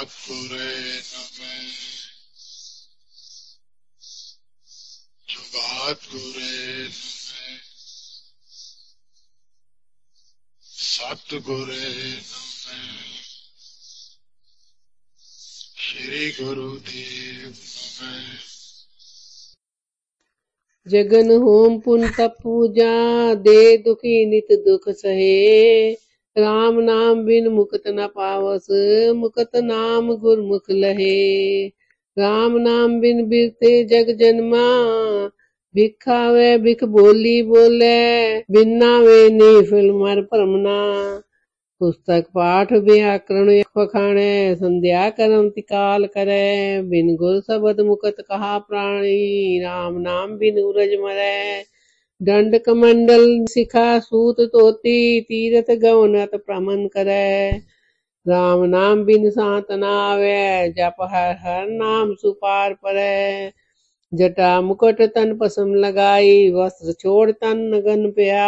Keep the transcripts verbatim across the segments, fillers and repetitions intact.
सतगुरे नमः सतगुरे नमः सतगुरे नमः श्री गुरुदेव नमः। जगन होम पुन तप पूजा दे दुखी नित दुख सहे। राम नाम बिन मुकत न पावस मुकत नाम गुरमुख लहे। राम नाम बिन बिरते जग जन्मा भिखावे भिख बोली बोले। बिन नावे निफल मर परमना। पुस्तक पाठ व्याकरण पखाणे संध्या करम तिकाल करे। बिन गुर शब्द मुकत कहा प्राणी राम नाम बिन उरज मरै। दंड कमंडल शिखा सूत तोती तीरथ गवनत प्रमन करे। राम नाम बिन सांत न आवे जप हर हर नाम सुपार परै। जटा मुकुट तन पसम लगाई वस्त्र छोड़ तन गन प्या।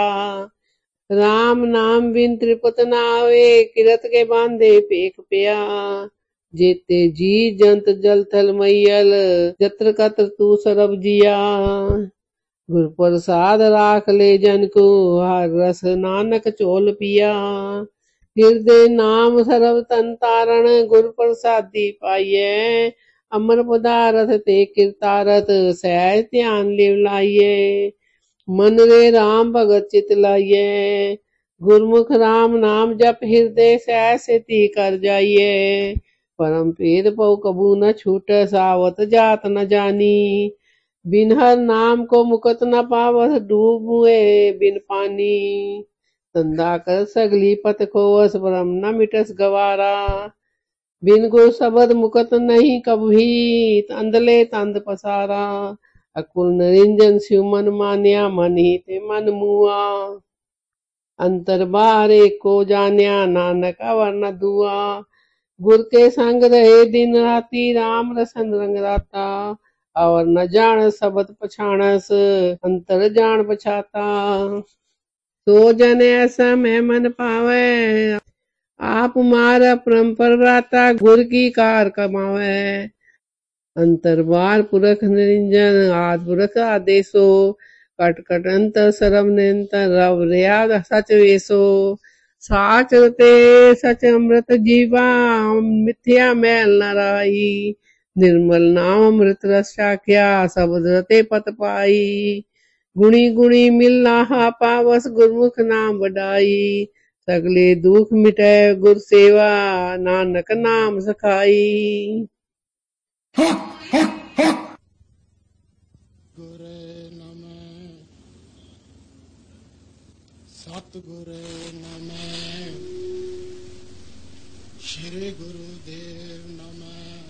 राम नाम बिन त्रिपत न आवे किरत के बांधे पेख पिया। जेते जी जंत जल थल मैयल जत्र कत्र तू सरब जिया। गुर प्रसाद राख ले जन को हर रस नानक चोल पिया। हृदय नाम सरब तन तारण गुर प्रसादी पाइये। अमर पदारथ ते किरतारथ सहज ध्यान लिव लाइये। मन रे राम भगत चित लाइये। गुरमुख राम नाम जप हृदय सहज ती कर जाइये। परम पेद पौ कबू न छूट सावत जात न जानी। बिन हर नाम को मुकत न पावस डूब मुए बिन पानी। तंदा कर सगली पत खोवस परम न मिटस गवारा। बिन गुर शब्द मुकत नहीं कभी अंधले तंद पसारा। अकुल निरंजन शिव मन मान्या मन ही ते मन मुआ। अंतर बार को जान्या नानक अवर न दुआ। गुर के संग रहे दिन राती राम रसन रंग राता। और न जान शब्द पछाणस अंतर जान पछाता। सो जन ऐसा मैं मन पावे आप मारा परम्पर राता। गुर की कार कमावे। अंतर बार पुरख निरंजन आद पुरख आदेशो। कट कट अंतर सरम निरंतर रव रियाद सच वेसो। साच ते सच अमृत जीवा मिथ्या मैल न राई। निर्मल नाम अमृत रस चाख्या शब्द रते पत पाई। गुणी गुणी मिलना हा पावस गुरमुख नाम बढ़ाई। सगले दुख मिटे गुर सेवा नानक नाम सखाई। गुरे नमः सतगुरे नमः श्री गुरुदेव नमः।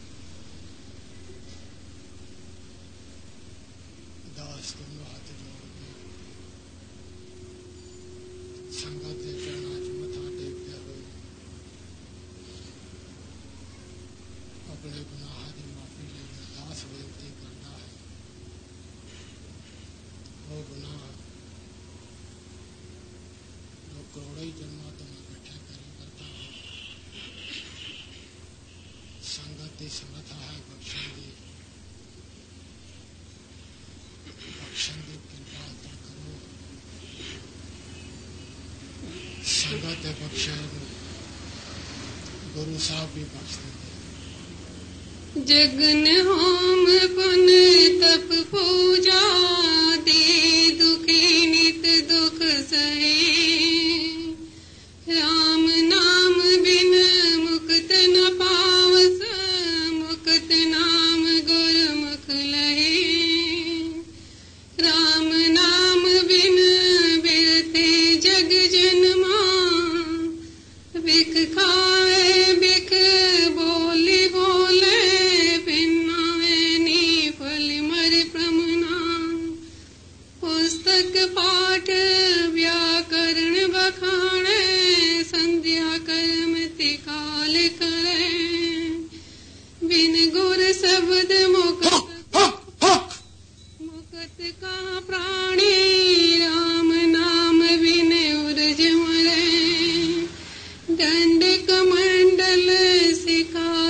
दास तुम हाथ जोड़ के संगत के चरणों च मथा टेकते हुए अपने गुनाह की माफी ले अरदास बेनती करना है। वो गुनाह जो करोड़ों जन्मों तो मैं इकट्ठे करी करता हूँ। संगत की समर्था है बख्शन दी बख्शन दी कृपा तो करो। संगत बख्शे गुरु साहब भी बख्श देंगे। जगन होम पुन तप पूजा दे दुखी नित दुख सहे। राम नाम बिन मुक्त न पावस मुक्त नाम गुरमुख लहे। राम नाम बिन बिरते जग जन्मा बिख खाए बिख बोली बोले। पुस्तक पाठ व्याकरण बखाणे संध्या कर्म तिकाल करे। बिन गुर शब्द मुकत मुकत का प्राणी राम नाम बिन उरज मरे। दंड कमंडल शिखा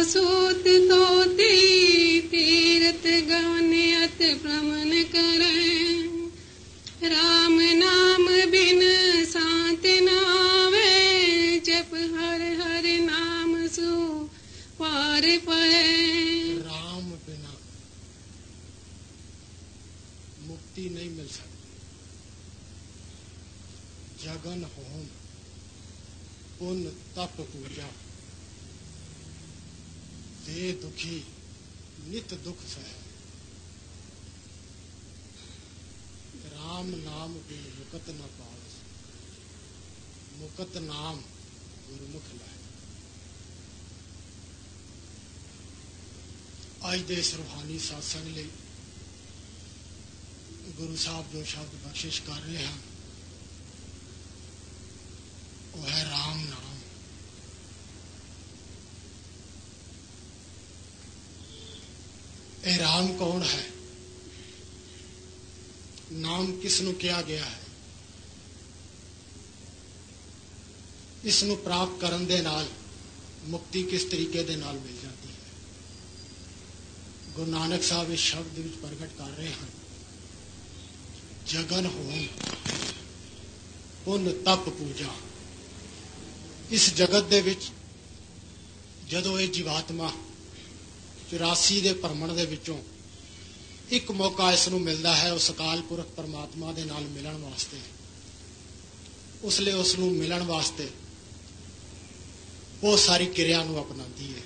तप पूजा दे दुखी नित दुख सह राम नाम बिन मुकत न पावस मुकत नाम गुरमुख लह। अज दे इस रूहानी सत्संग लई गुरु साहब जो शब्द बख्शिश कर रहे हैं वो है राम नाम। ए राम कौन है? नाम किसनू किया गया है? इसनू प्राप्त करन दे नाल मुक्ति किस तरीके दे नाल मिल जाती है? गुरु नानक साहब इस शब्द विच प्रगट कर रहे हैं जगन होम पुन तप पूजा। इस जगत दे विच जदों ये जीवात्मा चौरासी दे भरमण दे विचों एक मौका इसनू मिलता है उस अकाल पुरख परमात्मा दे नाल मिलन वास्ते, उसले उसनू मिलन वास्ते बहुत सारी किरिया नू अपनाती है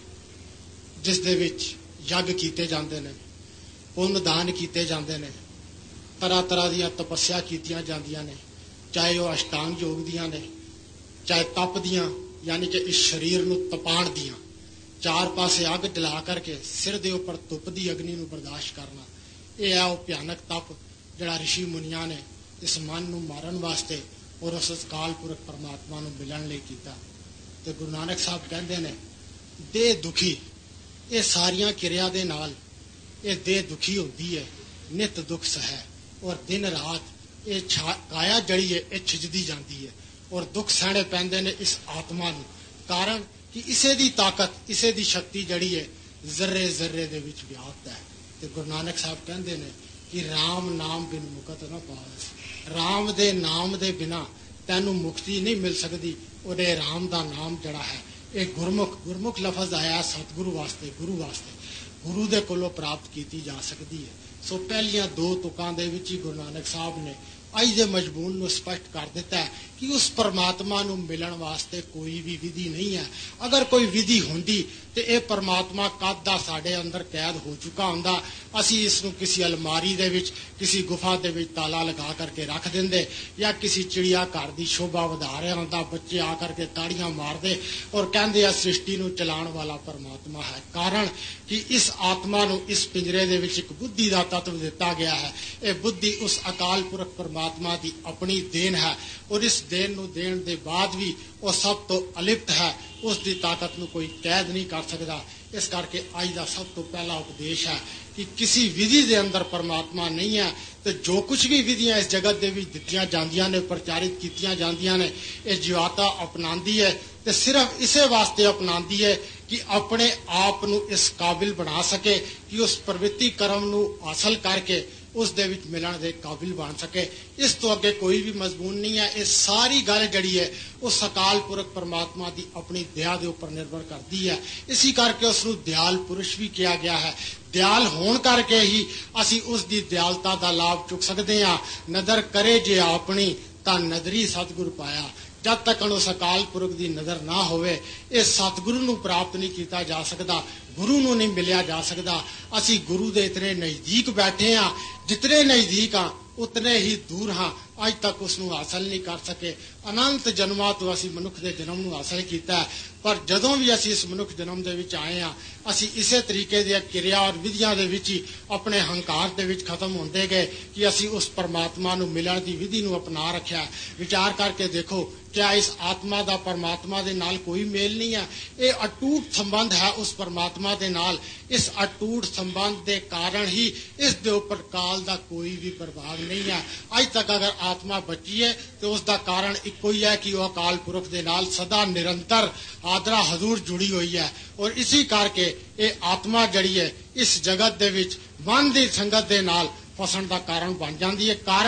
जिस दे विच यज्ञ कीते जांदे ने, पुण्य दान कीते जांदे ने, तरह तरह दी तपस्या कीतियां जांदियां ने, चाहे वह अष्टांग योग दियां ने, चाहे तप दियां यानी कि इस शरीर नू तपाण दियां, चार पासे अग जला करके सिर दे उपर धुप दी अग्नि नू बर्दाश्त करना। यह है वह भयानक तप जिहड़ा ऋषि मुनिया ने इस मन नू मारन वास्ते और उस अकाल पुरख परमात्मा नू मिलण लई कीता। ते गुरु नानक साहब कहंदे ने देह दुखी, ये सारियां किरिया दे नाल ये देह दुखी होती है, नित दुख सह और दिन रात ये काया जड़ी है ये छिजदी जाती है और दुख सहने पैंदे ने इस आत्मा नू। कारण कि इसे दी ताकत इसे दी शक्ति जड़ी है जर्रे जर्रे दे विच व्याप्त है। ते गुरु नानक साहब कहंदे ने कि राम नाम बिन मुकत न पावस। राम दे नाम दे बिना तैनू मुक्ति नहीं मिल सकती। और राम दा नाम जड़ा है ये गुरमुख गुरमुख लफज आया सतगुरु वास्ते, गुरु वास्ते, गुरु दे कोलों प्राप्त की जा सकती है। सो पहलियां दो तुकां दे विच ही गुरु नानक साहब ने अज दे मजमून नू स्पष्ट कर दिता है कि उस परमात्मा नू मिलन वास्ते कोई भी विधि नहीं है। अगर कोई विधि होंदी तो यह परमात्मा कद दा साडे अंदर कैद हो चुका हुंदा। असी इसनू किसी अलमारी दे विच किसी गुफा दे विच ताला लगा करके रख देंदे या किसी चिड़िया घर की शोभा वधा रहा होंदा, बच्चे आकर के ताड़ियां मारदे और कहंदे आ सृष्टि नू चलाण वाला परमात्मा है। कारण कि इस आत्मा नू इस पिंजरे दे विच एक बुद्धि का तत्व दिता गया है। यह बुद्धि उस अकाल पुरख परमात्मा की अपनी देन है और इस देन नू देण दे बाद भी वह सब तो अलिप्त है, उसकी ताकत नू कोई कैद नहीं कर सकता। इस करके अज का सब तो पहला उपदेश है कि किसी विधि के अंदर परमात्मा नहीं है। तो जो कुछ भी विधियां इस जगत के दित्तियां जांदियां ने, प्रचारित कीतियां जांदियां ने, यह जीवाता अपनांदी है तो सिर्फ इसे वास्ते अपनांदी है कि अपने आप नू इस काबिल बना सके कि उस प्रवृत्ति कर्म नू हासिल करके उस दे विच मिलण दे काबिल बन सके। इस तो अगे कोई भी मजबून नहीं है। ये सारी गल जड़ी है उस अकाल पुरख परमात्मा की अपनी दया के उपर निर्भर करती है। इसी करके उसनू दयाल पुरुष भी किया गया है। दयाल होने करके ही असी उसकी दयालता का लाभ चुक सकते हैं। नदर करे जे अपनी तां नदरी सतगुर पाया। जब तक उस अकाल पुरख की नजर ना होवे ये सतगुरु नू प्राप्त नहीं किया जा सकता, गुरु नू नहीं मिलिया जा सकता। असी गुरु दे इतने नजदीक बैठे हाँ, जितने नजदीक हाँ उतने ही दूर हाँ, अज तक उसनू हासिल नहीं कर सके। अनंत जन्मां तो असी मनुख के जन्म नू हासिल किया, पर जदों भी असी इस मनुख जन्म दे विच आए हाँ असी इसे तरीके दी किरिया और विधियां दे विच ही अपने हंकार दे विच खत्म होंदे गए कि असी उस परमात्मा नू मिलण दी विधि नू अपना रखिया। विचार करके देखो क्या इस आत्मा दा परमात्मा दे नाल कोई मेल नहीं है? ये अटूट संबंध है उस परमात्मा दे नाल। इस अटूट संबंध दे कारण ही इस दे उपर काल दा कोई भी प्रभाव नहीं है। अज तक अगर आत्मा बची है तो उसका कारण इको ही है कि वह अकाल पुरख दे नाल सदा निरंतर आदरा हजूर जुड़ी हुई है। और इसी करके ये आत्मा जड़ी है इस जगत दे विच मन दी संगत दे नाल फसन का कारण बन जाती है। कारण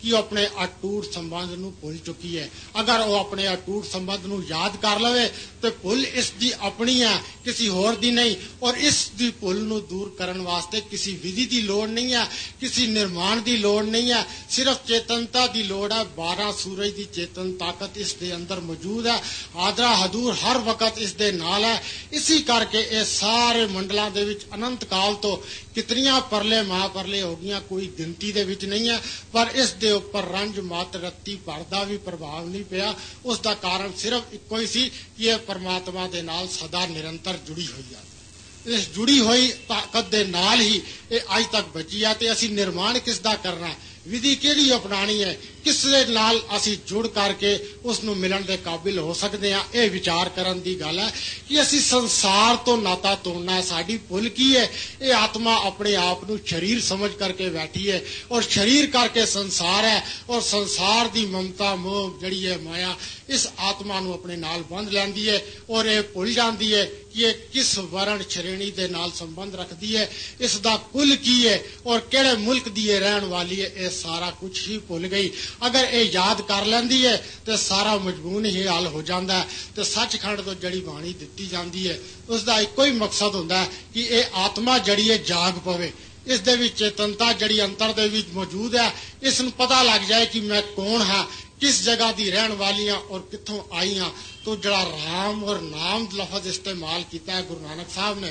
ਕਿ ਉਹ ਆਪਣੇ ਅਟੂਟ ਸੰਬੰਧ ਨੂੰ ਭੁੱਲ ਚੁੱਕੀ ਹੈ। ਅਗਰ ਉਹ ਆਪਣੇ ਅਟੂਟ ਸੰਬੰਧ ਨੂੰ ਯਾਦ ਕਰ ਲਵੇ ਤੇ ਭੁੱਲ ਇਸ ਦੀ ਆਪਣੀ ਹੈ, ਕਿਸੇ ਹੋਰ ਦੀ ਨਹੀਂ। ਔਰ ਇਸ ਦੀ ਭੁੱਲ ਨੂੰ ਦੂਰ ਕਰਨ ਵਾਸਤੇ ਕਿਸੇ ਵਿਧੀ ਦੀ ਲੋੜ ਨਹੀਂ ਹੈ, ਕਿਸੇ ਨਿਰਮਾਣ ਦੀ ਲੋੜ ਨਹੀਂ ਹੈ, ਸਿਰਫ ਚੇਤਨਤਾ ਦੀ ਲੋੜ ਹੈ। ਬਾਰਾਂ ਸੂਰਜ ਦੀ ਚੇਤਨ ਤਾਕਤ ਇਸ ਦੇ ਅੰਦਰ ਮੌਜੂਦ ਹੈ। ਹਾਜ਼ਰਾ ਹਜ਼ੂਰ ਹਰ ਵਕਤ ਇਸ ਦੇ ਨਾਲ ਹੈ। ਇसी ਕਰਕੇ ਇਹ ਸਾਰੇ ਮੰਡਲਾਂ ਦੇ ਵਿੱਚ ਅਨੰਤ ਕਾਲ ਤੋਂ ਕਿਤਨੀਆਂ ਪਰਲੇ ਮਹਾਪਰਲੇ ਹੋ ਗਈਆਂ, ਕੋਈ ਗਿਣਤੀ ਦੇ ਵਿੱਚ ਨਹੀਂ ਹੈ। ਪਰ ਇਸ ਦੇ ਉੱਪਰ ਰੰਜ ਮਾਤਰ ਰੱਤੀ ਭਰ ਦਾ ਵੀ ਪ੍ਰਭਾਵ ਨਹੀਂ ਪਿਆ। ਉਸ ਦਾ ਕਾਰਨ ਸਿਰਫ ਇੱਕੋ ਹੀ ਸੀ ਕਿ ਇਹ ਪਰਮਾਤਮਾ ਦੇ ਨਾਲ ਸਦਾ ਨਿਰੰਤਰ ਜੁੜੀ ਹੋਈ ਹੈ। ਇਸ ਜੁੜੀ ਹੋਈ ਤਾਕਤ ਦੇ ਨਾਲ ਹੀ ਇਹ ਅੱਜ ਤੱਕ ਬਚੀ ਹੈ। ਤੇ ਅਸੀਂ ਨਿਰਮਾਣ ਕਿਸ ਦਾ ਕਰਨਾ ਹੈ, ਵਿਧੀ ਕਿਹੜੀ ਅਪਣਾਣੀ ਹੈ, ਕਿਸ ਦੇ ਨਾਲ ਅਸੀਂ ਜੁੜ ਕਰਕੇ ਉਸ ਨੂੰ ਮਿਲਣ ਦੇ ਕਾਬਿਲ ਹੋ ਸਕਦੇ ਹਾਂ, ਇਹ ਵਿਚਾਰ ਕਰਨ ਦੀ ਗੱਲ ਹੈ ਕਿ ਅਸੀਂ ਸੰਸਾਰ ਤੋਂ ਨਾਤਾ ਤੋੜਨਾ ਹੈ। ਸਾਡੀ ਭੁੱਲ ਕੀ ਹੈ? ਇਹ ਆਤਮਾ ਆਪਣੇ ਆਪ ਨੂੰ ਸਰੀਰ ਸਮਝ ਕਰਕੇ ਬੈਠੀ ਹੈ ਔਰ ਸਰੀਰ ਕਰਕੇ ਸੰਸਾਰ ਹੈ। ਔਰ ਸੰਸਾਰ ਦੀ ਮਮਤਾ ਮੋਹ ਜਿਹੜੀ ਹੈ ਮਾਇਆ ਇਸ ਆਤਮਾ ਨੂੰ ਆਪਣੇ ਨਾਲ ਬੰਧ ਲੈਂਦੀ ਹੈ ਔਰ ਇਹ ਭੁੱਲ ਜਾਂਦੀ ਹੈ ਕਿ ਇਹ ਕਿਸ ਵਰਣ ਸ਼੍ਰੇਣੀ ਦੇ ਨਾਲ ਸੰਬੰਧ ਰੱਖਦੀ ਹੈ, ਇਸ ਦਾ ਕੁਲ ਕੀ ਹੈ ਔਰ ਕਿਹੜੇ ਮੁਲਕ ਦੀ ਇਹ ਰਹਿਣ ਵਾਲੀ ਹੈ। ਇਹ ਸਾਰਾ ਕੁਝ ਹੀ ਭੁੱਲ ਗਈ। ਅਗਰ ਇਹ ਯਾਦ ਕਰ ਲੈਂਦੀ ਹੈ ਤੇ ਸਾਰਾ ਮਜਬੂਨ ਹੀ ਹੱਲ ਹੋ ਜਾਂਦਾ ਹੈ। ਤੇ ਸੱਚਖੰਡ ਤੋਂ ਜਿਹੜੀ ਬਾਣੀ ਦਿੱਤੀ ਜਾਂਦੀ ਹੈ ਉਸ ਦਾ ਇੱਕੋ ਹੀ ਮਕਸਦ ਹੁੰਦਾ ਹੈ ਕਿ ਇਹ ਆਤਮਾ ਜਿਹੜੀ ਹੈ ਜਾਗ ਪਵੇ। ਇਸ ਦੇ ਵਿੱਚ ਚੇਤਨਤਾ ਜਿਹੜੀ ਅੰਤਰ ਦੇ ਵਿੱਚ ਮੌਜੂਦ ਹੈ, ਇਸ ਨੂੰ ਪਤਾ ਲੱਗ ਜਾਏ ਕਿ ਮੈਂ ਕੌਣ ਹਾਂ, किस जगह की रहने वाली हाँ और कितों आई हाँ। तो जड़ा राम और नाम लफज इस्तेमाल किया है गुरु नानक साहब ने,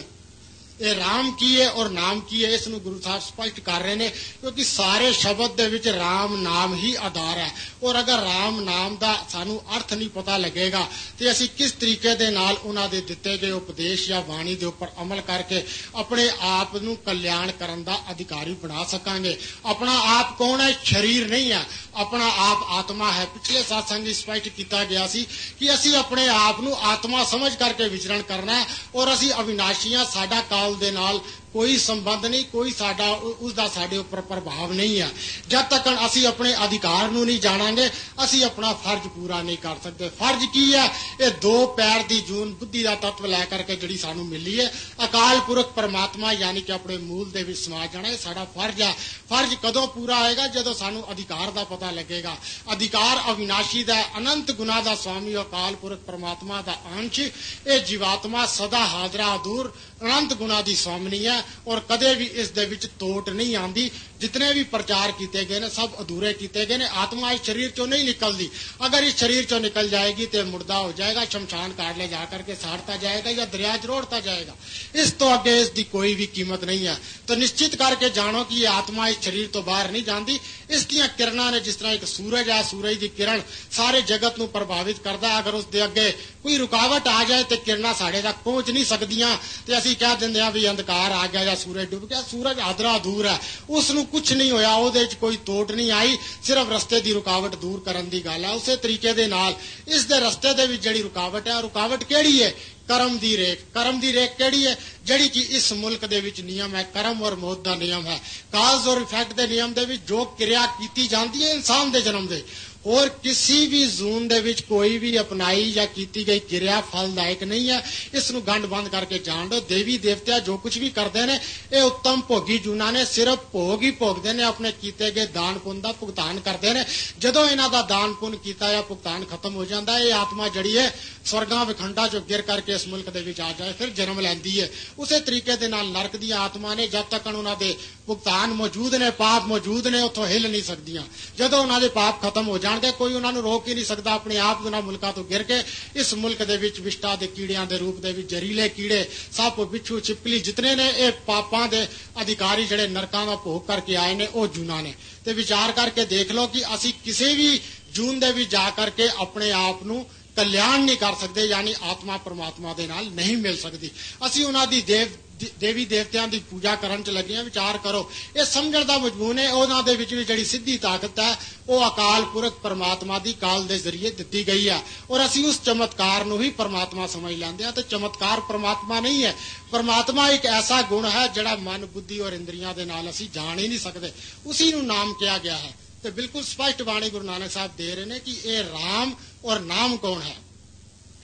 ये राम की है और नाम की है, इसनूं गुरु साहब स्पष्ट कर रहे हैं क्योंकि सारे शब्द दे विच राम नाम ही आधार है। और अगर राम नाम का सानू अर्थ नहीं पता लगेगा तो असी किस तरीके दे नाल उन्हां दे दिते गए उपदेश या बाणी दे उपर अमल करके अपने आप नूं कल्याण करन दा अधिकारी बना सकांगे। अपना आप कौन है? शरीर नहीं है, अपना आप आत्मा है। पिछले सत्संग स्पष्ट किया गया सी कि असी अपने आप नूं आत्मा समझ करके विचरण करना है और असी अविनाशी हां। साडा काल दे नाल कोई संबंध नहीं, कोई साडा उसका साडे उपर प्रभाव नहीं है। जब तक असी अपने अधिकार नूं नहीं जाणांगे असी अपना फर्ज पूरा नहीं कर सकते। फर्ज की है? ये दो पैर की जून बुद्धि का तत्व लैकर के जिहड़ी सानू मिली है, अकाल पुरख परमात्मा यानी कि अपने मूल दे विच समा जाना, ये साडा फर्ज है। फर्ज कदों पूरा होएगा? जदों सानू अधिकार का पता लगेगा। अधिकार अविनाशी दा, अनंत गुना का स्वामी अकाल पुरख परमात्मा का अंश, ये जीवात्मा सदा हाजरा हजूर अनंत गुना की स्वामिनी है और कदे भी इस दे विच तोट नहीं आती। जितने भी प्रचार किए गए ने सब अधूरे किए गए ने। आत्मा इस शरीर चो नहीं निकलती। अगर इस शरीर चो निकल जाएगी तो मुर्दा हो जाएगा, शमशान काट ले जाकर के साड़ता जाएगा या दरिया च रोड़ता जाएगा। इस तो अगे इसकी कोई भी कीमत नहीं है। तो निश्चित करके जानो कि ये आत्मा इस शरीर तो बाहर नहीं जाती। इसदियां किरणा ने जिस तरह एक सूरज है, सूरज की किरण सारे जगत नूं प्रभावित करता है। अगर उसके अगे कोई रुकावट आ जाए तो किरणा साढ़े तक पहुंच नहीं सकदियां ते असीं कह दिंदे आ भी अंधकार आ गया या सूरज डूब गया। सूरज आदरा दूर है, उसनूं कुछ नहीं होया, ਉਹਦੇ ਚ कोई तोट नहीं आई, सिर्फ रस्ते की रुकावट दूर करन दी गल है। उसे तरीके दे नाल इस दे रस्ते दे विच जिहड़ी रुकावट है, रुकावट किहड़ी है? करम दी रेख। करम दी रेख किहड़ी है? जिहड़ी कि इस मुल्क दे विच नियम है, करम और मौत दा नियम है। काज और इफेक्ट दे नियम दे विच जो क्रिया कीती जांदी है इंसान दे जन्म दे और किसी भी जून दे विच कोई भी अपनाई या कीती गई क्रिया फलदायक नहीं है। इसनूं गंढ बंद करके जान दो। देवी देवता जो कुछ भी करते हैं ये उत्तम भोगी जूना ने सिर्फ भोग ही भोगते हैं, अपने कीते गए दान पुण्य का भुगतान करते हैं। जदों इन्हां दा दान पुण्य कीता या भुगतान खत्म हो जाता है, ये आत्मा जड़ी है स्वर्गां विखंडां चों गिर करके इस मुल्क दे विच आ जाए फिर जन्म लैंदी है। उसे तरीके दे नाल नरक दी आत्मा ने जब तक उन्हां दे भुगतान मौजूद ने, पाप मौजूद ने, उत्थों हिल नहीं सकदियां। जदों उन्हां दे पाप खत्म हो जाणगे कोई उन्हां नूं रोक ही नहीं सकदा। अपने आप उन्हां मुल्कां तो गिर के इस मुल्क दे विच विष्टा दे कीड़ियां दे रूप दे विच जहरीले कीड़े, सप, बिच्छू, छिपकली जितने ने ये पापां दे अधिकारी जिहड़े नरकां दा भोग करके आए ने ओ जूना ने। ते विचार करके देख लो कि असीं किसी भी जून दे विच जा करके अपने आप नूं कल्याण नहीं कर सकते, यानी आत्मा परमात्मा दे नाल नहीं मिल सकती। असीं उन्हां दी देव देवी देवतियां दी पूजा करन च लगे हैं। विचार करो, ये समझण दा मजमून है उन्हां दे विच भी जिहड़ी सिद्धी ताकत है वो अकाल पुरख परमात्मा दी काल दे जरिए दित्ती गई है और असीं उस चमत्कार नूं ही परमात्मा समझ लैंदे हां। ते चमत्कार परमात्मा नहीं है। परमात्मा एक ऐसा गुण है जिहड़ा मन, बुद्धि और इंद्रियां दे नाल असीं जान ही नहीं सकते, उसी नूं नाम किया गया है। तो बिल्कुल स्पष्ट बाणी गुरु नानक साहब दे रहे हैं कि ये राम और नाम कौन है।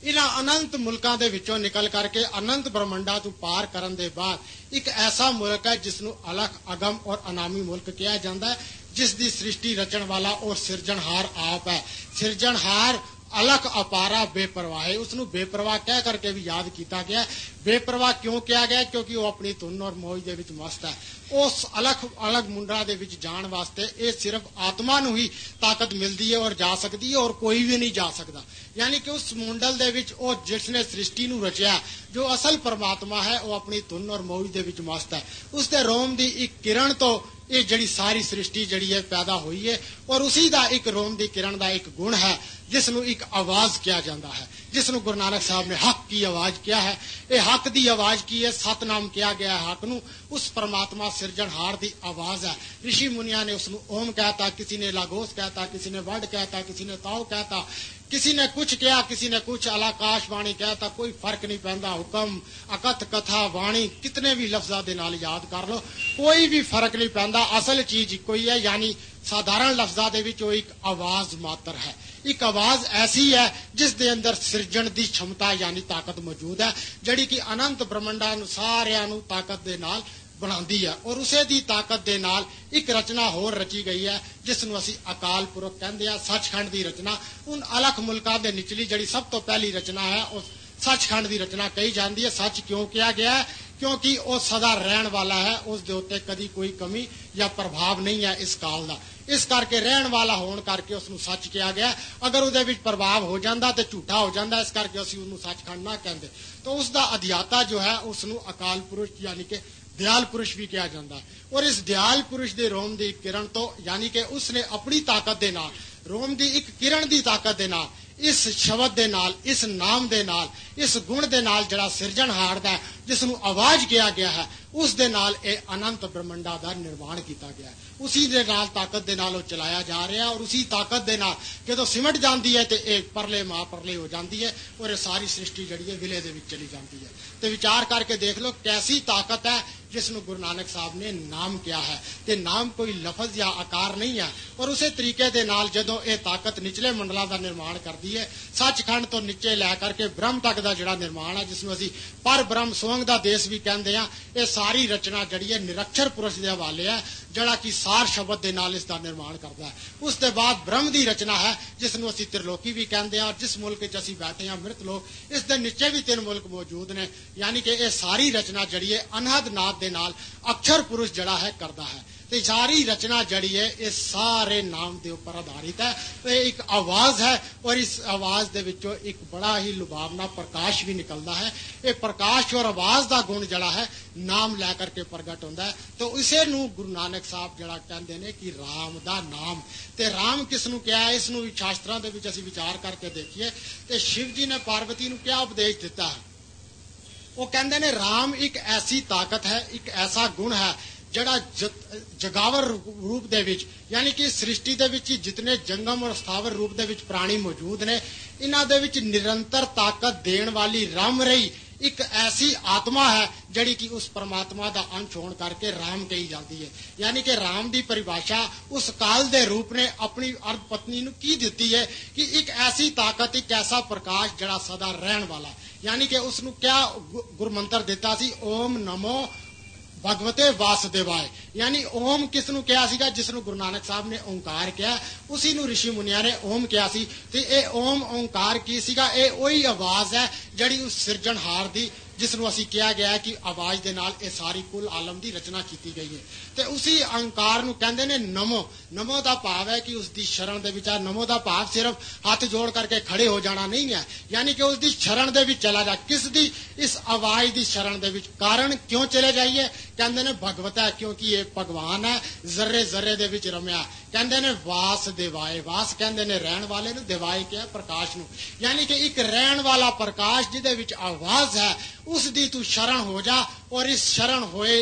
ਇਹਨਾਂ ਅਨੰਤ ਮੁਲਕਾਂ ਦੇ ਵਿੱਚੋਂ ਨਿਕਲ ਕਰਕੇ ਅਨੰਤ ਬ੍ਰਹਮੰਡਾਂ ਤੋਂ ਪਾਰ ਕਰਨ ਦੇ ਬਾਅਦ ਇੱਕ ਐਸਾ ਮੁਲਕ ਹੈ ਜਿਸ ਨੂੰ ਅਲਖ ਅਗਮ ਔਰ ਅਨਾਮੀ ਮੁਲਕ ਕਿਹਾ ਜਾਂਦਾ ਹੈ, ਜਿਸ ਦੀ ਸ੍ਰਿਸ਼ਟੀ ਰਚਣ ਵਾਲਾ ਔਰ ਸਿਰਜਣਹਾਰ ਆਪ ਹੈ। ਸਿਰਜਣਹਾਰ ਅਲਖ ਅਪਾਰਾ ਬੇਪਰਵਾਹ ਹੈ। ਉਸ ਨੂੰ ਬੇਪਰਵਾਹ ਕਹਿ ਕਰਕੇ ਵੀ ਯਾਦ ਕੀਤਾ ਗਿਆ। ਬੇਪਰਵਾਹ ਕਿਉਂ ਕਿਹਾ ਗਿਆ? ਕਿਉਂਕਿ ਉਹ ਆਪਣੀ ਧੁਨ ਔਰ ਮੌਜ ਦੇ ਵਿੱਚ ਮਸਤ ਹੈ। ਉਸ ਅਲਖ ਅਲਗ ਮੁੰਡਰਾ ਦੇ ਵਿੱਚ ਜਾਣ ਵਾਸਤੇ ਇਹ ਸਿਰਫ ਆਤਮਾ ਨੂੰ ਹੀ ਤਾਕਤ ਮਿਲਦੀ ਹੈ ਔਰ ਜਾ ਸਕਦੀ ਹੈ, ਔਰ ਕੋਈ ਵੀ ਨਹੀਂ ਜਾ ਸਕਦਾ। ਯਾਨੀ ਕਿ ਉਸ ਮੁੰਡਲ ਦੇ ਵਿੱਚ ਉਹ ਜਿਸ ਨੇ ਸ੍ਰਿਸ਼ਟੀ ਨੂੰ ਰਚਿਆ, ਜੋ ਅਸਲ ਪਰਮਾਤਮਾ ਹੈ, ਉਹ ਆਪਣੀ ਧੁਨ ਔਰ ਮੌਜ ਦੇ ਵਿੱਚ ਮਸਤ ਹੈ। ਉਸ ਦੇ ਰੋਮ ਦੀ ਇੱਕ ਕਿਰਨ ਤੋਂ ਇਹ ਜਿਹੜੀ ਸਾਰੀ ਸ੍ਰਿਸ਼ਟੀ ਜਿਹੜੀ ਹੈ ਪੈਦਾ ਹੋਈ ਹੈ, ਔਰ ਉਸੀ ਦਾ ਇੱਕ ਰੋਮ ਦੀ ਕਿਰਨ ਦਾ ਇੱਕ ਗੁਣ ਹੈ ਜਿਸ ਨੂੰ ਇੱਕ ਆਵਾਜ਼ ਕਿਹਾ ਜਾਂਦਾ ਹੈ, ਜਿਸ ਨੂੰ ਗੁਰੂ ਨਾਨਕ ਸਾਹਿਬ ਨੇ ਹੱਕ ਕੀ ਆਵਾਜ਼ ਕਿਹਾ ਹੈ। ਇਹ ਹੱਕ ਦੀ ਆਵਾਜ਼ ਕੀ ਹੈ? ਸਤਨਾਮ ਕਿਹਾ ਗਿਆ ਹੈ ਹੱਕ ਨੂੰ। ਉਸ ਪਰਮਾਤਮਾ ਸਿਰਜਣਹਾਰ ਦੀ ਆਵਾਜ਼ ਹੈ। ਰਿਸ਼ੀ ਮੁਨੀਆਂ ਨੇ ਉਸ ਨੂੰ ਓਮ ਕਹਿਤਾ, ਕਿਸੇ ਨੇ ਲਾਗੋਸ ਕਹਿਤਾ, ਕਿਸੇ ਨੇ ਵੱਡ ਕਹਿਤਾ, ਕਿਸੇ ਨੇ ਤਾਓ ਕਹਿਤਾ, किसी ने कुछ किया, किसी ने कुछ। आकाश बाणी कहता, कोई फर्क नहीं पैंदा। हुक्म, अकथ, कथा, वाणी, कितने भी लफ्जां दे नाल याद कर लो, कोई भी फर्क नहीं पैंदा। असल चीज इक्को ही है, यानी साधारण लफ्जां दे विच इक आवाज मात्र है। एक आवाज ऐसी है जिस दे अंदर सिरजण दी क्षमता यानी ताकत मौजूद है, जिहड़ी कि अनंत ब्रह्मंडां नूं सारियां नूं ताकत दे नाल ਬਣਾਉਂਦੀ ਹੈ। ਔਰ ਉਸੇ ਦੀ ਤਾਕਤ ਦੇ ਨਾਲ ਇੱਕ ਰਚਨਾ ਹੋਰ ਰਚੀ ਗਈ ਹੈ ਜਿਸ ਨੂੰ ਅਸੀਂ ਅਕਾਲ ਪੁਰਖ ਕਹਿੰਦੇ ਆ, ਸੱਚਖੰਡ ਦੀ ਰਚਨਾ। ਉਨ ਅਲਖ ਮੁਲਕਾਂ ਦੇ ਨਿਚਲੀ ਜਿਹੜੀ ਸਭ ਤੋਂ ਪਹਿਲੀ ਰਚਨਾ ਹੈ ਉਸ ਸੱਚਖੰਡ ਦੀ ਰਚਨਾ ਕਹੀ ਜਾਂਦੀ ਹੈ। ਸੱਚ ਕਿਉਂ ਕਿਹਾ ਗਿਆ? ਕਿਉਂਕਿ ਉਹ ਸਦਾ ਰਹਿਣ ਵਾਲਾ ਹੈ, ਉਸ ਦੇ ਉੱਤੇ ਕਦੀ ਕੋਈ ਕਮੀ ਜਾਂ ਪ੍ਰਭਾਵ ਨਹੀਂ ਹੈ ਇਸ ਕਾਲ ਦਾ। ਇਸ ਕਰਕੇ ਰਹਿਣ ਵਾਲਾ ਹੋਣ ਕਰਕੇ ਉਸ ਨੂੰ ਸੱਚ ਕਿਹਾ ਗਿਆ। ਅਗਰ ਉਹਦੇ ਵਿੱਚ ਪ੍ਰਭਾਵ ਹੋ ਜਾਂਦਾ ਤੇ ਝੂਠਾ ਹੋ ਜਾਂਦਾ, ਇਸ ਕਰਕੇ ਅਸੀਂ ਉਹਨੂੰ ਸੱਚਖੰਡ ਨਾ ਕਹਿੰਦੇ। ਤਾਂ ਉਸ ਦਾ ਅਧਿਆਤਾ ਜੋ ਹੈ ਉਸ ਨੂੰ ਅਕਾਲ ਪੁਰਸ਼ ਯਾਨੀ ਕਿ दयाल पुरुष भी कहा जाता है। और इस दयाल पुरुष दे रोम दी किरण तो यानी कि उसने अपनी ताकत दे नाल, रोम दी एक किरण दी ताकत दे नाल, इस शब्द दे नाल, इस नाम दे नाल, इस गुण दे नाल जड़ा सिरजणहार दा जिस नूं आवाज किया गया है, उस दे नाल ए अनंत ब्रह्मंडा दा निर्माण किया गया है। उसी दे नाल ताकत दे नाल चलाया जा रहा है। और उसी ताकत दे नाल जदों सिमट जाती है तो एक परले मां परले हो जाती है और ये सारी सृष्टि जिहड़ी है विले दे विच चली जाती है। तो विचार करके देख लो कैसी ताकत है जिसनों गुरु नानक साहब ने नाम किया है। ते नाम कोई लफज या आकार नहीं है। और उसे तरीके दे नाल जदों ये ताकत निचले मंडलों का निर्माण करती है, सचखंड तो नीचे लै करके ब्रह्म तक का जिहड़ा निर्माण है, जिसनों असीं पर ब्रह्म सोंग दा देश भी कहते हैं, ये सारी रचना जिहड़ी है निरक्षर पुरुष के हवाले है, जड़ा कि सार शब्द दे नाल इसका निर्माण करता है। उस दे बाद ब्रह्म की रचना है जिसनों असीं त्रिलोकी भी कहते हैं। और जिस मुल्क च असीं बैठे हैं मृत लोक, इस दे नीचे भी तीन मुल्क मौजूद ने। यानी कि यह सारी रचना जिहड़ी है अनहद नाद दे नाल अक्षर पुरुष जड़ा है करता है। तो सारी रचना जड़ी है इस सारे नाम के ऊपर आधारित है। तो एक आवाज है और इस आवाज दे विचों एक बड़ा ही लुभावना प्रकाश भी निकलता है। ये प्रकाश और आवाज का गुण जड़ा है नाम लै करके प्रगट होता है। तो इसे नूं गुरु नानक साहब जड़ा कहते हैं कि राम दा नाम। ते राम किस नूं क्या है, इसनूं भी शास्त्रां दे विच असीं विचार करके देखिए तो शिव जी ने पार्वती नूं क्या उपदेश दिता है। वो कहते हैं राम एक ऐसी ताकत है, एक ऐसा गुण है जड़ा जगावर रूप दे विच, यानी कि सृष्टि दे विच जितने जंगम और स्थावर रूप दे विच प्राणी मौजूद ने, इन्हां दे विच निरंतर ताकत देण वाली रम रही एक ऐसी आत्मा है जड़ी कि उस परमात्मा का अंश होने करके राम कही जाती है। यानी कि राम की परिभाषा उस काल दे रूप ने अपनी अर्ध पत्नी नूं की दिती है कि एक ऐसी ताकत, एक ऐसा प्रकाश जड़ा सदा रहन वाला। यानी कि उसनूं क्या गुरमंत्र दिता सी, ओम नमो भगवते वासुदेवाय। यानी ओम किसनूं कहा सीगा, जिसनूं गुरु नानक साहब ने ओंकार कहा, उसी नूं ऋषि मुनिया ने ओम कहा सी। ते ए ओम ओंकार की सीगा, ए ओही आवाज है जड़ी उस सिरजणहार दी, जिसनूं असीं कहा गया है कि आवाज दे नाल ए सारी कुल आलम की रचना की गई है। ते उसी अंकार नूं कहंदे ने नमो। नमो का भाव है कि उसकी शरण दे विच, नमो का भाव सिर्फ हाथ जोड़ करके खड़े हो जाना नहीं है, यानी कि उसकी शरण दे विच चला जा। किस दी? इस आवाज की शरण दे विच। कारण क्यों चले जाइए? कहंदे ने भगवत है, क्योंकि ये भगवान है, जर्रे जर्रे दे विच रमया। कहंदे ने वास देवाए, वास कहंदे ने रहन वाले नूं, देवाए क्या प्रकाश नूं। यानी कि एक रहन वाला प्रकाश जिहदे विच आवाज है, उस दी तू शरण हो जा। और इस शरण होए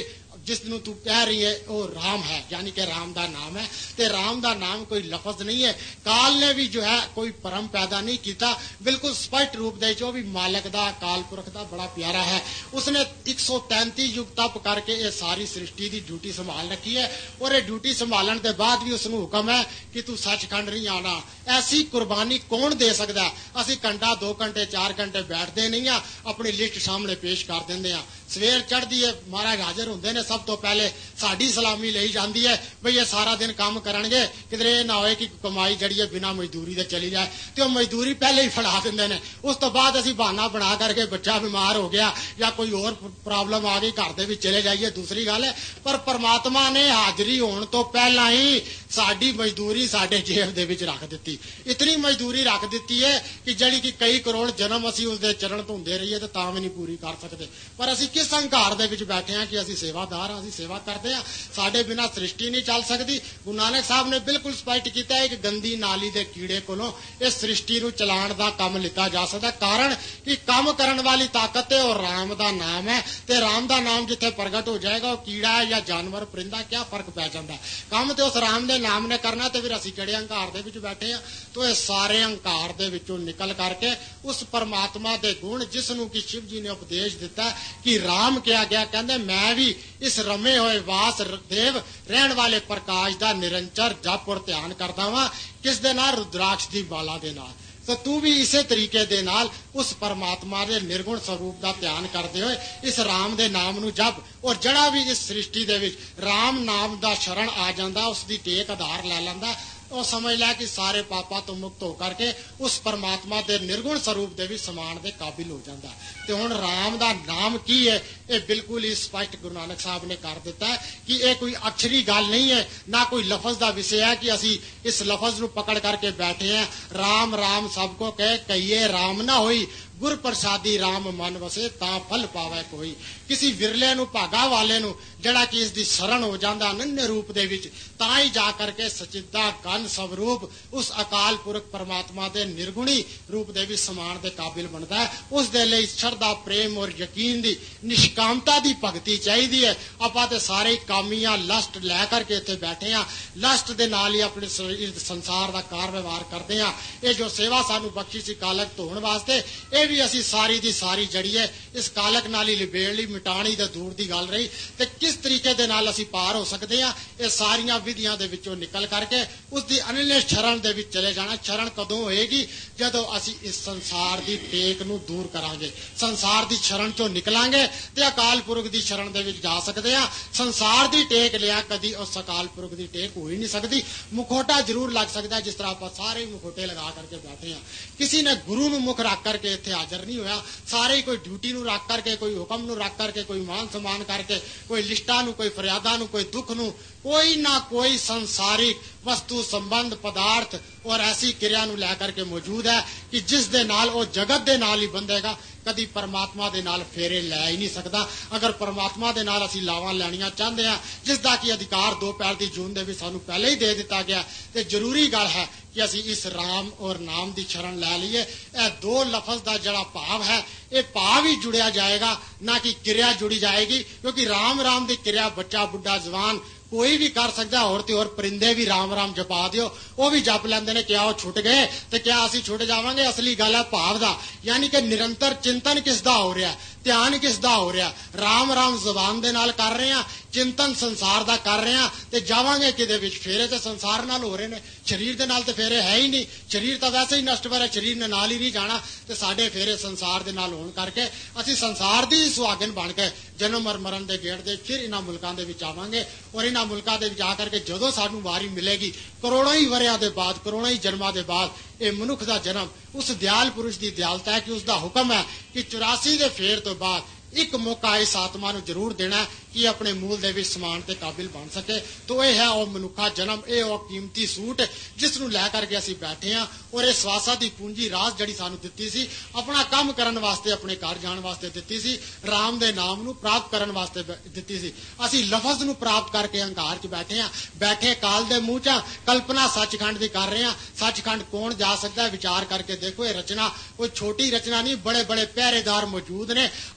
ਜਿਸ ਨੂੰ ਤੂੰ ਕਹਿ ਰਹੀ ਹੈ ਉਹ ਰਾਮ ਹੈ, ਯਾਨੀ ਕਿ ਰਾਮ ਦਾ ਨਾਮ ਹੈ। ਤੇ ਰਾਮ ਦਾ ਨਾਮ ਕੋਈ ਲਫ਼ਜ਼ ਨਹੀਂ ਹੈ। ਕਾਲ ਨੇ ਵੀ ਜੋ ਹੈ ਕੋਈ ਭਰਮ ਪੈਦਾ ਨਹੀਂ ਕੀਤਾ, ਬਿਲਕੁਲ ਸਪਸ਼ਟ ਰੂਪ ਦੇ ਜੋ ਵੀ ਮਾਲਕ ਦਾ, ਅਕਾਲ ਪੁਰਖ ਦਾ ਬੜਾ ਪਿਆਰਾ ਹੈ। ਉਸਨੇ ਇੱਕ ਸੌ ਤੈਂਤੀ ਯੁਗ ਤਪ ਕਰਕੇ ਇਹ ਸਾਰੀ ਸ੍ਰਿਸ਼ਟੀ ਦੀ ਡਿਊਟੀ ਸੰਭਾਲ ਰੱਖੀ ਹੈ। ਔਰ ਇਹ ਡਿਊਟੀ ਸੰਭਾਲਣ ਦੇ ਬਾਅਦ ਵੀ ਉਸਨੂੰ ਹੁਕਮ ਹੈ ਕਿ ਤੂੰ ਸੱਚਖੰਡ ਨਹੀਂ ਆਣਾ। ਐਸੀ ਕੁਰਬਾਨੀ ਕੌਣ ਦੇ ਸਕਦਾ? ਅਸੀਂ ਘੰਟਾ ਦੋ ਘੰਟੇ ਚਾਰ ਘੰਟੇ ਬੈਠਦੇ ਨਹੀਂ ਆ, ਆਪਣੀ ਲਿਸਟ ਸਾਹਮਣੇ ਪੇਸ਼ ਕਰ ਦਿੰਦੇ ਆ। ਸਵੇਰ ਚੜ੍ਹਦੀ ਹੈ, ਮਹਾਰਾਜ ਹਾਜ਼ਰ ਹੁੰਦੇ ਨੇ, ਸਭ ਤੋਂ ਪਹਿਲੇ ਸਾਡੀ ਸਲਾਮੀ ਲਈ ਜਾਂਦੀ ਹੈ ਬਈ ਇਹ ਸਾਰਾ ਦਿਨ ਕੰਮ ਕਰਨਗੇ, ਕਿਧਰੇ ਇਹ ਨਾ ਹੋਏ ਕਿ ਕਮਾਈ ਜਿਹੜੀ ਹੈ ਬਿਨਾਂ ਮਜ਼ਦੂਰੀ ਦੇ ਚਲੀ ਜਾਏ, ਤੇ ਉਹ ਮਜ਼ਦੂਰੀ ਪਹਿਲੇ ਹੀ ਫੜਾ ਦਿੰਦੇ ਨੇ। ਉਸ ਤੋਂ ਬਾਅਦ ਅਸੀਂ ਬਹਾਨਾ ਬਣਾ ਕਰਕੇ ਬੱਚਾ ਬਿਮਾਰ ਹੋ ਗਿਆ ਜਾਂ ਕੋਈ ਹੋਰ ਪ੍ਰੋਬਲਮ ਆ ਗਈ ਘਰ ਦੇ ਵਿੱਚ ਚਲੇ ਜਾਈਏ, ਦੂਸਰੀ ਗੱਲ ਹੈ। ਪਰ ਪਰਮਾਤਮਾ ਨੇ ਹਾਜ਼ਰੀ ਹੋਣ ਤੋਂ ਪਹਿਲਾਂ ਹੀ ਸਾਡੀ ਮਜ਼ਦੂਰੀ ਸਾਡੇ ਜੇਬ ਦੇ ਵਿੱਚ ਰੱਖ ਦਿੱਤੀ। ਇਤਨੀ ਮਜ਼ਦੂਰੀ ਰੱਖ ਦਿੱਤੀ ਹੈ ਕਿ ਜਿਹੜੀ ਕਿ ਕਈ ਕਰੋੜ ਜਨਮ ਅਸੀਂ ਉਸਦੇ ਚਰਨ ਧੁੰਦੇ ਰਹੀਏ ਤੇ ਤਾਂ ਵੀ ਨਹੀਂ ਪੂਰੀ ਕਰ ਸਕਦੇ। ਪਰ ਅਸੀਂ ਕਿਸ ਹੰਕਾਰ ਦੇ ਵਿੱਚ ਬੈਠੇ ਹਾਂ ਕਿ ਅਸੀਂ ਸੇਵਾਦਾਰ ਹਾਂ, ਅਸੀਂ ਸੇਵਾ ਕਰਦੇ ਹਾਂ, ਸਾਡੇ ਬਿਨਾਂ ਸ੍ਰਿਸ਼ਟੀ ਨਹੀਂ ਚੱਲ ਸਕਦੀ। ਗੁਰੂ ਨਾਨਕ ਸਾਹਿਬ ਨੇ ਬਿਲਕੁਲ ਸਪਸ਼ਟ ਕੀਤਾ ਹੈ ਕਿ ਗੰਦੀ ਨਾਲੀ ਦੇ ਕੀੜੇ ਕੋਲੋਂ ਇਸ ਸ੍ਰਿਸ਼ਟੀ ਨੂੰ ਚਲਾਉਣ ਦਾ ਕੰਮ ਲਿੱਤਾ ਜਾ ਸਕਦਾ। ਕਾਰਨ ਕਿ ਕੰਮ ਕਰਨ ਵਾਲੀ ਤਾਕਤ ਹੈ ਉਹ ਰਾਮ ਦਾ ਨਾਮ ਹੈ, ਤੇ ਰਾਮ ਦਾ ਨਾਮ ਜਿੱਥੇ ਪ੍ਰਗਟ ਹੋ ਜਾਏਗਾ ਉਹ ਕੀੜਾ ਹੈ ਜਾਂ ਜਾਨਵਰ ਪਰਿੰਦਾ ਕਿਆ ਫਰਕ ਪੈ ਜਾਂਦਾ। ਕੰਮ ਤੇ ਉਸ ਰਾਮ ਦੇ ਨਾਮ ਨੇ ਕਰਨਾ, ਤੇ ਫਿਰ ਅਸੀਂ ਕਿਹੜੇ ਹੰਕਾਰ ਦੇ ਵਿੱਚ ਬੈਠੇ ਹਾਂ? ਤੋ ਇਹ ਸਾਰੇ ਹੰਕਾਰ ਦੇ ਵਿੱਚੋਂ ਨਿਕਲ ਕਰਕੇ ਉਸ ਪਰਮਾਤਮਾ ਦੇ ਗੁਣ ਜਿਸ ਨੂੰ ਕਿ ਸ਼ਿਵ ਜੀ ਨੇ ਉਪਦੇਸ਼ ਦਿੱਤਾ ਕਿ ਰਾਮ ਕਿਹਾ ਗਿਆ, ਕਹਿੰਦੇ ਮੈਂ ਵੀ ਇਸ ਰਮੇ ਹੋਏ ਵਾਸ ਦੇਵ ਰਹਿਣ ਵਾਲੇ ਪ੍ਰਕਾਸ਼ ਦਾ ਨਿਰੰਤਰ ਜਪ ਔਰ ਧਿਆਨ ਕਰਦਾ ਵਾਂ। ਕਿਸ ਦੇ ਨਾਲ? ਰੁਦਰਾਕਸ਼ ਦੀ ਬਾਲਾ ਦੇ ਨਾਲ। तो तू भी इसे तरीके दे नाल उस परमात्मा के निर्गुण स्वरूप का ध्यान करते हुए इस राम दे नाम नू जप, और जड़ा भी इस सृष्टि दे विच राम नाम दा शरण आ जांदा, उसदी टेक आधार लै लैंदा, ਉਹ ਸਮਝ ਲੈ ਕਿ ਸਾਰੇ ਪਾਪਾਂ ਤੋਂ ਮੁਕਤ ਹੋ ਕਰਕੇ ਉਸ ਪਰਮਾਤਮਾ ਦੇ ਨਿਰਗੁਣ ਸਰੂਪ ਦੇ ਵੀ ਸਮਾਨ ਦੇ ਕਾਬਿਲ ਹੋ ਜਾਂਦਾ। ਤੇ ਹੁਣ ਰਾਮ ਦਾ ਨਾਮ ਕੀ ਹੈ ਇਹ ਬਿਲਕੁਲ ਹੀ ਸਪਸ਼ਟ ਗੁਰੂ ਨਾਨਕ ਸਾਹਿਬ ਨੇ ਕਰ ਦਿੱਤਾ ਹੈ ਕਿ ਇਹ ਕੋਈ ਅਕਸ਼ਰੀ ਗੱਲ ਨਹੀਂ ਹੈ, ਨਾ ਕੋਈ ਲਫ਼ਜ਼ ਦਾ ਵਿਸ਼ਾ ਹੈ ਕਿ ਅਸੀਂ ਇਸ ਲਫ਼ਜ਼ ਨੂੰ ਪਕੜ ਕਰਕੇ ਬੈਠੇ ਹਾਂ। ਰਾਮ ਰਾਮ ਸਭ ਕੋ ਕਹੇ ਕਹੀਏ ਰਾਮ ਨਾ ਹੋਈ, ਗੁਰ ਪ੍ਰਸਾਦੀ ਰਾਮ ਮਨ ਵਸੇ ਤਾਂ ਫਲ ਪਾਵੇ ਕੋਈ। ਕਿਸੇ ਵਿਰਲੇ ਨੂੰ ਭਾਗਾ ਵਾਲੇ ਨੂੰ ਜਿਹੜਾ ਕਿ ਇਸ ਦੀ ਸ਼ਰਨ ਹੋ ਜਾਂਦਾ ਅਨੰਨ ਰੂਪ ਦੇ ਵਿੱਚ, ਤਾਂ ਹੀ ਜਾ ਕਰਕੇ ਸਚਿੱਦਾ ਗਨ ਸਵਰੂਪ ਉਸ ਅਕਾਲ ਪੁਰਖ ਪਰਮਾਤਮਾ ਦੇ ਨਿਰਗੁਣੀ ਰੂਪ ਦੇ ਵਿੱਚ ਸਮਾਨ ਦੇ ਕਾਬਿਲ ਬਣਦਾ ਹੈ। ਉਸ ਦੇ ਲਈ ਸ਼ਰਧਾ ਪ੍ਰੇਮ ਔਰ ਯਕੀਨ ਦੀ ਨਿਸ਼ਕਾਮਤਾ ਦੀ ਭਗਤੀ ਚਾਹੀਦੀ ਹੈ। ਆਪਾਂ ਤੇ ਸਾਰੇ ਕਾਮੀਆਂ ਲਸਟ ਲੈ ਕਰਕੇ ਇੱਥੇ ਬੈਠੇ ਹਾਂ, ਲਸਟ ਦੇ ਨਾਲ ਹੀ ਆਪਣੇ ਸੰਸਾਰ ਦਾ ਕਾਰ ਵਿਵਹਾਰ ਕਰਦੇ ਹਾਂ। ਇਹ ਜੋ ਸੇਵਾ ਸਾਨੂੰ ਬਖਸ਼ੀ ਸੀ ਕਾਲਕ ਧੋਣ ਵਾਸਤੇ, ਇਹ ਵੀ ਅਸੀਂ ਸਾਰੀ ਦੀ ਸਾਰੀ ਜੜੀ ਹੈ ਇਸ ਕਾਲਕ ਨਾਲ ਹੀ ਲਿਬੇੜ ਲਈ, ਮਿਟਾਣੀ ਤਾਂ ਦੂਰ ਦੀ ਗੱਲ ਰਹੀ। ਤੇ ਕਿਸ ਤਰੀਕੇ ਦੇ ਨਾਲ ਅਸੀਂ ਪਾਰ ਹੋ ਸਕਦੇ ਹਾਂ? ਇਹ ਸਾਰੀਆਂ ਵਿਧੀਆਂ ਦੇ ਵਿੱਚੋਂ ਨਿਕਲ ਕਰਕੇ ਉਸ ਦੀ ਅਨਿਲ ਸ਼ਰਨ ਦੇ ਵਿੱਚ ਚਲੇ ਜਾਣਾ। ਸ਼ਰਨ ਕਦੋਂ ਹੋਏਗੀ? ਜਦੋਂ ਅਸੀਂ ਇਸ ਸੰਸਾਰ ਦੀ ਟੇਕ ਨੂੰ ਦੂਰ ਕਰਾਂਗੇ, ਸੰਸਾਰ ਦੀ ਸ਼ਰਨ ਚੋਂ ਨਿਕਲਾਂਗੇ ਤੇ ਅਕਾਲ ਪੁਰਖ ਦੀ ਸ਼ਰਨ ਦੇ ਵਿੱਚ ਜਾ ਸਕਦੇ ਹਾਂ। ਸੰਸਾਰ ਦੀ ਟੇਕ ਲਿਆ ਕਦੀ ਉਸ ਅਕਾਲ ਪੁਰਖ ਦੀ ਟੇਕ ਹੋ ਹੀ ਨਹੀਂ ਸਕਦੀ। ਮੁਖੋਟਾ ਜ਼ਰੂਰ ਲੱਗ ਸਕਦਾ, ਜਿਸ ਤਰ੍ਹਾਂ ਆਪਾਂ ਸਾਰੇ ਮੁਖੋਟੇ ਲਗਾ ਕਰਕੇ ਬੈਠੇ ਹਾਂ। ਕਿਸੇ ਨੇ ਗੁਰੂ ਨੂੰ ਮੁਖ ਰੱਖ ਕਰਕੇ ਇੱਥੇ ਹਾਜ਼ਰ ਨਹੀਂ ਹੋਇਆ, ਸਾਰੇ ਕੋਈ ਡਿਊਟੀ ਨੂੰ ਰੱਖ ਕਰਕੇ, ਕੋਈ ਹੁਕਮ ਨੂੰ ਰੱਖ ਕਰਕੇ, ਕੋਈ ਮਾਨ ਸਨਮਾਨ ਕਰਕੇ, ਕੋਈ ਲਿਸਟਾਂ ਨੂੰ, ਕੋਈ ਫਰਿਆਦਾਂ ਨੂੰ, ਕੋਈ ਦੁੱਖ ਨੂੰ, ਕੋਈ ਨਾ ਕੋਈ ਸੰਸਾਰਿਕ ਵਸਤੂ ਸੰਬੰਧ ਪਦਾਰਥ ਔਰ ਐਸੀ ਕਿਰਿਆ ਨੂੰ ਲੈ ਕਰਕੇ ਮੌਜੂਦ ਹੈ ਕਿ ਜਿਸ ਦੇ ਨਾਲ ਉਹ ਜਗਤ ਦੇ ਨਾਲ ਹੀ ਬੰਧੇਗਾ, ਕਦੀ ਪਰਮਾਤਮਾ ਦੇ ਨਾਲ ਫੇਰੇ ਲੈ ਹੀ ਨਹੀਂ ਸਕਦਾ। ਅਗਰ ਪਰਮਾਤਮਾ ਦੇ ਨਾਲ ਅਸੀਂ ਲਾਵਾਂ ਲੈਣੀਆਂ ਚਾਹੁੰਦੇ ਹਾਂ, ਜਿਸ ਦਾ ਕਿ ਅਧਿਕਾਰ ਦੋ ਪੈਰ ਦੀ ਜੂਨ ਦੇ ਵਿੱਚ ਸਾਨੂੰ ਪਹਿਲੇ ਹੀ ਦੇ ਦਿੱਤਾ ਗਿਆ, ਤੇ ਜ਼ਰੂਰੀ ਗੱਲ ਹੈ ਕਿ ਅਸੀਂ ਇਸ ਰਾਮ ਔਰ ਨਾਮ ਦੀ ਸ਼ਰਨ ਲੈ ਲਈਏ। ਇਹ ਦੋ ਲਫ਼ਜ਼ ਦਾ ਜਿਹੜਾ ਭਾਵ ਹੈ, ਇਹ ਭਾਵ ਹੀ ਜੁੜਿਆ ਜਾਏਗਾ, ਨਾ ਕਿ ਕਿਰਿਆ ਜੁੜੀ ਜਾਏਗੀ। ਕਿਉਂਕਿ ਰਾਮ ਰਾਮ ਦੀ ਕਿਰਿਆ ਬੱਚਾ ਬੁੱਢਾ ਜਵਾਨ ਕੋਈ ਵੀ ਕਰ ਸਕਦਾ। ਹੋਰ ਤੇ ਹੋਰ ਪਰਿੰਦੇ ਵੀ ਰਾਮ ਰਾਮ ਜਪਾ ਦਿਓ, ਉਹ ਵੀ ਜਪ ਲੈਂਦੇ ਨੇ। ਕਿਆ ਉਹ ਛੁੱਟ ਗਏ ਤੇ ਕਿਆ ਅਸੀਂ ਛੁੱਟ ਜਾਵਾਂਗੇ? ਅਸਲੀ ਗੱਲ ਹੈ ਭਾਵ ਦਾ, ਯਾਨੀ ਕਿ ਨਿਰੰਤਰ ਚਿੰਤਨ ਕਿਸ ਦਾ ਹੋ ਰਿਹਾ, ਧਿਆਨ ਕਿਸ ਦਾ ਹੋ ਰਿਹਾ? ਰਾਮ ਰਾਮ ਜ਼ਬਾਨ ਦੇ ਨਾਲ ਕਰ ਰਹੇ ਹਾਂ, ਚਿੰਤਨ ਸੰਸਾਰ ਦਾ ਕਰ ਰਹੇ ਹਾਂ, ਤੇ ਜਾਵਾਂਗੇ ਕਿਦੇ ਵਿੱਚ? ਫੇਰੇ ਤੇ ਸੰਸਾਰ ਨਾਲ ਹੋ ਰਹੇ ਨੇ, ਸਰੀਰ ਦੇ ਨਾਲ ਤੇ ਫੇਰੇ ਹੈ ਹੀ ਨਹੀਂ। ਸਰੀਰ ਤਾਂ ਵੈਸੇ ਹੀ ਨਸ਼ਟਵਰ ਹੈ, ਸਰੀਰ ਨੇ ਨਾਲ ਹੀ ਨਹੀਂ ਜਾਣਾ, ਤੇ ਸਾਡੇ ਫੇਰੇ ਸੰਸਾਰ ਦੇ ਨਾਲ ਹੋਣ ਕਰਕੇ ਅਸੀਂ ਸੰਸਾਰ ਦੀ ਸੁਹਾਗਣ ਬਣ ਕੇ ਜਨਮ ਮਰ ਮਰਨ ਦੇ ਗੇੜ ਦੇ ਫਿਰ ਇਹਨਾਂ ਮੁਲਕਾਂ ਦੇ ਵਿੱਚ ਆਵਾਂਗੇ। ਔਰ ਇਹਨਾਂ ਮੁਲਕਾਂ ਦੇ ਵਿੱਚ ਆ ਕਰਕੇ ਜਦੋਂ ਸਾਨੂੰ ਵਾਰੀ ਮਿਲੇਗੀ, ਕਰੋੜਾਂ ਹੀ ਵਰਿਆਂ ਦੇ ਬਾਅਦ, ਕਰੋੜਾਂ ਹੀ ਜਨਮਾਂ ਦੇ ਬਾਅਦ, ਇਹ ਮਨੁੱਖ ਦਾ ਜਨਮ ਉਸ ਦਿਆਲ ਪੁਰਸ਼ ਦੀ ਦਿਆਲਤਾ ਹੈ ਕਿ ਉਸ ਦਾ ਹੁਕਮ ਹੈ ਕਿ ਚੁਰਾਸੀ ਦੇ ਫੇਰ ਤੋਂ ਬਾਅਦ ਇੱਕ ਮੌਕਾ ਇਸ ਆਤਮਾ ਨੂੰ ਜ਼ਰੂਰ ਦੇਣਾ ਕਿ ਆਪਣੇ ਮੂਲ ਦੇ ਵਿੱਚ ਸਮਾਨ ਤੇ ਕਾਬਿਲ ਬਣ ਸਕੇ। ਤੋ ਇਹ ਹੈ ਉਹ ਮਨੁੱਖਾ ਜਨਮ, ਇਹ ਉਹ ਕੀਮਤੀ ਸੂਟ ਜਿਸ ਨੂੰ ਲੈ ਕਰਕੇ ਅਸੀਂ ਬੈਠੇ ਹਾਂ। ਔਰ ਇਹ ਸਵਾਸਾਂ ਦੀ ਪੂੰਜੀ ਰਾਸ ਜਿਹੜੀ ਸਾਨੂੰ ਦਿੱਤੀ ਸੀ, ਆਪਣਾ ਕੰਮ ਕਰਨ ਵਾਸਤੇ, ਆਪਣੇ ਘਰ ਜਾਣ ਵਾਸਤੇ ਦਿੱਤੀ ਸੀ, ਰਾਮ ਦੇ ਨਾਮ ਨੂੰ ਪ੍ਰਾਪਤ ਕਰਨ ਵਾਸਤੇ ਦਿੱਤੀ ਸੀ। ਅਸੀਂ ਲਫ਼ਜ਼ ਨੂੰ ਪ੍ਰਾਪਤ ਕਰਕੇ ਹੰਕਾਰ 'ਚ ਬੈਠੇ ਹਾਂ, ਬੈਠੇ ਕਾਲ ਦੇ ਮੂੰਹ 'ਚ ਕਲਪਨਾ ਸੱਚਖੰਡ ਦੀ ਕਰ ਰਹੇ ਹਾਂ। ਸੱਚਖੰਡ ਕੌਣ ਜਾ ਸਕਦਾ? ਵਿਚਾਰ ਕਰਕੇ ਦੇਖੋ, ਇਹ ਰਚਨਾ ਕੋਈ ਛੋਟੀ ਰਚਨਾ ਨਹੀਂ, ਬੜੇ ਬੜੇ ਪਹਿਰੇਦਾਰ ਮੌਜੂਦ ਨੇ। ਆਪਣਾ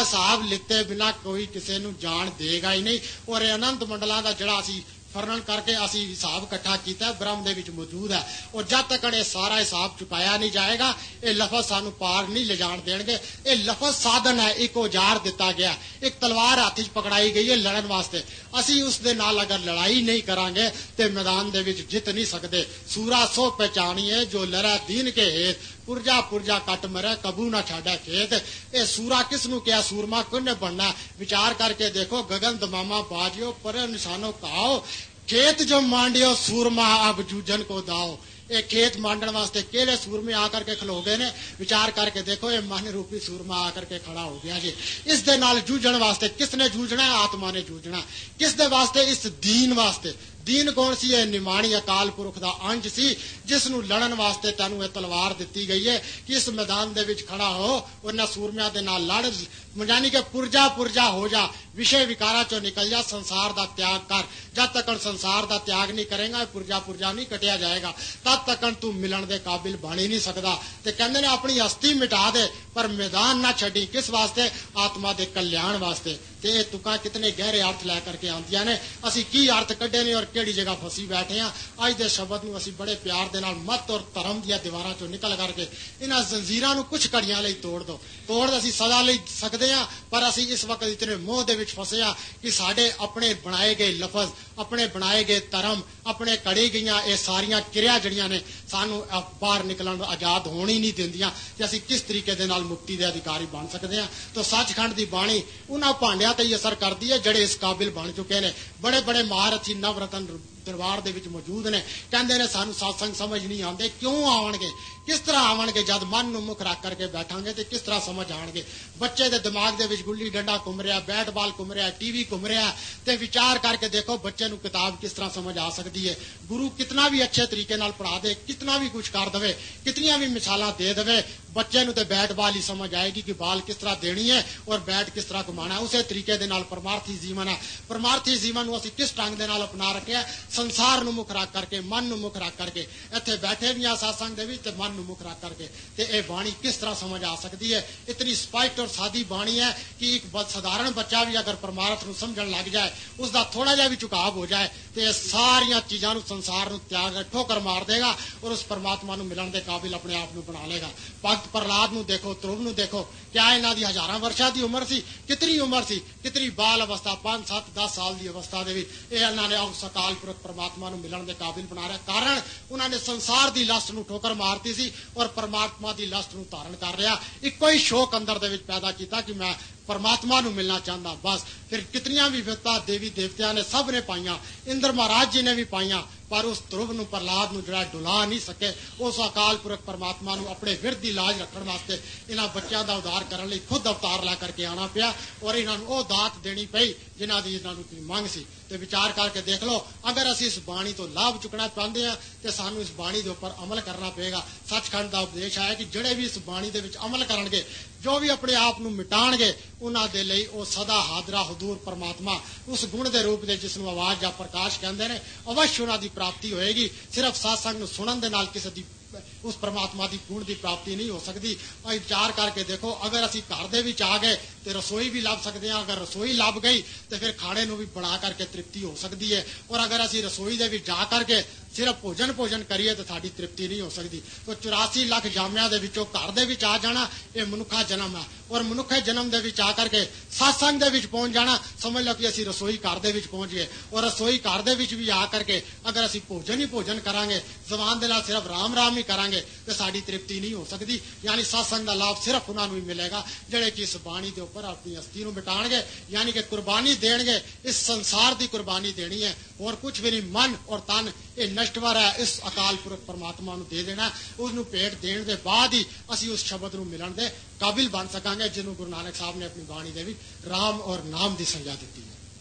ਹਿਸਾਬ ਲਿੱਤੇ ਬਿਨਾ ਕੋਈ ਕਿਸੇ ਨੂੰ ਜਾਣ ਦੇਗਾ ਹੀ ਨਹੀਂ। ਔਰ ਇਹ ਅਨੰਤ ਮੰਡਲਾਂ ਦਾ ਜਿਹੜਾ ਅਸੀਂ ਫਰਨਨ ਕਰਕੇ ਅਸੀਂ ਹਿਸਾਬ ਇਕੱਠਾ ਕੀਤਾ ਬ੍ਰਹਮ ਦੇ ਵਿੱਚ ਮੌਜੂਦ ਹੈ। ਔਰ ਜਦ ਤੱਕ ਇਹ ਸਾਰਾ ਹਿਸਾਬ ਚੁਕਾਇਆ ਨਹੀਂ ਜਾਏਗਾ ਇਹ ਲਫ਼ਜ਼ ਸਾਨੂੰ ਪਾਰ ਨਹੀਂ ਲਿਜਾਣ ਦੇਣਗੇ। ਇਹ ਲਫ਼ਜ਼ ਸਾਧਨ ਹੈ, ਇੱਕ ਔਜ਼ਾਰ ਦਿੱਤਾ ਗਿਆ, ਇੱਕ ਤਲਵਾਰ ਹੱਥ 'ਚ ਪਕੜਾਈ ਗਈ ਹੈ ਲੜਨ ਵਾਸਤੇ। ਅਸੀਂ ਉਸ ਦੇ ਨਾਲ ਅਗਰ ਲੜਾਈ ਨਹੀਂ ਕਰਾਂਗੇ ਤੇ ਮੈਦਾਨ ਦੇ ਵਿੱਚ ਜਿੱਤ ਨਹੀਂ ਸਕਦੇ। ਸੂਰਾ ਸੋ ਪਹਿਚਾਨੀਏ ਜੋ ਲੜਾ ਦੀਨ ਕੇ ਹੇਤ, ਪੁਰਜਾ ਪੁਰਜਾ ਕੱਟ ਮਰੇ ਕਬੂ ਨਾ ਛਾੜਾ ਖੇਤ। ਇਹ ਸੂਰਾ ਕਿਸ ਨੂੰ ਕਿਹਾ, ਸੂਰਮਾ ਕਿਹਨੇ ਬਣਨਾ? ਵਿਚਾਰ ਕਰਕੇ ਦੇਖੋ। ਗगन दमामा बाजियो पर निशानो काओ, खेत जो मांडियो सूरमा अब जूझन को दाओ। ये खेत मांडन वास्ते केड़े सूरमे आकर के खलो गए ने? विचार करके देखो। ये मन रूपी सूरमा आकर के खड़ा हो गया जी। इस दे नाल जूझण वास्ते किसने जूझना है? आत्मा ने जूझना। किस दे वास्ते? इस दीन वास्ते। दीन कौन सी है? निमाणी अकाल पुरख दा अंश सी जिस नूं लड़न वास्ते तैनूं ये तलवार दित्ती गई है कि इस मैदान दे विच खड़ा हो, उन्हां सूरमिਆਂ दे नाल लड़, यानी कि पुरजा पुरजा हो जा, विषय विकारा चो निकल जा, संसार दा त्याग कर। जब तक संसार दा त्याग नहीं करेगा पुरजा पुरजा नहीं कटिया जाएगा, तब तक तू मिलन दे काबिल बन ही नहीं सकदा। ते कहंदे ने अपनी हस्ती मिटा दे पर मैदान ना छड्डी। किस वास्ते? आत्मा दे कल्याण वास्ते। ते ये तुकां कितने गहरे अर्थ लै करके आंदियां ने। असीं की अर्थ कढे ने और किहड़ी जगह फसी बैठे हां। अज दे शब्द नूं असीं बड़े प्यार दे नाल मत और धर्म दीआं दीवारां चों निकल करके इन्हां जंजीरां नूं कुछ घड़ियां लई तोड़ दो। तोड़ असीं सदा लई सकदे हां, पर असीं इस वक्त इतने मोह दे विच फसे हां कि साडे अपने बनाए गए लफज, अपने बनाए गए धर्म, अपने कड़ी गईयां ये सारियां क्रिया जड़ियां ने सानूं बाहर निकलण आजाद होण ही नहीं दिंदियां कि असीं किस तरीके दे नाल मुक्ति दे अधिकारी बन सकदे हां। तो सचखंड दी बाणी उन्हां भांडियां ते ही असर करदी है ਜਿਹੜੇ इस काबिल बन चुके ने। बड़े बड़े महारथी नवरतन दरबार दे विच मौजूद ने। कहंदे ने सानू सत्संग समझ नहीं आंदे। क्यों आवणगे? किस तरह आवणगे? जद मन नूं मुख रख करके बैठांगे ते किस तरह समझ आणगे? बच्चे दे दिमाग दे विच गुल्ली डंडा घुम रिहा, बैट बॉल घुम रिहा, टीवी घुम रिहा, ते विचार करके देखो बच्चे नूं किताब किस तरह समझ आ सकदी है। गुरु कितना भी अच्छे तरीके नाल पढ़ा दे, कितना भी कुछ कर दवे, कितनियां भी मिसालां दे दवे, बच्चे नूं ते बैट बॉल ही समझ आएगी कि बॉल किस तरह देनी है और बैट किस तरह घुमाना है। उसे तरीके दे नाल परमार्थी जीवन है। परमार्थी जीवन नूं असीं किस ढंग दे नाल अपना रखिਆ? संसार नूं मुख रख करके, मन नूं मुख रख करके। इत्थे बैठे भी आ सत्संग दे विच ते मन नूं मुख रख करके। ते ये बाणी किस तरह समझ आ सकती है? इतनी स्पष्ट और सादी बाणी है कि एक साधारण बच्चा भी अगर परमार्थ नूं समझण लग जाए, उसका थोड़ा जिहा भी झुकाव हो जाए तो ये सारियां चीज़ां नूं, संसार नूं त्याग ठोकर मार देगा और उस परमात्मा नूं मिलण दे काबिल अपने आप नूं बना लेगा। भगत प्रहलाद नूं देखो, ध्रुव नूं देखो, क्या इन्हां दी हज़ारां वर्षां दी उम्र सी? कितनी उम्र सी? कितनी बाल अवस्था, पांच सत्त दस साल की अवस्था दे विच इह इन्हां ने उस अकाल पुरख परमात्मा नूं मिलण दे काबिल बना रहा। कारण उन्होंने संसार की लस्ट नूं ठोकर मारती सी और परमात्मा की लस्ट नूं धारण कर रहा। इक्को ही शौक अंदर दे विच पैदा किया कि मैं परमात्मा नूं मिलना चाहता। बस फिर कितनियां भी विपता देवी देवतियां ने सब ने पाइयां, इंद्र महाराज जी ने भी पाइयां, पर उस ध्रुव नूं, प्रहलाद नूं जिहड़ा डुला नहीं सके। उस अकाल पुरख परमात्मा नूं अपने विरध दी लाज रखण वास्ते इन्हां बच्चों का उद्धार करने लई खुद अवतार ला करके आना पिया और इन्हां नूं ओह दात देनी पई जिन्हां दी इन्हां नूं मंग सी। ते विचार करके देख लो, अगर असीं इस बाणी तो लाभ चुकना चाहते हैं तो सानूं इस बाणी के उपर अमल करना पेगा। सचखंड का उपदेश है कि जिहड़े भी इस बाणी दे विच अमल करनगे, जो भी अपने आप नूं मिटाणगे, उन्हां दे लई ओह सदा हादरा हुजूर परमात्मा उस गुण के रूप में जिसनूं आवाज या प्रकाश कहंदे ने, अवश्य उन्हां दी प्राप्ति होएगी। सिर्फ सत्संग नूं सुणन दे नाल किसी दी उस परमात्मा की गुण की प्राप्ति नहीं हो सकती। विचार करके देखो, अगर असीं घर दे विच आ गए तो रसोई भी लभ सकते हैं। अगर रसोई लभ गई तो फिर खाने नूं भी बना करके तृप्ति हो सकती है। और अगर असीं रसोई दे विच जा करके सिर्फ भोजन भोजन करिए तो साडी तृप्ति नहीं हो सकती। तो चौरासी लाख जामिया दे विचों घर दे विच आ जाना ये मनुखा जन्म है और मनुखे जन्म दे विच आ करके सत्संग दे विच पहुंच जाना, समझ लो कि असीं रसोई घर दे विच पहुंच गए। और रसोई घर दे विच भी आ करके अगर असीं भोजन ही भोजन करांगे, जबान दे नाल सिर्फ राम राम ही करांगे तो साडी तृप्ति नहीं हो सकती। यानी सत्संग का लाभ सिर्फ उन्हां नूं ही मिलेगा जिहड़े कि इस बाणी दे उपर अपनी हस्ती नूं मिटाणगे, यानी कि कुर्बानी देणगे। इस संसार की कुर्बानी देनी है और कुछ भी नहीं। मन और तन ये नष्टवर है, इस अकाल पुरख परमात्मा नूं दे देना। उसनूं भेंट देण दे बाद ही असीं उस शब्द नूं मिलण दे काबिल बन सकांगे जिन्होंने गुरु नानक साहब ने अपनी बाणी दे विच राम और नाम की संज्ञा दी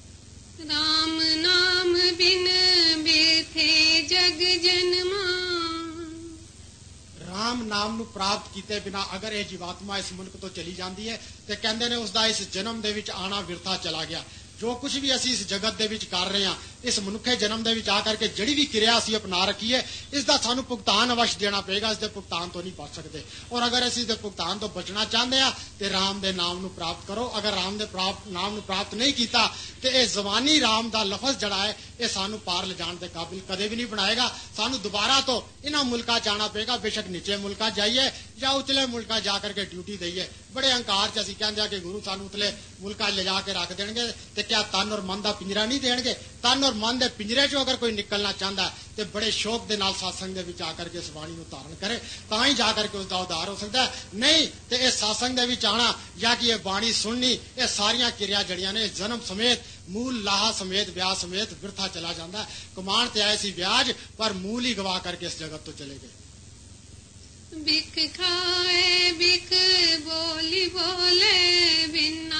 है। राम नाम बिन बेथे जग जन्मा। राम नाम नूं प्राप्त किए बिना अगर यह जीवात्मा इस मुल्क तो चली जाती है तो कहते हैं उसका इस जन्म दे विच आना विरथा चला गया। जो कुछ भी असी इस जगत दे विच कर रहे हैं ਇਸ ਮਨੁੱਖੇ ਜਨਮ ਦੇ ਵਿੱਚ ਆ ਕਰਕੇ ਜਿਹੜੀ ਵੀ ਕਿਰਿਆ ਅਸੀਂ ਅਪਣਾ ਰੱਖੀ ਹੈ ਇਸ ਦਾ ਸਾਨੂੰ ਭੁਗਤਾਨ ਅਵਸ਼ ਦੇਣਾ ਪਏਗਾ। ਇਸ ਦੇ ਭੁਗਤਾਨ ਤੋਂ ਨਹੀਂ ਬਚ ਸਕਦੇ। ਔਰ ਅਗਰ ਅਸੀਂ ਇਸ ਦੇ ਭੁਗਤਾਨ ਤੋਂ ਬਚਣਾ ਚਾਹੁੰਦੇ ਹਾਂ ਤੇ ਰਾਮ ਦੇ ਨਾਮ ਨੂੰ ਪ੍ਰਾਪਤ ਕਰੋ। ਅਗਰ ਰਾਮ ਦੇ ਪ੍ਰਾਪਤ ਨਾਮ ਨੂੰ ਪ੍ਰਾਪਤ ਨਹੀਂ ਕੀਤਾ ਤੇ ਇਹ ਜ਼ਬਾਨੀ ਰਾਮ ਦਾ ਲਫ਼ਜ਼ ਜਿਹੜਾ ਹੈ ਇਹ ਸਾਨੂੰ ਪਾਰ ਲਿਜਾਣ ਦੇ ਕਾਬਿਲ ਕਦੇ ਵੀ ਨਹੀਂ ਬਣਾਏਗਾ। ਸਾਨੂੰ ਦੁਬਾਰਾ ਤੋਂ ਇਹਨਾਂ ਮੁਲਕਾਂ ਜਾਣਾ ਪਏਗਾ। ਬੇਸ਼ੱਕ ਨੀਚੇ ਮੁਲਕਾਂ ਜਾਈਏ ਜਾਂ ਉਤਲੇ ਮੁਲਕਾਂ ਜਾ ਕਰਕੇ ਡਿਊਟੀ ਦਈਏ। ਬੜੇ ਹੰਕਾਰ ਚ ਅਸੀਂ ਕਹਿੰਦੇ ਆ ਕਿ ਗੁਰੂ ਸਾਨੂੰ ਉਤਲੇ ਮੁਲਕਾਂ ਲਿਜਾ ਕੇ ਰੱਖ ਦੇਣਗੇ ਤੇ ਕਿਆ ਤਨ ਔਰ ਮਨ ਦਾ ਪਿੰਜਰਾ ਨਹੀਂ ਦੇਣਗੇ। ਤਨ ਔਰ ਮਨ ਦੇ ਪਿੰਜਰੇ ਚੋਂ ਅਗਰ ਕੋਈ ਨਿਕਲਣਾ ਚਾਹੁੰਦਾ ਤੇ ਬੜੇ ਸ਼ੌਕ ਦੇ ਨਾਲ ਸਾਸੰਗ ਦੇ ਵਿੱਚ ਆ ਕਰਕੇ ਇਸ ਬਾਣੀ ਨੂੰ ਧਾਰਨ ਕਰੇ ਤਾਂ ਹੀ ਜਾ ਕਰਕੇ ਉਸ ਦਾ ਉਧਾਰ ਹੋ ਸਕਦਾ। ਨਹੀਂ ਤੇ ਇਹ ਸਾਸੰਗ ਦੇ ਵਿੱਚ ਆਣਾ ਜਾਂ ਕਿ ਇਹ ਬਾਣੀ ਸੁਣਨੀ ਇਹ ਸਾਰੀਆਂ ਕਿਰਿਆ ਜੜੀਆਂ ਨੇ ਜਨਮ ਸਮੇਤ ਮੂਲ ਲਾਹਾ ਸਮੇਤ ਵਿਆਹ ਸਮੇਤ ਵਿਰਥਾ ਚਲਾ ਜਾਂਦਾ। ਕਮਾਣ ਤੇ ਆਏ ਸੀ ਵਿਆਜ ਪਰ ਮੂਲ ਹੀ ਗਵਾ ਕਰਕੇ ਇਸ ਜਗਤ ਤੋਂ ਚਲੇ ਗਏ। बिख खाए बिख बोली बोले बिना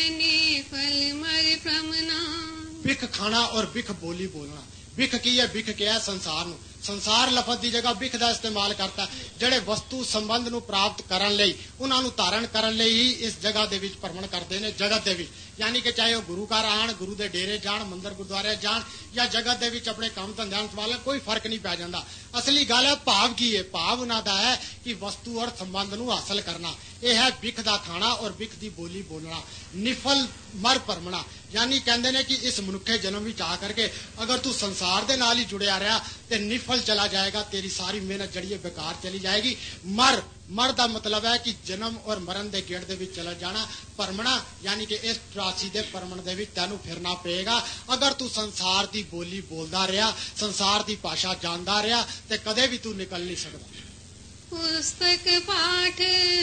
निफल मर प्रमना। बिख खाना और बिख बोली बोलना। बिख की है बिख क्या है संसार ਨੂੰ ਸੰਸਾਰ ਲਫ਼ਜ਼ ਦੀ ਜਗ੍ਹਾ ਬਿਖ ਦਾ ਇਸਤੇਮਾਲ ਕਰਤਾ। ਜਿਹੜੇ ਵਸਤੂ ਸੰਬੰਧ ਨੂੰ ਪ੍ਰਾਪਤ ਕਰਨ ਲਈ ਉਹਨਾਂ ਨੂੰ ਧਾਰਨ ਕਰਨ ਲਈ ਹੀ ਇਸ ਜਗ੍ਹਾ ਦੇ ਵਿੱਚ ਭਰਮਣ ਕਰਦੇ ਨੇ ਜਗਤ ਦੇ ਵਿੱਚ। ਯਾਨੀ ਕਿ ਚਾਹੇ ਉਹ ਗੁਰੂ ਘਰ ਆਣ ਗੁਰੂ ਦੇ ਡੇਰੇ ਜਾਣ ਮੰਦਰ ਗੁਰਦੁਆਰੇ ਜਾਣ ਜਾਂ ਜਗਤ ਦੇ ਵਿੱਚ ਆਪਣੇ ਕੰਮ ਧੰਦਿਆਂ ਨੂੰ ਸੰਭਾਲਣ ਕੋਈ ਫਰਕ ਨਹੀਂ ਪੈ ਜਾਂਦਾ। ਅਸਲੀ ਗੱਲ ਹੈ ਭਾਵ ਕੀ ਹੈ। ਭਾਵ ਉਹਨਾਂ ਦਾ ਹੈ ਕਿ ਵਸਤੂ ਔਰ ਸੰਬੰਧ ਨੂੰ ਹਾਸਲ ਕਰਨਾ। ਇਹ ਹੈ ਬਿਖ ਦਾ ਖਾਣਾ ਔਰ ਬਿਖ ਦੀ ਬੋਲੀ ਬੋਲਣਾ। ਨਿਫਲ ਮਰ ਭਰਮਣਾ ਯਾਨੀ ਕਹਿੰਦੇ ਨੇ ਕਿ ਇਸ ਮਨੁੱਖੇ ਜਨਮ ਵਿੱਚ ਆ ਕਰਕੇ ਅਗਰ ਤੂੰ ਸੰਸਾਰ ਦੇ ਨਾਲ ਹੀ ਜੁੜਿਆ ਰਿਹਾ ਤੇ ਨਿਫਲ ਚਲਾ ਜਾਏਗਾ। ਤੇਰੀ ਸਾਰੀ ਮਿਹਨਤ ਜਿਹੜੀ ਹੈ ਬੇਕਾਰ ਚਲੀ ਜਾਏਗੀ। ਮਰ ਮਰ ਦਾ ਮਤਲਬ ਹੈ ਕਿ ਜਨਮ ਔਰ ਮਰਨ ਦੇ ਗੇੜ ਦੇ ਵਿੱਚ ਚਲਾ ਜਾਣਾ। ਭਰਮਣਾ ਯਾਨੀ ਕਿ ਇਸ ਰਾਸ਼ੀ ਦੇ ਭਰਮਣ ਦੇ ਵਿੱਚ ਤੈਨੂੰ ਫਿਰਨਾ ਪਏਗਾ। ਅਗਰ ਤੂੰ ਸੰਸਾਰ ਦੀ ਬੋਲੀ ਬੋਲਦਾ ਰਿਹਾ ਸੰਸਾਰ ਦੀ ਭਾਸ਼ਾ ਜਾਣਦਾ ਰਿਹਾ ਤੇ ਕਦੇ ਵੀ ਤੂੰ ਨਿਕਲ ਨਹੀਂ ਸਕਦਾ। पुस्तक पाठ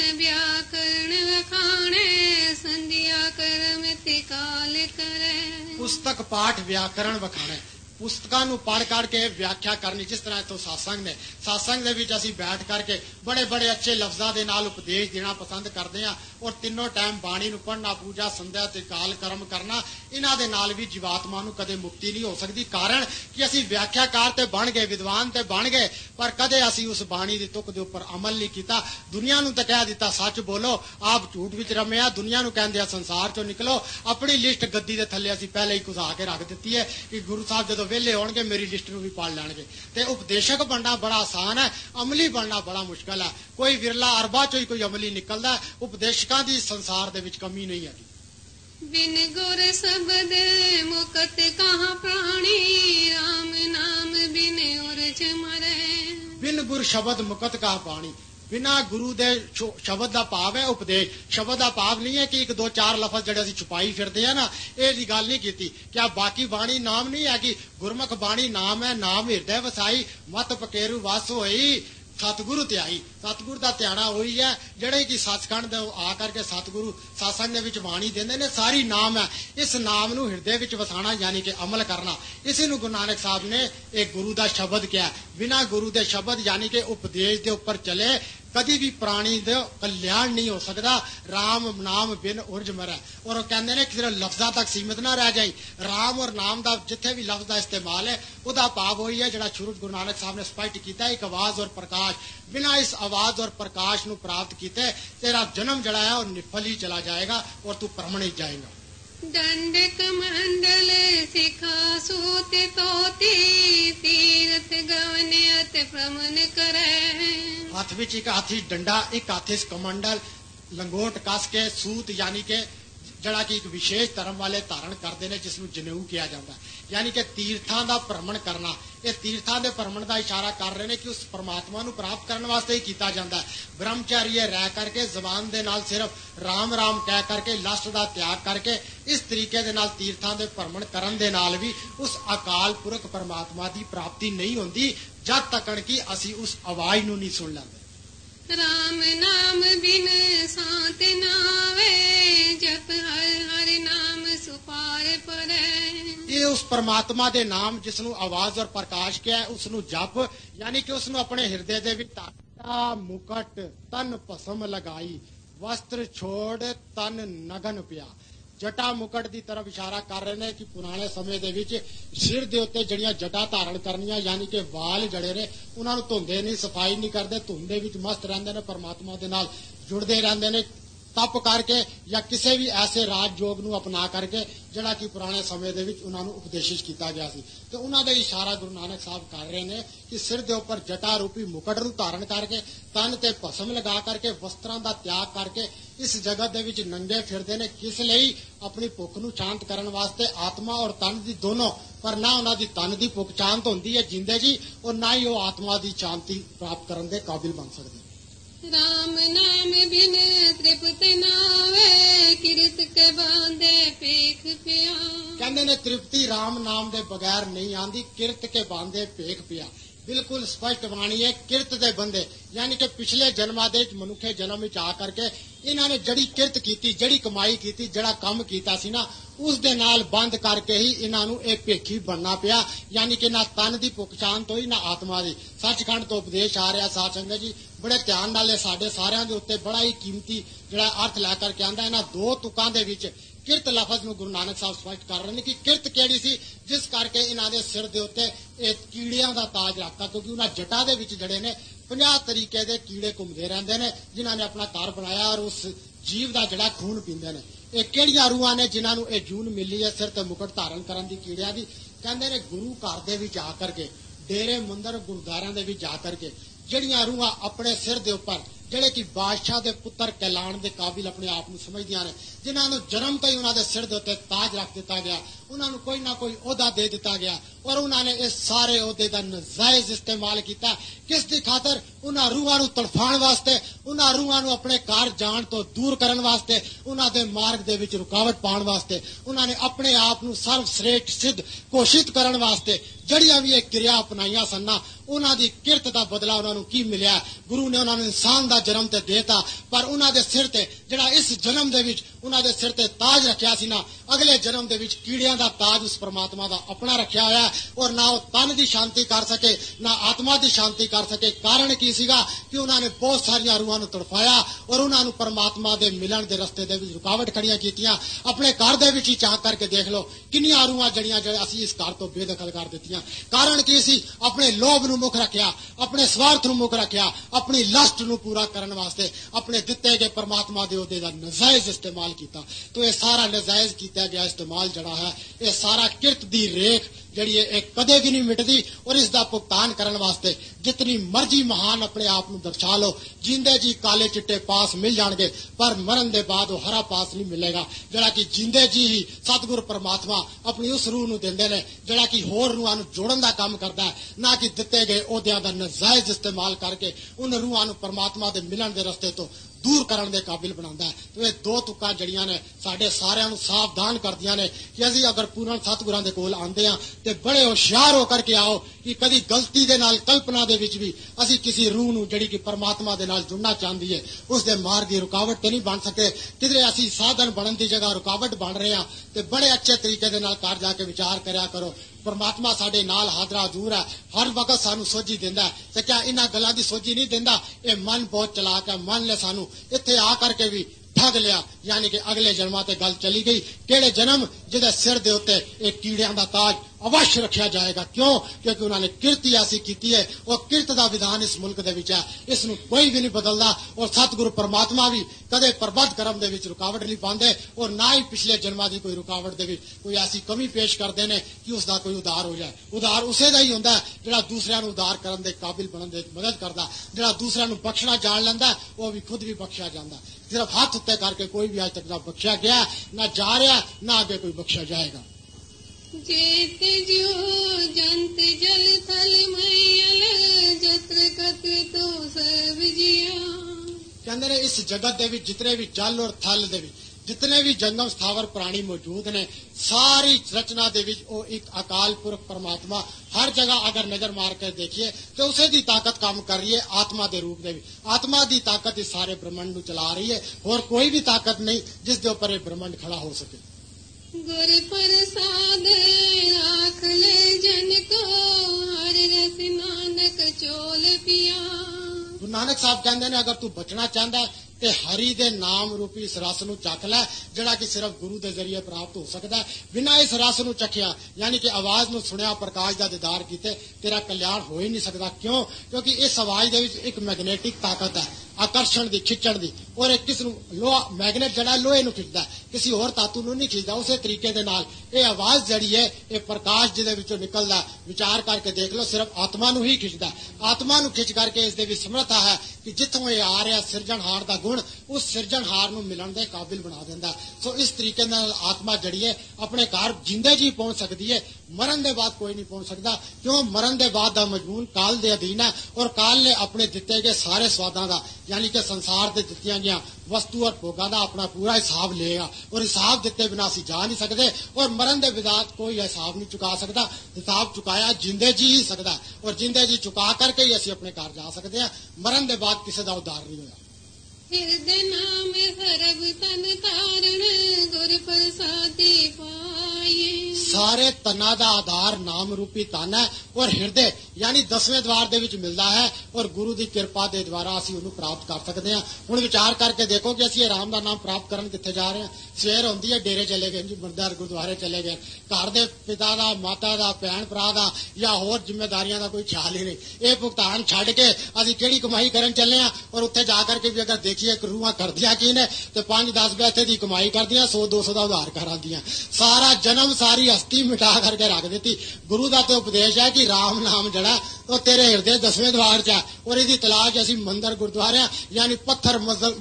व्याकरण वखाणे संध्या कर्म तिकाल करे। पुस्तक पाठ व्याकरण वखाणे ਪੁਸਤਕਾਂ ਨੂੰ ਪੜ੍ਹ ਕਰਕੇ ਵਿਆਖਿਆ ਕਰਨੀ। ਜਿਸ ਤਰ੍ਹਾਂ ਤੋਂ ਸਾਸੰਗ ਨੇ ਸਾਸੰਗ ਦੇ ਵਿੱਚ ਅਸੀਂ ਬੈਠ ਕਰਕੇ ਬੜੇ ਬੜੇ ਅੱਛੇ ਲਫ਼ਜ਼ਾਂ ਦੇ ਨਾਲ ਉਪਦੇਸ਼ ਦੇਣਾ ਪਸੰਦ ਕਰਦੇ ਹਾਂ ਔਰ ਤਿੰਨੋਂ ਟਾਈਮ ਬਾਣੀ ਨੂੰ ਪੜ੍ਹਨਾ ਪੂਜਾ ਸੰਧਿਆ ਤੇ ਕਾਲ ਕਰਮ ਕਰਨਾ ਇਹਨਾਂ ਦੇ ਨਾਲ ਵੀ ਜੀਵਾਤਮਾ ਨੂੰ ਕਦੇ ਮੁਕਤੀ ਨਹੀਂ ਹੋ ਸਕਦੀ। ਕਾਰਨ ਕਿ ਅਸੀਂ ਵਿਆਖਿਆਕਾਰ ਤੇ ਬਣ ਗਏ ਵਿਦਵਾਨ ਤੇ ਬਣ ਗਏ ਪਰ ਕਦੇ ਅਸੀਂ ਉਸ ਬਾਣੀ ਦੀ ਤੁਕ ਦੇ ਉੱਪਰ ਅਮਲ ਨਹੀਂ ਕੀਤਾ। ਦੁਨੀਆ ਨੂੰ ਤਾਂ ਕਹਿ ਦਿੱਤਾ ਸੱਚ ਬੋਲੋ ਆਪ ਝੂਠ ਵਿੱਚ ਰਮਿਆ। ਦੁਨੀਆ ਨੂੰ ਕਹਿੰਦੇ ਆ ਸੰਸਾਰ ਚੋਂ ਨਿਕਲੋ। ਆਪਣੀ ਲਿਸਟ ਗੱਦੀ ਦੇ ਥੱਲੇ ਅਸੀਂ ਪਹਿਲੇ ਹੀ ਘੁਸਾ ਕੇ ਰੱਖ ਦਿੱਤੀ ਹੈ ਕਿ ਗੁਰੂ ਸਾਹਿਬ ਜਦੋਂ ਵੇਲੇ ਹੋਣਗੇ ਮੇਰੀ ਲਿਸਟ ਨੂੰ ਵੀ ਪੜ ਲੈਣਗੇ। ਤੇ ਉਪਦੇਸ਼ਕ ਬਣਨਾ ਬੜਾ ਆਸਾਨ ਹੈ ਅਮਲੀ ਬਣਨਾ ਬੜਾ ਮੁਸ਼ਕਲ ਹੈ। ਕੋਈ ਵਿਰਲਾ ਅਰਬਾਂ ਚੋਂ ਹੀ ਕੋਈ ਅਮਲੀ ਨਿਕਲਦਾ। ਉਪਦੇਸ਼ਕਾਂ ਦੀ ਸੰਸਾਰ ਦੇ ਵਿੱਚ ਕਮੀ ਨਹੀਂ ਹੈਗੀ। बिन गुर शब्द मुकत कहाँ प्राणी राम नाम बिन उरज मरे। बिन गुर शब्द मुकत कहाँ प्राणी ਬਿਨਾ ਗੁਰੂ ਦੇ ਸ਼ਬਦ ਦਾ ਭਾਵ ਹੈ ਉਪਦੇਸ਼। ਸ਼ਬਦ ਦਾ ਭਾਵ ਨਹੀਂ ਹੈ ਕਿ ਇੱਕ ਦੋ ਚਾਰ ਲਫ਼ਜ਼ ਜਿਹੜੇ ਅਸੀਂ ਛੁਪਾਈ ਫਿਰਦੇ ਆ ਨਾ ਇਹ ਦੀ ਗੱਲ ਨਹੀਂ ਕੀਤੀ। ਕਿਆ ਬਾਕੀ ਬਾਣੀ ਨਾਮ ਨਹੀਂ ਹੈ ਕਿ ਗੁਰਮੁਖ ਬਾਣੀ ਨਾਮ ਹੈ। ਨਾਮ ਹਿਰਦੇ ਵਸਾਈ ਮਤ ਪਕੇਰੂ ਵਸ ਹੋਈ ਸਤਿਗੁਰੂ ਧਿਆਈ। ਸਤਿਗੁਰੂ ਦਾ ਧਿਆਣਾ ਹੋਈ ਹੈ ਜਿਹੜੇ ਕਿ ਸੱਚਖੰਡ ਦੇ ਆ ਕਰਕੇ ਸਤਿਗੁਰੂ ਸਾਸੰਗ ਦੇ ਵਿੱਚ ਬਾਣੀ ਦਿੰਦੇ ਨੇ ਸਾਰੀ ਨਾਮ ਹੈ। ਇਸ ਨਾਮ ਨੂੰ ਹਿਰਦੇ ਵਿੱਚ ਵਸਾਣਾ ਯਾਨੀ ਕਿ ਅਮਲ ਕਰਨਾ। ਇਸੇ ਨੂੰ ਗੁਰੂ ਨਾਨਕ ਸਾਹਿਬ ਨੇ ਇਹ ਗੁਰੂ ਦਾ ਸ਼ਬਦ ਕਿਹਾ। ਬਿਨਾ ਗੁਰੂ ਦੇ ਸ਼ਬਦ ਯਾਨੀ ਕਿ ਉਪਦੇਸ਼ ਦੇ ਉੱਪਰ ਚਲੇ ਕਦੀ ਵੀ ਪ੍ਰਾਣੀ ਦਾ ਕਲਿਆਣ ਨਹੀਂ ਹੋ ਸਕਦਾ। ਰਾਮ ਨਾਮ ਬਿਨ ਉਰਜ ਮਰੈ। ਔਰ ਉਹ ਕਹਿੰਦੇ ਨੇ ਕਿ ਸਿਰਫ ਲਫ਼ਜ਼ਾਂ ਤੱਕ ਸੀਮਿਤ ਨਾ ਰਹਿ ਜਾਈ। ਰਾਮ ਔਰ ਨਾਮ ਦਾ ਜਿੱਥੇ ਵੀ ਲਫ਼ਜ਼ ਦਾ ਇਸਤੇਮਾਲ ਹੈ ਉਹਦਾ ਭਾਵ ਹੋਈ ਹੈ ਜਿਹੜਾ ਸ਼ੁਰੂ ਗੁਰੂ ਨਾਨਕ ਸਾਹਿਬ ਨੇ ਸਪਸ਼ਟ ਕੀਤਾ ਇੱਕ ਆਵਾਜ਼ ਔਰ ਪ੍ਰਕਾਸ਼। ਬਿਨਾਂ ਇਸ ਆਵਾਜ਼ ਔਰ ਪ੍ਰਕਾਸ਼ ਨੂੰ ਪ੍ਰਾਪਤ ਕੀਤੇ ਤੇਰਾ ਜਨਮ ਜਿਹੜਾ ਹੈ ਉਹ ਨਿਫਲ ਹੀ ਚਲਾ ਜਾਏਗਾ ਔਰ ਤੂੰ ਭਰਮਣ ਹੀ ਜਾਏਗਾ। दंडक मंडल शिखा सूत तोती तीर्थ गवन अत प्रमन करे। ਹੱਥ ਵਿੱਚ ਇੱਕ ਹਾਥੀ ਡੰਡਾ ਇੱਕ ਹੱਥ ਇਸ ਕਮੰਡਲ ਲੰਗੋਟ ਕੱਸ ਕੇ ਸੂਤ ਯਾਨੀ ਕਿ ਜਿਹੜਾ ਕਿ ਇੱਕ ਵਿਸ਼ੇਸ਼ ਧਰਮ ਵਾਲੇ ਧਾਰਨ ਕਰਦੇ ਨੇ ਜਿਸ ਨੂੰ ਜਨੇਊ ਕਿਹਾ ਜਾਂਦਾ ਯਾਨੀ ਕਿ ਤੀਰਥਾਂ ਦਾ ਭ੍ਰਮਣ ਕਰਨਾ। ਇਹ ਤੀਰਥਾਂ ਦੇ ਭ੍ਰਮਣ ਦਾ ਇਸ਼ਾਰਾ ਕਰ ਰਹੇ ਨੇ ਕਿ ਉਸ ਪਰਮਾਤਮਾ ਨੂੰ ਪ੍ਰਾਪਤ ਕਰਨ ਵਾਸਤੇ ਹੀ ਕੀਤਾ ਜਾਂਦਾ। ਬ੍ਰਹਮਚਾਰੀ ਰਹਿ ਕਰਕੇ ਜ਼ਬਾਨ ਦੇ ਨਾਲ ਸਿਰਫ ਰਾਮ ਰਾਮ ਕਹਿ ਕਰਕੇ ਲਸਟ ਦਾ ਤਿਆਗ ਕਰਕੇ ਇਸ ਤਰੀਕੇ ਦੇ ਨਾਲ ਤੀਰਥਾਂ ਦੇ ਭ੍ਰਮਣ ਕਰਨ ਦੇ ਨਾਲ ਵੀ ਉਸ ਅਕਾਲ ਪੁਰਖ ਪਰਮਾਤਮਾ ਦੀ ਪ੍ਰਾਪਤੀ ਨਹੀਂ ਹੁੰਦੀ ਜਦ ਤੱਕ ਕਿ ਅਸੀਂ ਉਸ ਆਵਾਜ਼ ਨੂੰ ਨਹੀਂ ਸੁਣ ਲੈਂਦੇ। राम नाम बिन सांत नावे जप हर हर नाम सुपार परे। ਇਹ ਉਸ ਪਰਮਾਤਮਾ ਦੇ ਨਾਮ ਜਿਸ ਨੂੰ ਆਵਾਜ਼ ਔਰ ਪ੍ਰਕਾਸ਼ ਕਿਹਾ ਉਸ ਨੂੰ ਜਪ ਯਾਨੀ ਕਿ ਉਸ ਨੂੰ ਆਪਣੇ ਹਿਰਦੇ ਦੇ ਵਿੱਚ ਧਾਰਿਆ। ਮੁਕਟ ਤਨ ਭਸਮ ਲਗਾਈ ਵਸਤਰ ਛੋੜ ਤਨ ਨਗਨ ਪਿਆ। ਜਟਾ ਮੁਕਟ ਦੀ ਤਰਫ ਇਸ਼ਾਰਾ ਕਰ ਰਹੇ ਨੇ ਕਿ ਪੁਰਾਣੇ ਸਮੇਂ ਦੇ ਵਿੱਚ ਸਿਰ ਦੇ ਉੱਤੇ ਜਿਹੜੀਆਂ ਜਟਾ ਧਾਰਨ ਕਰਨੀਆਂ ਯਾਨੀ ਕਿ ਵਾਲ ਜੜੇ ਨੇ ਉਹਨਾਂ ਨੂੰ ਧੋਂਦੇ ਨਹੀਂ ਸਫਾਈ ਨਹੀਂ ਕਰਦੇ ਧੁੰਦੇ ਵਿੱਚ ਮਸਤ ਰਹਿੰਦੇ ਨੇ ਪਰਮਾਤਮਾ ਦੇ ਨਾਲ ਜੁੜਦੇ ਰਹਿੰਦੇ ਨੇ ਤਪ ਕਰਕੇ ਜਾਂ ਕਿਸੇ ਵੀ ਐਸੇ ਰਾਜ ਯੋਗ ਨੂੰ ਅਪਣਾ ਕਰਕੇ ਜਿਹੜਾ ਕਿ ਪੁਰਾਣੇ ਸਮੇਂ ਦੇ ਵਿੱਚ ਉਹਨਾਂ ਨੂੰ ਉਪਦੇਸ਼ਿਸ਼ ਕੀਤਾ ਗਿਆ ਸੀ। ਤੇ ਉਹਨਾਂ ਦੇ ਇਸ਼ਾਰਾ ਗੁਰੂ ਨਾਨਕ ਸਾਹਿਬ ਕਰ ਰਹੇ ਨੇ ਕਿ ਸਿਰ ਦੇ ਉੱਪਰ ਜਟਾ ਰੂਪੀ ਮੁਕਟ ਨੂੰ ਧਾਰਨ ਕਰਕੇ, ਤਨ ਤੇ ਭਸਮ ਲਗਾ ਕਰਕੇ, ਵਸਤਰਾਂ ਦਾ ਤਿਆਗ ਕਰਕੇ ਇਸ ਜਗਤ ਦੇ ਵਿੱਚ ਨੰਗੇ ਫਿਰਦੇ ਨੇ। ਕਿਸ ਲਈ? ਆਪਣੀ ਭੁੱਖ ਨੂੰ ਸ਼ਾਂਤ ਕਰਨ ਵਾਸਤੇ, ਆਤਮਾ ਔਰ ਤਨ ਦੀ ਦੋਨੋਂ। ਪਰ ਨਾ ਉਹਨਾਂ ਦੀ ਤਨ ਦੀ ਭੁੱਖ ਸ਼ਾਂਤ ਹੁੰਦੀ ਹੈ ਜਿੰਦੇ ਜੀ, ਔਰ ਨਾ ਹੀ ਉਹ ਆਤਮਾ ਦੀ ਸ਼ਾਂਤੀ ਪ੍ਰਾਪਤ ਕਰਨ ਦੇ ਕਾਬਿਲ ਬਣ ਸਕਦੇ। राम नाम बिन तृप्त नावे किरत के बांधे पेख पिया। ਕਹਿੰਦੇ ਨੇ ਤ੍ਰਿਪਤੀ ਰਾਮ ਨਾਮ ਦੇ ਬਗੈਰ ਨਹੀਂ ਆਂਦੀ, ਕਿਰਤ ਕੇ ਬਾਂਧੇ ਭੇਖ ਪਿਆ। ਬਿਲਕੁਲ ਸਪਸ਼ਟ ਬਾਣੀ ਹੈ, ਕਿਰਤ ਦੇ ਬੰਦੇ ਯਾਨੀ ਕਿ ਪਿਛਲੇ ਜਨਮਾਂ ਦੇ ਮਨੁੱਖੇ ਜਨਮ ਵਿੱਚ ਆ ਕਰਕੇ ਇਹਨਾਂ ਨੇ ਜਿਹੜੀ ਕਿਰਤ ਕੀਤੀ, ਜਿਹੜੀ ਕਮਾਈ ਕੀਤੀ, ਜਿਹੜਾ ਕੰਮ ਕੀਤਾ ਸੀ ਨਾ, ਉਸ ਦੇ ਨਾਲ ਬੰਦ ਕਰਕੇ ਹੀ ਇਹਨਾਂ ਨੂੰ ਇਹ ਭੇਖੀ ਬਣਨਾ ਪਿਆ। ਯਾਨੀ ਕਿ ਨਾ ਤਨ ਦੀ ਭੁੱਖ ਸ਼ਾਂਤ ਹੋਈ, ਨਾ ਆਤਮਾ ਦੀ। ਸੱਚਖੰਡ ਤੋਂ ਉਪਦੇਸ਼ ਆ ਰਿਹਾ ਸਾਧ ਸੰਗਤ ਜੀ, ਬੜੇ ਧਿਆਨ ਨਾਲ ਸਾਡੇ ਸਾਰਿਆਂ ਦੇ ਉੱਤੇ ਬੜਾ ਹੀ ਕੀਮਤੀ ਜਿਹੜਾ ਅਰਥ ਲੈ ਕਰਕੇ ਆਂਦਾ। ਇਹਨਾਂ ਦੋ ਤੁਕਾਂ ਦੇ ਵਿੱਚ ਕਿਰਤ ਲਫ਼ਜ਼ ਨੂੰ ਗੁਰੂ ਨਾਨਕ ਸਾਹਿਬ ਸਪਸ਼ਟ ਕਰ ਰਹੇ ਨੇ ਕਿ ਕਿਰਤ ਕਿਹੜੀ ਸੀ ਜਿਸ ਕਰਕੇ ਇਹਨਾਂ ਦੇ ਸਿਰ ਦੇ ਉੱਤੇ ਇਹ ਕੀੜਿਆਂ ਦਾ ਤਾਜ ਰੱਖਾ, ਕਿਉਂਕਿ ਉਹਨਾਂ ਜਟਾਂ ਦੇ ਵਿੱਚ ਜੜੇ ਨੇ ਪੰਜਾਹ ਤਰੀਕੇ ਦੇ ਕੀੜੇ ਘੁੰਮਦੇ ਰਹਿੰਦੇ ਨੇ ਜਿਨ੍ਹਾਂ ਨੇ ਆਪਣਾ ਘਰ ਬਣਾਇਆ ਔਰ ਉਸ ਜੀਵ ਦਾ ਜਿਹੜਾ ਖੂਨ ਪੀਂਦੇ ਨੇ। ਇਹ ਕਿਹੜੀਆਂ ਰੂਹਾਂ ਨੇ ਜਿਨ੍ਹਾਂ ਨੂੰ ਇਹ ਜੂਨ ਮਿਲੀ ਹੈ ਸਿਰ ਤੇ ਮੁਕਟ ਧਾਰਨ ਕਰਨ ਦੀ ਕੀੜਿਆਂ ਦੀ? ਕਹਿੰਦੇ ਨੇ ਗੁਰੂ ਘਰ ਦੇ ਵਿੱਚ ਆ ਕਰਕੇ, ਡੇਰੇ ਮੰਦਰ ਗੁਰਦੁਆਰਿਆਂ ਦੇ ਵਿੱਚ ਜਾ ਕਰਕੇ ਜਿਹੜੀਆਂ ਰੂਹਾਂ ਆਪਣੇ ਸਿਰ ਦੇ ਉੱਪਰ ਜਿਹੜੇ ਕਿ ਬਾਦਸ਼ਾਹ ਦੇ ਪੁੱਤਰ ਕਹਿਲਾਣ ਦੇ ਕਾਬਿਲ ਆਪਣੇ ਆਪ ਨੂੰ ਸਮਝਦੀਆਂ ਨੇ, ਜਿਨ੍ਹਾਂ ਨੂੰ ਜਨਮ ਤੋਂ ਹੀ ਉਹਨਾਂ ਦੇ ਸਿਰ ਦੇ ਉੱਤੇ ਤਾਜ ਰੱਖ ਦਿੱਤਾ ਗਿਆ, ਉਹਨਾਂ ਨੂੰ ਕੋਈ ਨਾ ਕੋਈ ਅਹੁਦਾ ਦੇ ਦਿੱਤਾ ਗਿਆ ਔਰ ਉਹਨਾਂ ਨੇ ਇਸ ਸਾਰੇ ਅਹੁਦੇ ਦਾ ਨਜਾਇਜ਼ ਇਸਤੇਮਾਲ ਕੀਤਾ। ਕਿਸ ਦੀ ਖਾਤਰ? ਉਹਨਾਂ ਰੂਹਾਂ ਨੂੰ ਤੜਫਾਉਣ ਵਾਸਤੇ, ਉਹਨਾਂ ਰੂਹਾਂ ਨੂੰ ਆਪਣੇ ਘਰ ਜਾਣ ਤੋਂ ਦੂਰ ਕਰਨ ਵਾਸਤੇ, ਉਹਨਾਂ ਦੇ ਮਾਰਗ ਦੇ ਵਿੱਚ ਰੁਕਾਵਟ ਪਾਉਣ ਵਾਸਤੇ, ਉਹਨਾਂ ਨੇ ਆਪਣੇ ਆਪ ਨੂੰ ਸਰਵ ਸ੍ਰੇਸ਼ਟ ਸਿੱਧ ਘੋਸ਼ਿਤ ਕਰਨ ਵਾਸਤੇ ਜਿਹੜੀਆਂ ਵੀ ਇਹ ਕਿਰਿਆ ਅਪਣਾਈਆਂ ਸਨ ਨਾ, ਉਹਨਾਂ ਦੀ ਕਿਰਤ ਦਾ ਬਦਲਾ ਉਹਨਾਂ ਨੂੰ ਕੀ ਮਿਲਿਆ? ਗੁਰੂ ਨੇ ਉਹਨਾਂ ਨੂੰ ਇਨਸਾਨ ਦਾ ਜਨਮ ਤੇ ਦੇਤਾ, ਪਰ ਉਹਨਾਂ ਦੇ ਸਿਰ ਤੇ ਜਿਹੜਾ ਇਸ ਜਨਮ ਦੇ ਵਿੱਚ ਉਹਨਾਂ ਦੇ ਸਿਰ ਤੇ ਤਾਜ ਰੱਖਿਆ ਸੀ ਨਾ, ਅਗਲੇ ਜਨਮ ਦੇ ਵਿੱਚ ਕੀੜਿਆਂ ਦਾ ਤਾਜ ਉਸ ਪਰਮਾਤਮਾ ਦਾ ਆਪਣਾ ਰੱਖਿਆ ਹੋਇਆ ਔਰ ਨਾ ਉਹ ਤਨ ਦੀ ਸ਼ਾਂਤੀ ਕਰ ਸਕੇ, ਨਾ ਆਤਮਾ ਦੀ ਸ਼ਾਂਤੀ ਕਰ ਸਕੇ। ਕਾਰਨ ਕੀ ਸੀਗਾ? ਕਿ ਉਹਨਾਂ ਨੇ ਬਹੁਤ ਸਾਰੀਆਂ ਰੂਹਾਂ ਨੂੰ ਤੜਫਾਇਆ ਔਰ ਉਹਨਾਂ ਨੂੰ ਪਰਮਾਤਮਾ ਦੇ ਮਿਲਣ ਦੇ ਰਸਤੇ ਦੇ ਵਿੱਚ ਰੁਕਾਵਟ ਖੜੀਆਂ ਕੀਤੀਆਂ। ਆਪਣੇ ਘਰ ਦੇ ਵਿੱਚ ਹੀ ਚਾਹ ਕਰਕੇ ਦੇਖ ਲਓ ਕਿੰਨੀਆਂ ਰੂਹਾਂ ਜੜੀਆਂ ਜਿਹੜੇ ਅਸੀਂ ਇਸ ਘਰ ਤੋਂ ਬੇਦਖਲ ਕਰ ਦਿੱਤੀਆਂ। ਕਾਰਨ ਕੀ ਸੀ? ਆਪਣੇ ਲੋਭ ਨੂੰ ਮੁੱਖ ਰੱਖਿਆ, ਆਪਣੇ ਸਵਾਰਥ ਨੂੰ ਮੁੱਖ ਰੱਖਿਆ, ਆਪਣੀ ਲਸਟ ਨੂੰ ਪੂਰਾ ਕਰਨ ਵਾਸਤੇ ਆਪਣੇ ਦਿੱਤੇ ਗਏ ਪਰਮਾਤਮਾ ਦੇ ਉਹਦੇ ਦਾ ਨਜਾਇਜ਼ ਇਸਤੇਮਾਲ ਕੀਤਾ। तो ये सारा नजायज किया गया इस्तेमाल जड़ा है, ये सारा किरत दी रेख ਜਿਹੜੀ ਇਹ ਕਦੇ ਵੀ ਨਹੀਂ ਮਿਟਦੀ ਔਰ ਇਸ ਦਾ ਭੁਗਤਾਨ ਕਰਨ ਵਾਸਤੇ ਜਿਤਨੀ ਮਰਜ਼ੀ ਮਹਾਨ ਆਪਣੇ ਆਪ ਨੂੰ ਦਰਸਾ ਲਓ, ਜਿੰਦੇ ਜੀ ਕਾਲੇ ਚਿੱਟੇ ਪਾਸ ਮਿਲ ਜਾਣਗੇ ਪਰ ਮਰਨ ਦੇ ਬਾਅਦ ਉਹ ਹਰਾ ਪਾਸ ਨਹੀਂ ਮਿਲੇਗਾ ਜਿਹੜਾ ਕਿ ਜਿੰਦੇ ਜੀ ਹੀ ਸਤਿਗੁਰ ਪਰਮਾਤਮਾ ਆਪਣੀ ਉਸ ਰੂਹ ਨੂੰ ਦਿੰਦੇ ਨੇ ਜਿਹੜਾ ਕਿ ਹੋਰ ਰੂਹਾਂ ਨੂੰ ਜੋੜਨ ਦਾ ਕੰਮ ਕਰਦਾ ਹੈ, ਨਾ ਕਿ ਦਿੱਤੇ ਗਏ ਅਹੁਦਿਆਂ ਦਾ ਨਜਾਇਜ਼ ਇਸਤੇਮਾਲ ਕਰਕੇ ਉਹਨਾਂ ਰੂਹਾਂ ਨੂੰ ਪਰਮਾਤਮਾ ਦੇ ਮਿਲਣ ਦੇ ਰਸਤੇ ਤੋਂ दूर करने के काबिल बनाता है। तो ये दो तुक्का जड़ियां ने साडे सारियां नूं सावधान करदियां ने कि असीं अगर पूर्ण सतगुरां दे कोल आंदे हां ते बड़े होशियार होकर के आओ कि कदी गलती दे नाल कल्पना दे विच भी असीं किसी रूह नूं जड़ी कि परमात्मा दे नाल जुड़ना चाहंदी है उस दे मार्ग दी रुकावट ते नहीं बन सके, किधरे असीं साधन बनन दी जगह रुकावट बन रहे हां। ते बड़े अच्छे तरीके दे नाल घर जाके विचार करया करो, परमात्मा साडे नाल हाजरा हजूर है, हर वक्त सानू सोझी दिंदा है। ते क्या इन्हां गल्लां दी सोझी नहीं दिंदा? ये मन बहुत चलाक है, मन ने सानू इत्थे आ करके भी ठग लिया, यानी कि अगले जन्मां ते गल चली गई। केड़े जन्म जिहदे सिर दे उत्ते एक कीड़ियां दा ताज अवश्य रखा जाएगा। क्यों? क्योंकि उन्होंने किरत ही ऐसी की है और किरत का विधान इस मुल्क दे विच है, इसनूं कोई भी नहीं बदलदा और सतगुरु परमात्मा भी कदे प्रबद्ध कर्म दे विच रुकावट नहीं पाते और ना ही पिछले जन्मां दी कोई रुकावट दे विच कोई ऐसी कमी पेश करते हैं कि उसका कोई उधार हो जाए। उधार उसे दा ही हुंदा है जिहड़ा दूसरिਆਂ ਨੂੰ उधार करन दे काबिल बनन दे मदद करदा, जिहड़ा दूसरिਆਂ ਨੂੰ बख्शना जान लैंदा वो भी खुद भी बख्शा जांदा। सिर्फ हाथ उत्ते करके कोई भी आज तक ना बख्शा गया, ना जा रहा, ना आगे कोई बख्शा जाएगा। जेत जो जंत जल थल मैल जत्र कत तो सर्व जिया। कहंदे ने इस जगत दे विच जितने भी जल और थल दे विच जितने भी जंगम स्थावर प्राणी मौजूद ने सारी रचना दे विच ओ एक अकाल पुरख परमात्मा हर जगह अगर नजर मार कर देखिए तो उसे दी ताकत काम कर रही है आत्मा दे रूप दे विच। आत्मा दी ताकत इस सारे ब्रह्मांड नूं चला रही है और कोई भी ताकत नहीं जिस दे ऊपर ये ब्रह्मांड खड़ा हो सके। गुर प्रसाद राख ले जन को हर रस नानक चोल पिया। गुरु नानक साहब कहते हैं अगर तू बचना चाहता है ते हरि दे नाम रूपी इस रस नूं चख लै जिहड़ा कि सिर्फ गुरु दे जरिए प्राप्त हो सकता है। बिना इस रस नूं चखिया यानी कि आवाज नूं सुनिया प्रकाश दा दीदार कीते तेरा कल्याण हो ही नहीं सकता। क्यों? क्योंकि इस आवाज दे विच एक मैग्नेटिक ताकत है। ਆਕਰਸ਼ਣ ਦੀ, ਖਿੱਚਣ ਦੀ। ਔਰ ਕਿਸ ਨੂੰ ਲੋਹਾ ਮੈਗਨੇਟ ਜਿਹੜਾ ਲੋਹੇ ਨੂੰ ਖਿੱਚਦਾ, ਕਿਸੇ ਹੋਰ ਧਾਤੂ ਨੂੰ ਨਹੀਂ ਖਿੱਚਦਾ। ਉਸੇ ਤਰੀਕੇ ਦੇ ਨਾਲ ਇਹ ਆਵਾਜ਼ ਜਿਹੜੀ ਹੈ, ਇਹ ਪ੍ਰਕਾਸ਼ ਜਿਹਦੇ ਵਿੱਚੋਂ ਨਿਕਲਦਾ, ਵਿਚਾਰ ਕਰਕੇ ਦੇਖ ਲਓ, ਸਿਰਫ ਆਤਮਾ ਨੂੰ ਹੀ ਖਿੱਚਦਾ। ਆਤਮਾ ਨੂੰ ਖਿੱਚ ਕਰਕੇ ਇਸ ਦੇ ਵਿੱਚ ਸਮਰੱਥਾ ਹੈ ਕਿ ਜਿੱਥੋਂ ਇਹ ਆ ਰਿਹਾ ਸਿਰਜਣਹਾਰ ਦਾ ਗੁਣ, ਉਸ ਸਿਰਜਣਹਾਰ ਨੂੰ ਮਿਲਣ ਦੇ ਕਾਬਿਲ ਬਣਾ ਦਿੰਦਾ। ਸੋ ਇਸ ਤਰੀਕੇ ਨਾਲ ਆਤਮਾ ਜਿਹੜੀ ਹੈ ਆਪਣੇ ਘਰ ਜਿੰਦੇ ਜੀ ਪਹੁੰਚ ਸਕਦੀ ਹੈ, ਮਰਨ ਦੇ ਬਾਅਦ ਕੋਈ ਨਹੀਂ ਪਹੁੰਚ ਸਕਦਾ। ਕਿਉਂ? ਮਰਨ ਦੇ ਬਾਅਦ ਦਾ ਮਜਮੂਨ ਕਾਲ ਦੇ ਅਧੀਨ ਹੈ, ਔਰ ਕਾਲ ਨੇ ਆਪਣੇ ਦਿੱਤੇ ਗਏ ਸਾਰੇ ਸਵਾਦਾਂ ਦਾ, ਯਾਨੀ ਕਿ ਸੰਸਾਰ ਦੇ ਦਿੱਤੀਆਂ ਗਈਆਂ ਵਸਤੂ ਔਰ ਭੋਗਾਂ ਦਾ ਆਪਣਾ ਪੂਰਾ ਹਿਸਾਬ ਲਏਗਾ। ਔਰ ਹਿਸਾਬ ਦਿੱਤੇ ਬਿਨਾਂ ਅਸੀਂ ਜਾ ਨਹੀਂ ਸਕਦੇ, ਔਰ ਮਰਨ ਦੇ ਬਾਅਦ ਕੋਈ ਹਿਸਾਬ ਨਹੀਂ ਚੁਕਾ ਸਕਦਾ। ਹਿਸਾਬ ਚੁਕਾਇਆ ਜਿੰਦੇ ਜੀ ਹੀ ਸਕਦਾ, ਔਰ ਜਿੰਦੇ ਜੀ ਚੁਕਾ ਕਰਕੇ ਹੀ ਅਸੀਂ ਆਪਣੇ ਘਰ ਜਾ ਸਕਦੇ ਹਾਂ। ਮਰਨ ਦੇ ਬਾਅਦ ਕਿਸੇ ਦਾ ਉਦਾਰ ਨਹੀਂ ਹੋਇਆ। ਹਿਰਦੇ ਨਾਮ ਸਰਬ ਤਨ ਤਾਰਨ, ਗੁਰ ਪ੍ਰਸਾਦੀ ਪਾਏ। ਸਾਰੇ ਤਨਾਂ ਦਾ ਆਧਾਰ ਨਾਮ ਰੂਪੀ ਤਨ ਹੈ, ਔਰ ਹਿਰਦੇ ਯਾਨੀ ਦਸਵੇਂ ਦਵਾਰ ਦੇ ਵਿੱਚ ਮਿਲਦਾ ਹੈ, ਔਰ ਗੁਰੂ ਦੀ ਕਿਰਪਾ ਦੇ ਦੁਆਰਾ ਅਸੀਂ ਉਹਨੂੰ ਪ੍ਰਾਪਤ ਕਰ ਸਕਦੇ ਹਾਂ। ਹੁਣ ਵਿਚਾਰ ਕਰਕੇ ਦੇਖੋ ਕਿ ਅਸੀਂ ਆਰਾਮ ਦਾ ਨਾਮ ਪ੍ਰਾਪਤ ਕਰਨ ਕਿੱਥੇ ਜਾ ਰਹੇ ਹਾਂ। ਸਵੇਰ ਹੁੰਦੀ ਹੈ, ਡੇਰੇ ਚਲੇ ਗਏ ਜੀ, ਮੰਦਰ ਗੁਰਦੁਆਰੇ ਚਲੇ ਗਏ, ਘਰ ਦੇ ਪਿਤਾ ਦਾ, ਮਾਤਾ ਦਾ, ਭੈਣ ਭਰਾ ਦਾ ਜਾਂ ਹੋਰ ਜ਼ਿੰਮੇਦਾਰੀਆਂ ਦਾ ਕੋਈ ਖਿਆਲ ਹੀ ਨਹੀਂ। ਇਹ ਭੁਗਤਾਨ ਛੱਡ ਕੇ ਅਸੀਂ ਕਿਹੜੀ ਕਮਾਈ ਕਰਨ ਚੱਲੇ ਹਾਂ? ਔਰ ਉੱਥੇ ਜਾ ਕਰਕੇ ਵੀ ਅਗਰ ਦੇਖੀਏ ਕਿ ਰੂਹਾਂ ਕਰਦੀਆਂ ਕੀ ਨੇ, ਤੇ ਪੰਜ ਦਸ ਪੈਸੇ ਦੀ ਕਮਾਈ ਕਰਦੀਆਂ, ਸੌ ਦੋ ਸੌ ਦਾ ਉਧਾਰ ਕਰਾਂਦੀਆਂ। ਸਾਰਾ ਜਨਮ ਸਾਰੀ ਹਸਤੀ ਮਿਟਾ ਕਰਕੇ ਰੱਖ ਦਿੱਤੀ। ਗੁਰੂ ਦਾ ਤੇ ਉਪਦੇਸ਼ ਹੈ ਕਿ ਰਾਮ ਨਾਮ ਜਿਹੜਾ ਉਹ ਤੇਰੇ ਹਿਰਦੇ ਦਸਵੇਂ ਦਵਾਰ 'ਚ ਹੈ, ਔਰ ਇਹਦੀ ਤਲਾਸ਼ ਅਸੀਂ ਮੰਦਰ ਗੁਰਦੁਆਰਿਆਂ ਯਾਨੀ ਪੱਥਰ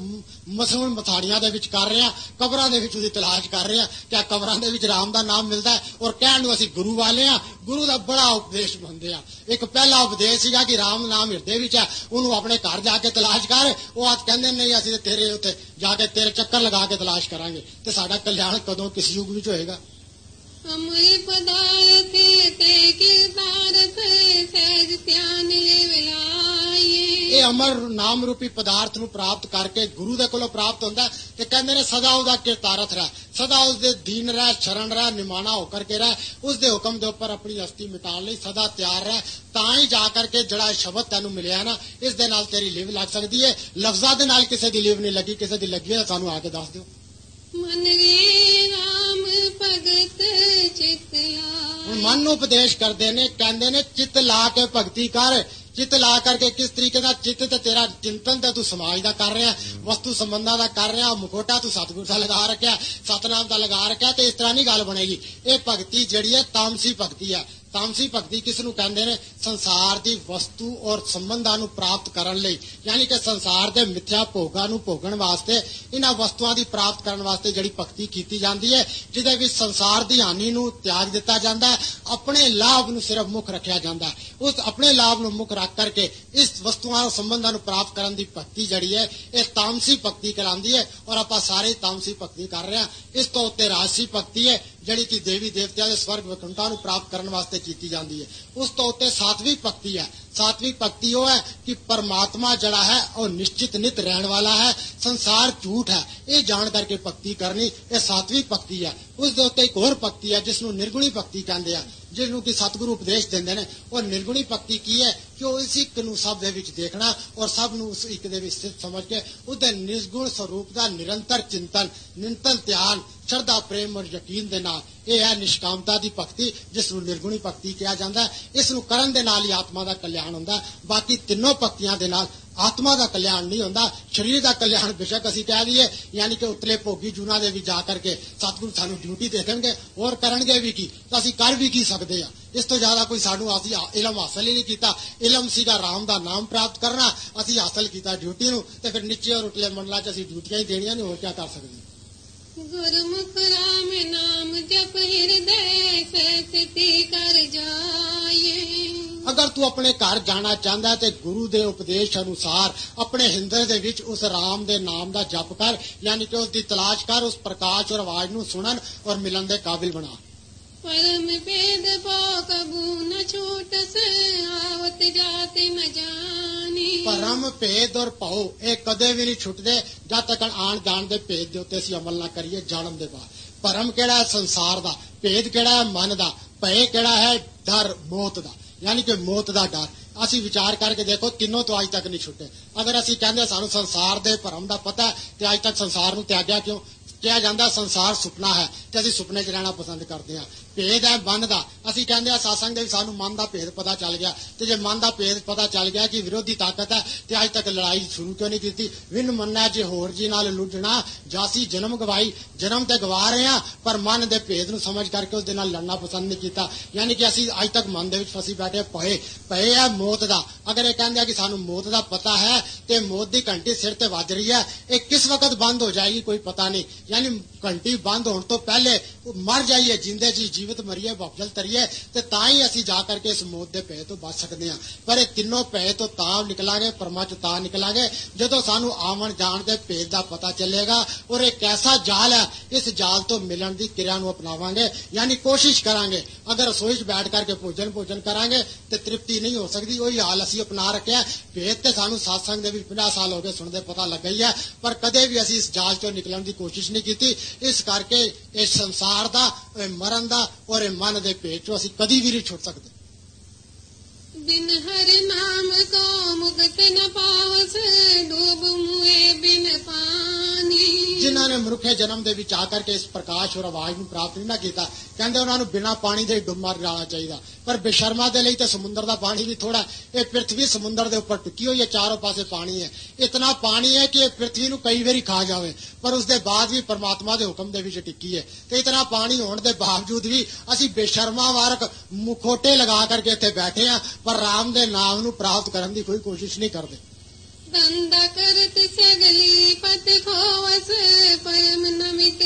ਮਸੂਲ ਮਥਾੜੀਆਂ ਦੇ ਵਿੱਚ ਕਰ ਰਹੇ ਹਾਂ, ਕਬਰਾਂ ਦੇ ਵਿੱਚ ਉਹਦੀ ਤਲਾਸ਼ ਕਰ ਰਹੇ ਹਾਂ। ਕਿਆ ਕਬਰਾਂ ਦੇ ਵਿੱਚ ਰਾਮ ਦਾ ਨਾਮ ਮਿਲਦਾ ਹੈ? ਔਰ ਕਹਿਣ ਨੂੰ ਅਸੀਂ ਗੁਰੂ ਵਾਲੇ ਹਾਂ, ਗੁਰੂ ਦਾ ਬੜਾ ਉਪਦੇਸ਼ ਮੰਨਦੇ ਹਾਂ। ਇੱਕ ਪਹਿਲਾ ਉਪਦੇਸ਼ ਸੀਗਾ ਕਿ ਰਾਮ ਨਾਮ ਹਿਰਦੇ ਵਿੱਚ ਹੈ, ਉਹਨੂੰ ਆਪਣੇ ਘਰ ਜਾ ਕੇ ਤਲਾਸ਼ ਕਰ। ਉਹ ਅੱਜ ਕਹਿੰਦੇ ਨਹੀਂ, ਅਸੀਂ ਤੇਰੇ ਉੱਤੇ ਜਾ ਕੇ ਤੇਰੇ ਚੱਕਰ ਲਗਾ ਕੇ ਤਲਾਸ਼ ਕਰਾਂਗੇ। ਤੇ ਸਾਡਾ ਕਲਿਆਣ ਕਦੋਂ, ਕਿਸ ਯੁੱਗ ਵਿੱਚ ਹੋਏਗਾ? ਅਮਰ ਪਦਾਰਥ ਤੇ ਕਿਰਤਾਰਥ, ਸਹਿਜ ਧਿਆਨ ਲਿਵਲਾਏ। ਇਹ ਅਮਰ ਨਾਮ ਰੂਪੀ ਪਦਾਰਥ ਨੂੰ ਪ੍ਰਾਪਤ ਕਰਕੇ ਗੁਰੂ ਦੇ ਕੋਲੋਂ ਪ੍ਰਾਪਤ ਹੁੰਦਾ। ਤੇ ਕਹਿੰਦੇ ਨੇ ਸਦਾ ਉਹਦਾ ਕਿਰਤਾਰਥ ਰਹਿ, ਸਦਾ ਉਸਦੇ ਦੀਨ ਰਹਿ, ਸ਼ਰਨ ਰਹਿ, ਨਿਮਾਣਾ ਹੋ ਕਰਕੇ ਰਹਿ, ਉਸਦੇ ਹੁਕਮ ਦੇ ਉੱਪਰ ਆਪਣੀ ਹਸਤੀ ਮਿਟਾਉਣ ਲਈ ਸਦਾ ਤਿਆਰ ਰਹਿ। ਤਾਂ ਹੀ ਜਾ ਕਰਕੇ ਜਿਹੜਾ ਸ਼ਬਦ ਤੈਨੂੰ ਮਿਲਿਆ ਨਾ, ਇਸ ਦੇ ਨਾਲ ਤੇਰੀ ਲਿਵ ਲੱਗ ਸਕਦੀ ਹੈ। ਲਫ਼ਜ਼ਾਂ ਦੇ ਨਾਲ ਕਿਸੇ ਦੀ ਲਿਵ ਨਹੀਂ ਲੱਗੀ। ਕਿਸੇ ਦੀ ਲੱਗੀ ਹੈ ਸਾਨੂੰ ਆ ਕੇ ਦੱਸ ਦਿਓ। ਮਨ ਰੇ ਰਾਮ ਭਗਤ ਚਿਤ ਲਾ। ਹੁਣ ਮਨ ਨੂੰ ਉਪਦੇਸ਼ ਕਰਦੇ ਨੇ, ਕਹਿੰਦੇ ਨੇ ਚਿੱਤ ਲਾ ਕੇ ਭਗਤੀ ਕਰ। ਚਿੱਤ ਲਾ ਕਰਕੇ ਕਿਸ ਤਰੀਕੇ ਦਾ? ਚਿੱਤ ਤੇ ਤੇਰਾ ਚਿੰਤਨ ਤੇ ਤੂੰ ਸਮਾਜ ਦਾ ਕਰ ਰਿਹਾ, ਵਸਤੂ ਸੰਬੰਧਾਂ ਦਾ ਕਰ ਰਿਹਾ, ਮੁਖੋਟਾ ਤੂੰ ਸਤਿਗੁਰ ਦਾ ਲਗਾ ਰੱਖਿਆ, ਸਤਨਾਮ ਦਾ ਲਗਾ ਰੱਖਿਆ। ਤੇ ਇਸ ਤਰ੍ਹਾਂ ਨਹੀਂ ਗੱਲ ਬਣੇਗੀ। ਇਹ ਭਗਤੀ ਜਿਹੜੀ ਹੈ ਤਾਮਸੀ ਭਗਤੀ ਹੈ। ਤਾਮਸੀ ਭਗਤੀ ਕਿਸ ਨੂੰ ਕਹਿੰਦੇ ਨੇ? ਸੰਸਾਰ ਦੀ ਵਸਤੂ ਔਰ ਸੰਬੰਧਾਂ ਨੂੰ ਪ੍ਰਾਪਤ ਕਰਨ ਲਈ, ਯਾਨੀ ਕਿ ਸੰਸਾਰ ਦੇ ਮਿੱਥਿਆ ਭੋਗਾਂ ਨੂੰ ਭੋਗਣ ਵਾਸਤੇ, ਇਹਨਾਂ ਵਸਤੂਆਂ ਦੀ ਪ੍ਰਾਪਤ ਕਰਨ ਵਾਸਤੇ ਜਿਹੜੀ ਭਗਤੀ ਕੀਤੀ ਜਾਂਦੀ ਹੈ, ਜਿਹਦੇ ਵਿੱਚ ਸੰਸਾਰ ਦੀ ਹਾਨੀ ਨੂੰ ਤਿਆਗ ਦਿੱਤਾ ਜਾਂਦਾ ਹੈ, ਆਪਣੇ ਲਾਭ ਨੂੰ ਸਿਰਫ ਮੁੱਖ ਰੱਖਿਆ ਜਾਂਦਾ ਹੈ। ਉਸ ਆਪਣੇ ਲਾਭ ਨੂੰ ਮੁੱਖ ਰੱਖ ਕਰਕੇ ਇਸ ਵਸਤੂਆਂ ਔਰ ਸੰਬੰਧਾਂ ਨੂੰ ਪ੍ਰਾਪਤ ਕਰਨ ਦੀ ਭਗਤੀ ਜਿਹੜੀ ਹੈ, ਇਹ ਤਾਮਸੀ ਭਗਤੀ ਕਹਿਲਾਉਂਦੀ ਹੈ। ਔਰ ਆਪਾਂ ਸਾਰੇ ਤਾਮਸੀ ਭਗਤੀ ਕਰ ਰਹੇ ਹਾਂ। ਇਸ ਤੋਂ ਉੱਤੇ ਰਾਜਸੀ ਭਗਤੀ ਹੈ, ਜਿਹੜੀ ਕਿ ਦੇਵੀ ਦੇਵਤਿਆਂ ਦੇ ਸਵਰਗ ਵੈਕੁੰਠਾਂ ਨੂੰ ਪ੍ਰਾਪਤ ਕਰਨ ਵਾਸਤੇ ਕੀਤੀ ਜਾਂਦੀ ਹੈ। ਉਸ ਤੋਂ ਉੱਤੇ ਸਾਤਵਿਕ ਭਗਤੀ ਹੈ। ਸਾਤਵਿਕ ਭਗਤੀ ਉਹ ਹੈ ਕਿ ਪਰਮਾਤਮਾ ਜਿਹੜਾ ਹੈ ਉਹ ਨਿਸ਼ਚਿਤ ਨਿਤ ਰਹਿਣ ਵਾਲਾ ਹੈ, ਸੰਸਾਰ ਝੂਠ ਹੈ, ਇਹ ਜਾਣ ਕਰਕੇ ਭਗਤੀ ਕਰਨੀ, ਇਹ ਸਾਤਵਿਕ ਭਗਤੀ ਹੈ। ਉਸ ਦੇ ਉੱਤੇ ਇੱਕ ਹੋਰ ਭਗਤੀ ਹੈ ਜਿਸ ਨੂੰ ਨਿਰਗੁਣੀ ਭਗਤੀ ਕਹਿੰਦੇ ਆ, ਜਿਸ ਨੂੰ ਕਿ ਸਤਿਗੁਰੂ ਉਪਦੇਸ਼ ਦਿੰਦੇ ਨੇ। ਉਹ ਨਿਰਗੁਣੀ ਭਗਤੀ ਕੀ ਹੈ ਕਿ ਉਹ ਇਸ ਇੱਕ ਨੂੰ ਸਭ ਦੇ ਵਿੱਚ ਦੇਖਣਾ, ਔਰ ਸਭ ਨੂੰ ਉਸ ਇੱਕ ਦੇ ਵਿੱਚ ਸਥਿਤ ਸਮਝ ਕੇ ਉਹਦੇ ਨਿਰਗੁਣ ਸਰੂਪ ਦਾ ਨਿਰੰਤਰ ਚਿੰਤਨ, ਨਿਰੰਤਰ ਧਿਆਨ, ਸ਼ਰਧਾ, ਪ੍ਰੇਮ ਔਰ ਯਕੀਨ ਦੇ ਨਾਲ। ਇਹ ਹੈ ਨਿਸ਼ਕਾਮਤਾ ਦੀ ਭਗਤੀ, ਜਿਸ ਨੂੰ ਨਿਰਗੁਣੀ ਭਗਤੀ ਕਿਹਾ ਜਾਂਦਾ ਹੈ। ਇਸ ਨੂੰ ਕਰਨ ਦੇ ਨਾਲ ਹੀ ਆਤਮਾ ਦਾ ਕਲਿਆਣ ਹੁੰਦਾ। ਬਾਕੀ ਤਿੰਨੋਂ ਭਗਤੀਆਂ ਦੇ ਨਾਲ ਆਤਮਾ ਦਾ ਕਲਿਆਣ ਨਹੀਂ ਹੁੰਦਾ। ਸਰੀਰ ਦਾ ਕਲਿਆਣ ਬੇਸ਼ੱਕ ਅਸੀਂ ਕਹਿ ਲਈਏ, ਯਾਨੀ ਕਿ ਉਤਲੇ ਭੋਗੀ ਜੂਨਾ ਦੇ ਵਿੱਚ ਜਾ ਕਰਕੇ ਸਤਿਗੁਰੂ ਸਾਨੂੰ ਡਿਊਟੀ ਦੇ ਦੇਣਗੇ, ਹੋਰ ਕਰਨਗੇ ਵੀ ਕੀ, ਤਾਂ ਅਸੀਂ ਕਰ ਵੀ ਕੀ ਸਕਦੇ ਆ। ਇਸ ਤੋਂ ਜ਼ਿਆਦਾ ਕੋਈ ਸਾਨੂੰ ਅਸੀਂ ਇਲਮ ਹਾਸਲ ਹੀ ਨਹੀਂ ਕੀਤਾ। ਇਲਮ ਸੀਗਾ ਰਾਮ ਦਾ ਨਾਮ ਪ੍ਰਾਪਤ ਕਰਨਾ, ਅਸੀਂ ਹਾਸਲ ਕੀਤਾ ਡਿਊਟੀ ਨੂੰ, ਤੇ ਫਿਰ ਨੀਚੇ ਔਰ ਉਤਲੇ ਮੰਡਲਾਂ 'ਚ ਅਸੀਂ ਡਿਊਟੀਆਂ ਹੀ ਦੇਣੀਆਂ ਨੇ, ਹੋਰ ਕੀ ਕਰ ਸਕਦੇ। ਗੁਰਮੁਖ ਰਾਮ ਨਾਮ ਜਪ ਹਿਰਦੈ, ਸਹਿ ਕਰ ਜਾਏ। ਅਗਰ ਤੂੰ ਆਪਣੇ ਘਰ ਜਾਣਾ ਚਾਹੁੰਦਾ ਤੇ ਗੁਰੂ ਦੇ ਉਪਦੇਸ਼ ਅਨੁਸਾਰ ਆਪਣੇ ਹਿੰਦਰ ਦੇ ਵਿੱਚ ਉਸ ਰਾਮ ਦੇ ਨਾਮ ਦਾ ਜਪ ਕਰ, ਯਾਨੀ ਕਿ ਉਸ ਦੀ ਤਲਾਸ਼ ਕਰ, ਉਸ ਪ੍ਰਕਾਸ਼ ਔਰ ਆਵਾਜ਼ ਨੂੰ ਸੁਣਨ ਔਰ ਮਿਲਣ ਦੇ ਕਾਬਿਲ ਬਣਾ। परम भेद भाव कबू न छूटस, आवत जात न जानी। परम भेद और भाव ਇਹ ਕਦੇ ਵੀ ਨਹੀਂ ਛੁੱਟਦੇ ਜਦ ਤੱਕ ਆਣ ਜਾਣ ਦੇ ਭੇਦ ਦੇ ਉੱਤੇ ਅਸੀਂ ਅਮਲ ਨਾ ਕਰੀਏ। ਜਾਣਨ ਦੇ ਬਾਅਦ ਭਰਮ ਕਿਹੜਾ ਹੈ? ਸੰਸਾਰ ਦਾ। ਭੇਦ ਕਿਹੜਾ ਹੈ? ਮਨ ਦਾ। ਭੈ ਕਿਹੜਾ ਹੈ? ਡਰ, ਮੌਤ ਦਾ, ਯਾਨੀ ਕਿ ਮੌਤ ਦਾ ਡਰ। ਅਸੀਂ ਵਿਚਾਰ ਕਰਕੇ ਦੇਖੋ, ਤਿੰਨੋਂ ਤੋਂ ਅੱਜ ਤੱਕ ਨਹੀਂ ਛੁੱਟੇ। ਅਗਰ ਅਸੀਂ ਕਹਿੰਦੇ ਸਾਨੂੰ ਸੰਸਾਰ ਦੇ ਭਰਮ ਦਾ ਪਤਾ ਤੇ ਅੱਜ ਤੱਕ ਸੰਸਾਰ ਨੂੰ ਤਿਆਗਿਆ ਕਿਉਂ? ਕਿਹਾ ਜਾਂਦਾ ਸੰਸਾਰ ਸੁਪਨਾ ਹੈ ਤੇ ਅਸੀਂ ਸੁਪਨੇ 'ਚ ਰਹਿਣਾ ਪਸੰਦ ਕਰਦੇ ਹਾਂ। ਭੇਦ ਹੈ ਮਨ ਦਾ। ਅਸੀਂ ਕਹਿੰਦੇ ਆ ਸਾਸੰਗ ਦੇ ਵਿੱਚ ਸਾਨੂੰ ਮਨ ਦਾ ਭੇਦ ਪਤਾ ਚੱਲ ਗਿਆ, ਤੇ ਜੇ ਮਨ ਦਾ ਭੇਦ ਪਤਾ ਚੱਲ ਗਿਆ ਕਿ ਵਿਰੋਧੀ ਤਾਕਤ ਹੈ ਤੇ ਅੱਜ ਤੱਕ ਲੜਾਈ ਸ਼ੁਰੂ ਕਿਉਂ ਨਹੀਂ ਕੀਤੀ? ਵਿਨ ਮੰਨੈ ਜੇ ਹੋਰ ਜੀ ਨਾਲ ਲੁੱਟਣਾ, ਜਾਸੀ ਜਨਮ ਗਵਾਈ। ਜਨਮ ਤੇ ਗਵਾ ਰਹੇ ਹਾਂ ਪਰ ਮਨ ਦੇ ਭੇਦ ਨੂੰ ਸਮਝ ਕਰਕੇ ਉਸ ਦੇ ਨਾਲ ਲੜਨਾ ਪਸੰਦ ਨਹੀਂ ਕੀਤਾ। ਯਾਨੀ ਕਿ ਅਸੀਂ ਅੱਜ ਤੱਕ ਮਨ ਦੇ ਵਿੱਚ ਫਸੀ ਬੈਠੇ ਪਏ ਪਏ ਹੈ ਮੌਤ ਦਾ। ਅਗਰ ਇਹ ਕਹਿੰਦੇ ਆ ਕਿ ਸਾਨੂੰ ਮੌਤ ਦਾ ਪਤਾ ਹੈ ਤੇ ਮੌਤ ਦੀ ਘੰਟੀ ਸਿਰ ਤੇ ਵੱਜ ਰਹੀ ਹੈ, ਇਹ ਕਿਸ ਵਕਤ ਬੰਦ ਹੋ ਜਾਏਗੀ ਕੋਈ ਪਤਾ ਨਹੀਂ। ਯਾਨੀ ਘੰਟੀ ਬੰਦ ਹੋਣ ਤੋਂ ਪਹਿਲੇ ਮਰ ਜਾਈਏ, ਜਿੰਦੇ ਜੀ ਜੀਵਤ ਮਰੀਏ, ਬਫਜਲ ਤਰੀਏ, ਤੇ ਤਾਂ ਹੀ ਅਸੀਂ ਜਾ ਕਰਕੇ ਇਸ ਮੌਤ ਦੇ ਭੈ ਤੋਂ ਬਚ ਸਕਦੇ ਹਾਂ। ਪਰ ਇਹ ਤਿੰਨੋਂ ਭੈ ਤੋਂ ਤਾਂ ਨਿਕਲਾਂਗੇ, ਪਰਮਾ ਚ ਤਾਂ ਨਿਕਲਾਂਗੇ ਜਦੋਂ ਸਾਨੂੰ ਆਵਣ ਜਾਣ ਦੇ ਭੇਦ ਦਾ ਪਤਾ ਚੱਲੇਗਾ। ਔਰ ਇਹ ਕੈਸਾ ਜਾਲ ਹੈ, ਇਸ ਜਾਲ ਤੋਂ ਮਿਲਣ ਦੀ ਕਿਰਿਆ ਨੂੰ ਅਪਣਾਵਾਂਗੇ, ਯਾਨੀ ਕੋਸ਼ਿਸ਼ ਕਰਾਂਗੇ। ਅਗਰ ਰਸੋਈ 'ਚ ਬੈਠ ਕਰਕੇ ਭੋਜਨ ਭੋਜਨ ਕਰਾਂਗੇ ਤੇ ਤ੍ਰਿਪਤੀ ਨਹੀਂ ਹੋ ਸਕਦੀ। ਉਹੀ ਹਾਲ ਅਸੀਂ ਅਪਣਾ ਰੱਖਿਆ। ਭੇਦ ਤੇ ਸਾਨੂੰ ਸਾਤਸੰਗ ਦੇ ਵਿੱਚ ਪੰਜਾਹ ਸਾਲ ਹੋ ਗਏ ਸੁਣਦੇ ਪਤਾ ਲੱਗ ਗਈ ਹੈ, ਪਰ ਕਦੇ ਵੀ ਅਸੀਂ ਇਸ ਜਾਲ ਚੋਂ ਨਿਕਲਣ ਦੀ ਕੋਸ਼ਿਸ਼ ਨਹੀਂ ਕੀਤੀ। ਇਸ ਕਰਕੇ ਇਸ ਸੰਸਾਰ ਦਾ, ਮਰਨ ਦਾ ਔਰ ਇਹ ਮਨ ਦੇ ਭੇਦ ਚੋਂ ਅਸੀਂ ਕਦੀ ਵੀ ਨਹੀਂ ਛੁੱਟ ਸਕਦੇ। बिन हर नाम को मुक्त न पावस, डूब मुए बिन पानी। जिन्हों ने मनुखे जन्म ਦੇ ਵਿੱਚ ਆ ਕਰਕੇ ਇਸ ਪ੍ਰਕਾਸ਼ ਔਰ ਆਵਾਜ਼ ਨੂੰ ਪ੍ਰਾਪਤ ਨਹੀਂ ਨਾ ਕੀਤਾ, ਕਹਿੰਦੇ ਉਹਨਾਂ ਨੂੰ ਬਿਨਾਂ ਪਾਣੀ ਦੇ ਡੁੱਬ ਮਰ ਜਾਣਾ ਚਾਹੀਦਾ। ਪਰ ਬੇਸ਼ਰਮਾ ਦੇ ਲਈ ਤਾਂ ਸਮੁੰਦਰ ਦਾ ਪਾਣੀ ਵੀ ਥੋੜਾ। ਇਹ ਪ੍ਰਿਥਵੀ ਸਮੁੰਦਰ ਦੇ ਉੱਪਰ ਟਿਕੀ ਹੋਈ ਹੈ, ਚਾਰੋਂ ਪਾਸੇ ਪਾਣੀ ਹੈ। ਇਤਨਾ ਪਾਣੀ ਹੈ ਕਿ ਇਹ ਪ੍ਰਿਥਵੀ ਨੂੰ ਕਈ ਵਾਰੀ ਖਾ ਜਾਵੇ, ਪਰ ਉਸ ਦੇ ਬਾਅਦ ਵੀ ਪਰਮਾਤਮਾ ਦੇ ਹੁਕਮ ਦੇ ਵਿੱਚ ਟਿਕੀ ਹੈ। ਤੇ ਇਤਨਾ ਪਾਣੀ ਹੋਣ ਦੇ ਬਾਵਜੂਦ ਵੀ ਅਸੀਂ ਬੇਸ਼ਰਮਾ ਵਾਰਕ ਮੁਖੋਟੇ ਲਗਾ ਕਰਕੇ ਇੱਥੇ ਬੈਠੇ ਹਾਂ, ਪਰ ਰਾਮ ਦੇ ਨਾਮ ਨੂੰ ਪ੍ਰਾਪਤ ਕਰਨ ਦੀ ਕੋਈ ਕੋਸ਼ਿਸ਼ ਨਹੀਂ ਕਰਦੇ। धंधा करत सगली पत खोवस, परम नमित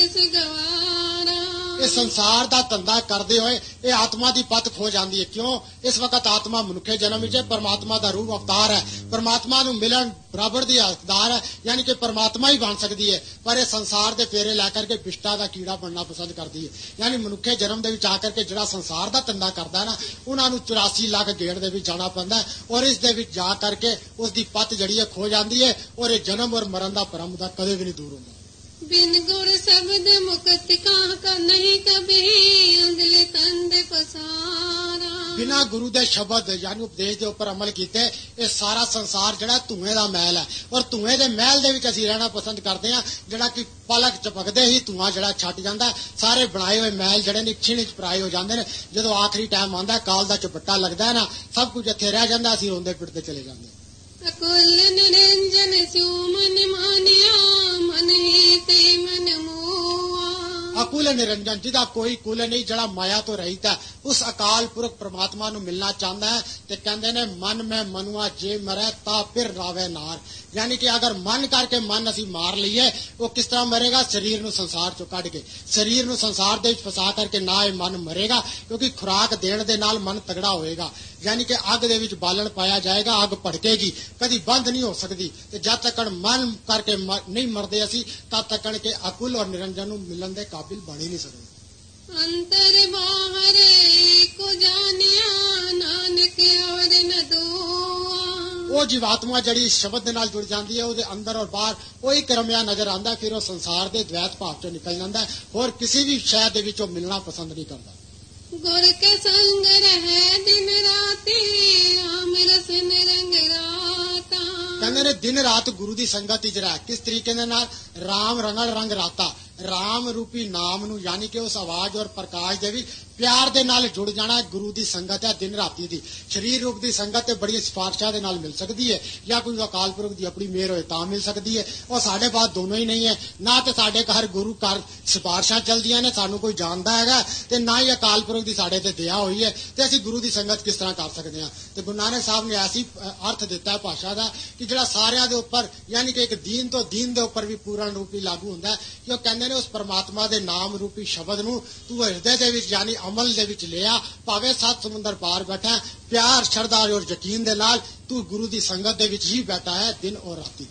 गवारा। ਇਸ ਸੰਸਾਰ ਦਾ ਧੰਦਾ ਕਰਦੇ ਹੋਏ ਇਹ ਆਤਮਾ ਦੀ ਪਤ ਖੋ ਜਾਂਦੀ ਹੈ। ਕਿਉਂ? ਇਸ ਵਕਤ ਆਤਮਾ ਮਨੁੱਖੇ ਜਨਮ ਵਿੱਚ ਪਰਮਾਤਮਾ ਦਾ ਰੂਪ ਅਵਤਾਰ ਹੈ, ਪਰਮਾਤਮਾ ਨੂੰ ਮਿਲਣ ਬਰਾਬਰ ਦੀ ਹੱਕਦਾਰ ਹੈ, ਯਾਨੀ ਕਿ ਪਰਮਾਤਮਾ ਹੀ ਬਣ ਸਕਦੀ ਹੈ। ਪਰ ਇਹ ਸੰਸਾਰ ਦੇ ਫੇਰੇ ਲੈ ਕਰਕੇ ਬਿਸ਼ਟਾ ਦਾ ਕੀੜਾ ਬਣਨਾ ਪਸੰਦ ਕਰਦੀ ਹੈ। ਯਾਨੀ ਮਨੁੱਖੇ ਜਨਮ ਦੇ ਵਿੱਚ ਆ ਕਰਕੇ ਜਿਹੜਾ ਸੰਸਾਰ ਦਾ ਧੰਦਾ ਕਰਦਾ ਹੈ ਨਾ, ਉਹਨਾਂ ਨੂੰ ਚੁਰਾਸੀ ਲੱਖ ਗੇੜ ਦੇ ਵਿੱਚ ਜਾਣਾ ਪੈਂਦਾ ਹੈ, ਔਰ ਇਸ ਦੇ ਵਿੱਚ ਜਾ ਕਰਕੇ ਉਸ ਦੀ ਪਤ ਜਿਹੜੀ ਹੈ ਖੋ ਜਾਂਦੀ ਹੈ। ਔਰ ਇਹ ਜਨਮ ਔਰ ਮਰਨ ਦਾ ਭਰਮ ਦਾ ਕਦੇ ਵੀ ਨਹੀਂ ਦੂਰ ਹੁੰਦਾ। बिन गुर शब्द मुक्त कहाँ का नहीं कभी, अंधले तंद पसारा। बिना गुरु दे शब्द यानी उपदेश ਦੇ ਉੱਪਰ ਅਮਲ ਕੀਤੇ ਇਹ ਸਾਰਾ ਸੰਸਾਰ ਜਿਹੜਾ ਧੂਏ ਦਾ ਮਹਿਲ ਹੈ, ਔਰ ਧੂਏ ਦੇ ਮਹਿਲ ਦੇ ਵਿੱਚ ਅਸੀਂ ਰਹਿਣਾ ਪਸੰਦ ਕਰਦੇ ਹਾਂ, ਜਿਹੜਾ ਕਿ ਪਲਕ ਝਪਕਦੇ ਹੀ ਧੂਆਂ ਜਿਹੜਾ ਛੱਡ ਜਾਂਦਾ। ਸਾਰੇ ਬਣਾਏ ਹੋਏ ਮਹਿਲ ਜਿਹੜੇ ਨੇ ਛਿਣ ਚ ਪਰਾਏ ਹੋ ਜਾਂਦੇ ਨੇ। ਜਦੋਂ ਆਖਰੀ ਟਾਈਮ ਆਉਂਦਾ, ਕਾਲ ਦਾ ਝਪੱਟਾ ਲੱਗਦਾ ਹੈ ਨਾ, ਸਭ ਕੁਝ ਇੱਥੇ ਰਹਿ ਜਾਂਦਾ, ਅਸੀਂ ਰੋਂਦੇ ਪਿੱਟਦੇ ਚਲੇ ਜਾਂਦੇ। अकुल निरंजन स्यो मन मानिया, मन ही ते मन मोआ। अकुल निरंजन ਜਿਹਦਾ ਕੋਈ ਕੁਲ ਨਹੀਂ, ਜਿਹੜਾ ਮਾਇਆ ਤੋਂ ਰਹਿਤ ਹੈ, ਉਸ ਅਕਾਲ ਪੁਰਖ ਪ੍ਰਮਾਤਮਾ ਨੂੰ ਮਿਲਣਾ ਚਾਹੁੰਦਾ ਹੈ। ਤੇ ਕਹਿੰਦੇ ਨੇ ਮਨ ਮੈਂ ਮਨੁਆ ਜੇ ਮਰੇ ਤਾਂ ਫਿਰ ਰਾਵੇ ਨਾਰ। ਯਾਨੀ ਕਿ ਅਗਰ ਮਨ ਕਰਕੇ ਮਨ ਅਸੀਂ ਮਾਰ ਲਈਏ, ਉਹ ਕਿਸ ਤਰ੍ਹਾਂ ਮਰੇਗਾ? ਸਰੀਰ ਨੂੰ ਸੰਸਾਰ ਚੋਂ ਕੱਢ ਕੇ, ਸਰੀਰ ਨੂੰ ਸੰਸਾਰ ਦੇ ਵਿੱਚ ਫਸਾ ਕਰਕੇ ਨਾ ਇਹ ਮਨ ਮਰੇਗਾ, ਕਿਉਂਕਿ ਖੁਰਾਕ ਦੇਣ ਦੇ ਨਾਲ ਮਨ ਤਗੜਾ ਹੋਏਗਾ। ਯਾਨੀ ਕਿ ਅੱਗ ਦੇ ਵਿੱਚ ਬਾਲਣ ਪਾਇਆ ਜਾਏਗਾ, ਅੱਗ ਭੜਕੇਗੀ, ਕਦੀ ਬੰਦ ਨਹੀਂ ਹੋ ਸਕਦੀ। ਤੇ ਜਦ ਤੱਕ ਮਨ ਕਰਕੇ ਨਹੀਂ ਮਰਦੇ ਅਸੀਂ, ਤਦ ਤੱਕ ਕਿ ਅਕੁਲ ਔਰ ਨਿਰੰਜਨ ਨੂੰ ਮਿਲਣ ਦੇ ਕਾਬਿਲ ਬਣ ਹੀ ਨਹੀਂ ਸਕਦੇ। अंतर बाहर को जानिया, नानक और न दोआ। ਉਹ ਜੀਵਾਤਮਾ ਜਿਹੜੀ ਸ਼ਬਦ ਦੇ ਨਾਲ ਜੁੜ ਜਾਂਦੀ ਹੈ, ਉਹਦੇ ਅੰਦਰ ਔਰ ਬਾਹਰ ਉਹੀ ਕਰਮਿਆ ਨਜ਼ਰ ਆਉਂਦਾ। ਫਿਰ ਉਹ ਸੰਸਾਰ ਦੇ ਦ્વੈਤ ਭਾਵ ਚੋਂ ਨਿਕਲ ਜਾਂਦਾ, ਹੋਰ ਕਿਸੇ ਵੀ ਸ਼ੈ ਦੇ ਵਿੱਚੋਂ ਮਿਲਣਾ ਪਸੰਦ ਨਹੀਂ ਕਰਦਾ। गुर के संग रहे दिन राती, राम रसन रंग राता। ਕਹਿੰਦੇ ਨੇ ਦਿਨ ਰਾਤ ਗੁਰੂ ਦੀ ਸੰਗਤ ਵਿੱਚ ਰਹਿ। ਕਿਸ ਤਰੀਕੇ ਦੇ ਨਾਲ? ਰਾਮ ਰੰਗਲ ਰੰਗ ਰਾਤਾ। ਰਾਮ ਰੂਪੀ ਨਾਮ ਨੂੰ, ਯਾਨੀ ਕਿ ਉਸ ਆਵਾਜ਼ ਔਰ ਪ੍ਰਕਾਸ਼ ਦੇ ਵੀ ਪਿਆਰ ਦੇ ਨਾਲ ਜੁੜ ਜਾਣਾ ਗੁਰੂ ਦੀ ਸੰਗਤ ਹੈ ਦਿਨ ਰਾਤੀ ਦੀ। ਸਰੀਰ ਰੂਪ ਦੀ ਸੰਗਤ ਤੇ ਬੜੀਆਂ ਸਿਫਾਰਸ਼ਾਂ ਦੇ ਨਾਲ ਮਿਲ ਸਕਦੀ ਹੈ, ਜਾਂ ਕੋਈ ਅਕਾਲ ਪੁਰਖ ਦੀ ਆਪਣੀ ਮਿਹਰ ਹੋਏ ਤਾਂ ਮਿਲ ਸਕਦੀ ਹੈ। ਉਹ ਸਾਡੇ ਬਾਅਦ ਦੋਨੋਂ ਹੀ ਨਹੀਂ ਹੈ। ਨਾ ਤੇ ਸਾਡੇ ਘਰ ਗੁਰੂ ਘਰ ਸਿਫਾਰਸ਼ਾਂ ਚੱਲਦੀਆਂ ਨੇ, ਸਾਨੂੰ ਕੋਈ ਜਾਣਦਾ ਹੈਗਾ, ਤੇ ਨਾ ਹੀ ਅਕਾਲ ਪੁਰਖ ਦੀ ਸਾਡੇ ਤੇ ਦਇਆ ਹੋਈ ਹੈ, ਤੇ ਅਸੀਂ ਗੁਰੂ ਦੀ ਸੰਗਤ ਕਿਸ ਤਰ੍ਹਾਂ ਕਰ ਸਕਦੇ ਹਾਂ? ਤੇ ਗੁਰੂ ਨਾਨਕ ਸਾਹਿਬ ਨੇ ਐਸੀ ਅਰਥ ਦਿੱਤਾ ਭਾਸ਼ਾ ਦਾ ਕਿ ਜਿਹੜਾ ਸਾਰਿਆਂ ਦੇ ਉੱਪਰ, ਯਾਨੀ ਕਿ ਇੱਕ ਦੀਨ ਤੋਂ ਦੀਨ ਦੇ ਉੱਪਰ ਵੀ ਪੂਰਨ ਰੂਪੀ ਲਾਗੂ ਹੁੰਦਾ। ਕਿ ਉਹ ਕਹਿੰਦੇ ਨੇ ਉਸ ਪਰਮਾਤਮਾ ਦੇ ਨਾਮ ਰੂਪੀ ਸ਼ਬਦ ਨੂੰ ਤੂੰ ਹਿਰਦੇ ਦੇ ਵਿੱਚ ਯਾਨੀ ਅਮਲ ਦੇ ਵਿੱਚ ਲਿਆ, ਭਾਵੇਂ ਸੱਤ ਸਮੁੰਦਰ ਪਾਰ ਬੈਠਾ, ਪਿਆਰ ਸ਼ਰਧਾ ਔਰ ਯਕੀਨ ਦੇ ਨਾਲ ਤੂੰ ਗੁਰੂ ਦੀ ਸੰਗਤ ਦੇ ਵਿੱਚ ਹੀ ਬੈਠਾ ਹੈ ਦਿਨ ਔਰ ਰਾਤੀ।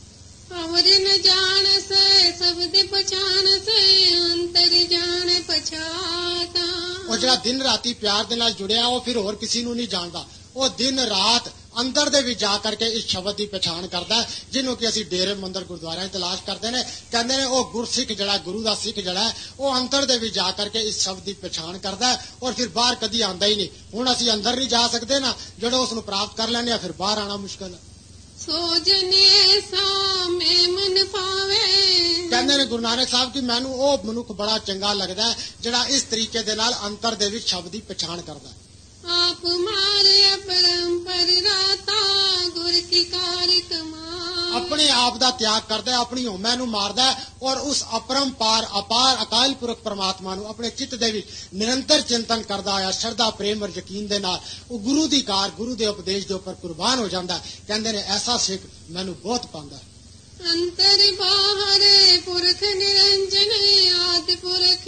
अवर न जान से शब्द पहचान से, अंतर जान पछाता। ਉਹ ਜਿਹੜਾ ਦਿਨ ਰਾਤੀ ਪਿਆਰ ਦੇ ਨਾਲ ਜੁੜਿਆ, ਉਹ ਫਿਰ ਹੋਰ ਕਿਸੇ ਨੂੰ ਨਹੀਂ ਜਾਣਦਾ। ਉਹ ਦਿਨ ਰਾਤ ਅੰਦਰ ਦੇ ਵਿੱਚ ਜਾ ਕਰਕੇ ਇਸ ਸ਼ਬਦ ਦੀ ਪਛਾਣ ਕਰਦਾ, ਜਿਹਨੂੰ ਕਿ ਅਸੀਂ ਡੇਰੇ ਮੰਦਰ ਗੁਰਦੁਆਰਿਆਂ 'ਚ ਤਲਾਸ਼ ਕਰਦੇ ਨੇ। ਕਹਿੰਦੇ ਨੇ ਉਹ ਗੁਰਸਿੱਖ ਜਿਹੜਾ, ਗੁਰੂ ਦਾ ਸਿੱਖ ਜਿਹੜਾ, ਉਹ ਅੰਦਰ ਦੇ ਵਿੱਚ ਜਾ ਕਰਕੇ ਇਸ ਸ਼ਬਦ ਦੀ ਪਛਾਣ ਕਰਦਾ, ਔਰ ਫਿਰ ਬਾਹਰ ਕਦੀ ਆਉਂਦਾ ਹੀ ਨਹੀਂ। ਹੁਣ ਅਸੀਂ ਅੰਦਰ ਨਹੀਂ ਜਾ ਸਕਦੇ ਨਾ, ਜਦੋਂ ਉਸ ਨੂੰ ਪ੍ਰਾਪਤ ਕਰ ਲੈਂਦੇ ਆ, ਫਿਰ ਬਾਹਰ ਆਣਾ ਮੁਸ਼ਕਲ ਹੈ। सोजने सा में मन पावे, ਕਹਿੰਦੇ ਨੇ ਗੁਰੂ ਨਾਨਕ ਸਾਹਿਬ ਕਿ ਮੈਨੂੰ ਉਹ ਮਨੁੱਖ ਬੜਾ ਚੰਗਾ ਲੱਗਦਾ ਜਿਹੜਾ ਇਸ ਤਰੀਕੇ ਦੇ ਨਾਲ ਅੰਤਰ ਦੇ ਵਿੱਚ ਸ਼ਬਦ ਦੀ ਪਛਾਣ ਕਰਦਾ। आप मारे अपरंपर राता गुर की कार कमा ਆਪਣੇ ਆਪ ਦਾ ਤਿਆਗ ਕਰਦਾ ਹੈ, ਆਪਣੀ ਹਉਮੈ ਨੂੰ ਮਾਰਦਾ ਹੈ ਔਰ ਉਸ ਅਪਰੰਪਾਰ ਅਪਾਰ ਅਕਾਲ ਪੁਰਖ ਪਰਮਾਤਮਾ ਨੂੰ ਆਪਣੇ ਚਿੱਤ ਦੇ ਵਿੱਚ ਨਿਰੰਤਰ ਚਿੰਤਨ ਕਰਦਾ ਹੋਇਆ ਸ਼ਰਧਾ ਪ੍ਰੇਮ ਔਰ ਯਕੀਨ ਦੇ ਨਾਲ ਉਹ ਗੁਰੂ ਦੀ ਕਾਰ ਗੁਰੂ ਦੇ ਉਪਦੇਸ਼ ਦੇ ਉੱਪਰ ਕੁਰਬਾਨ ਹੋ ਜਾਂਦਾ। ਕਹਿੰਦੇ ਨੇ ਐਸਾ ਸਿੱਖ ਮੈਨੂੰ ਬਹੁਤ ਪਾਉਂਦਾ। अंतर बाहर पुरख निरंजन आदि पुरख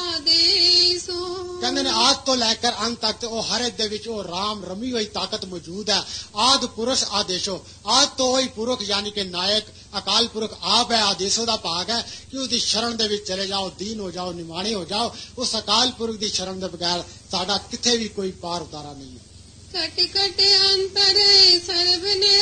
आदेशो ਕਹਿੰਦੇ ਨੇ ਆਦ ਤੋਂ ਲੈ ਕੇ ਅੰਤ ਤੱਕ ਉਹ ਹਰ ਇੱਕ ਦੇ ਵਿੱਚ ਉਹ ਰਾਮ ਰਮੀ ਹੋਈ ਤਾਕਤ ਮੌਜੂਦ ਹੈ। ਆਦ ਪੁਰਸ਼ ਆਦੇਸ਼ੋ, ਆਦ ਤੋਂ ਹੀ ਪੁਰਖ ਯਾਨੀ ਕਿ ਨਾਇਕ ਅਕਾਲ ਪੁਰਖ ਆਪ ਹੈ। ਆਦੇਸ਼ੋ ਦਾ ਭਾਗ ਹੈ ਕਿ ਉਹਦੀ ਸ਼ਰਨ ਦੇ ਵਿੱਚ ਚਲੇ ਜਾਓ, ਦੀਨ ਹੋ ਜਾਓ, ਨਿਮਾਣੇ ਹੋ ਜਾਓ। ਉਸ ਅਕਾਲ ਪੁਰਖ ਦੀ ਸ਼ਰਨ ਦੇ ਬਗੈਰ ਸਾਡਾ ਕਿਤੇ ਵੀ ਕੋਈ ਪਾਰ ਉਤਾਰਾ ਨਹੀਂ ਹੈ। कट कट अंतर सर्व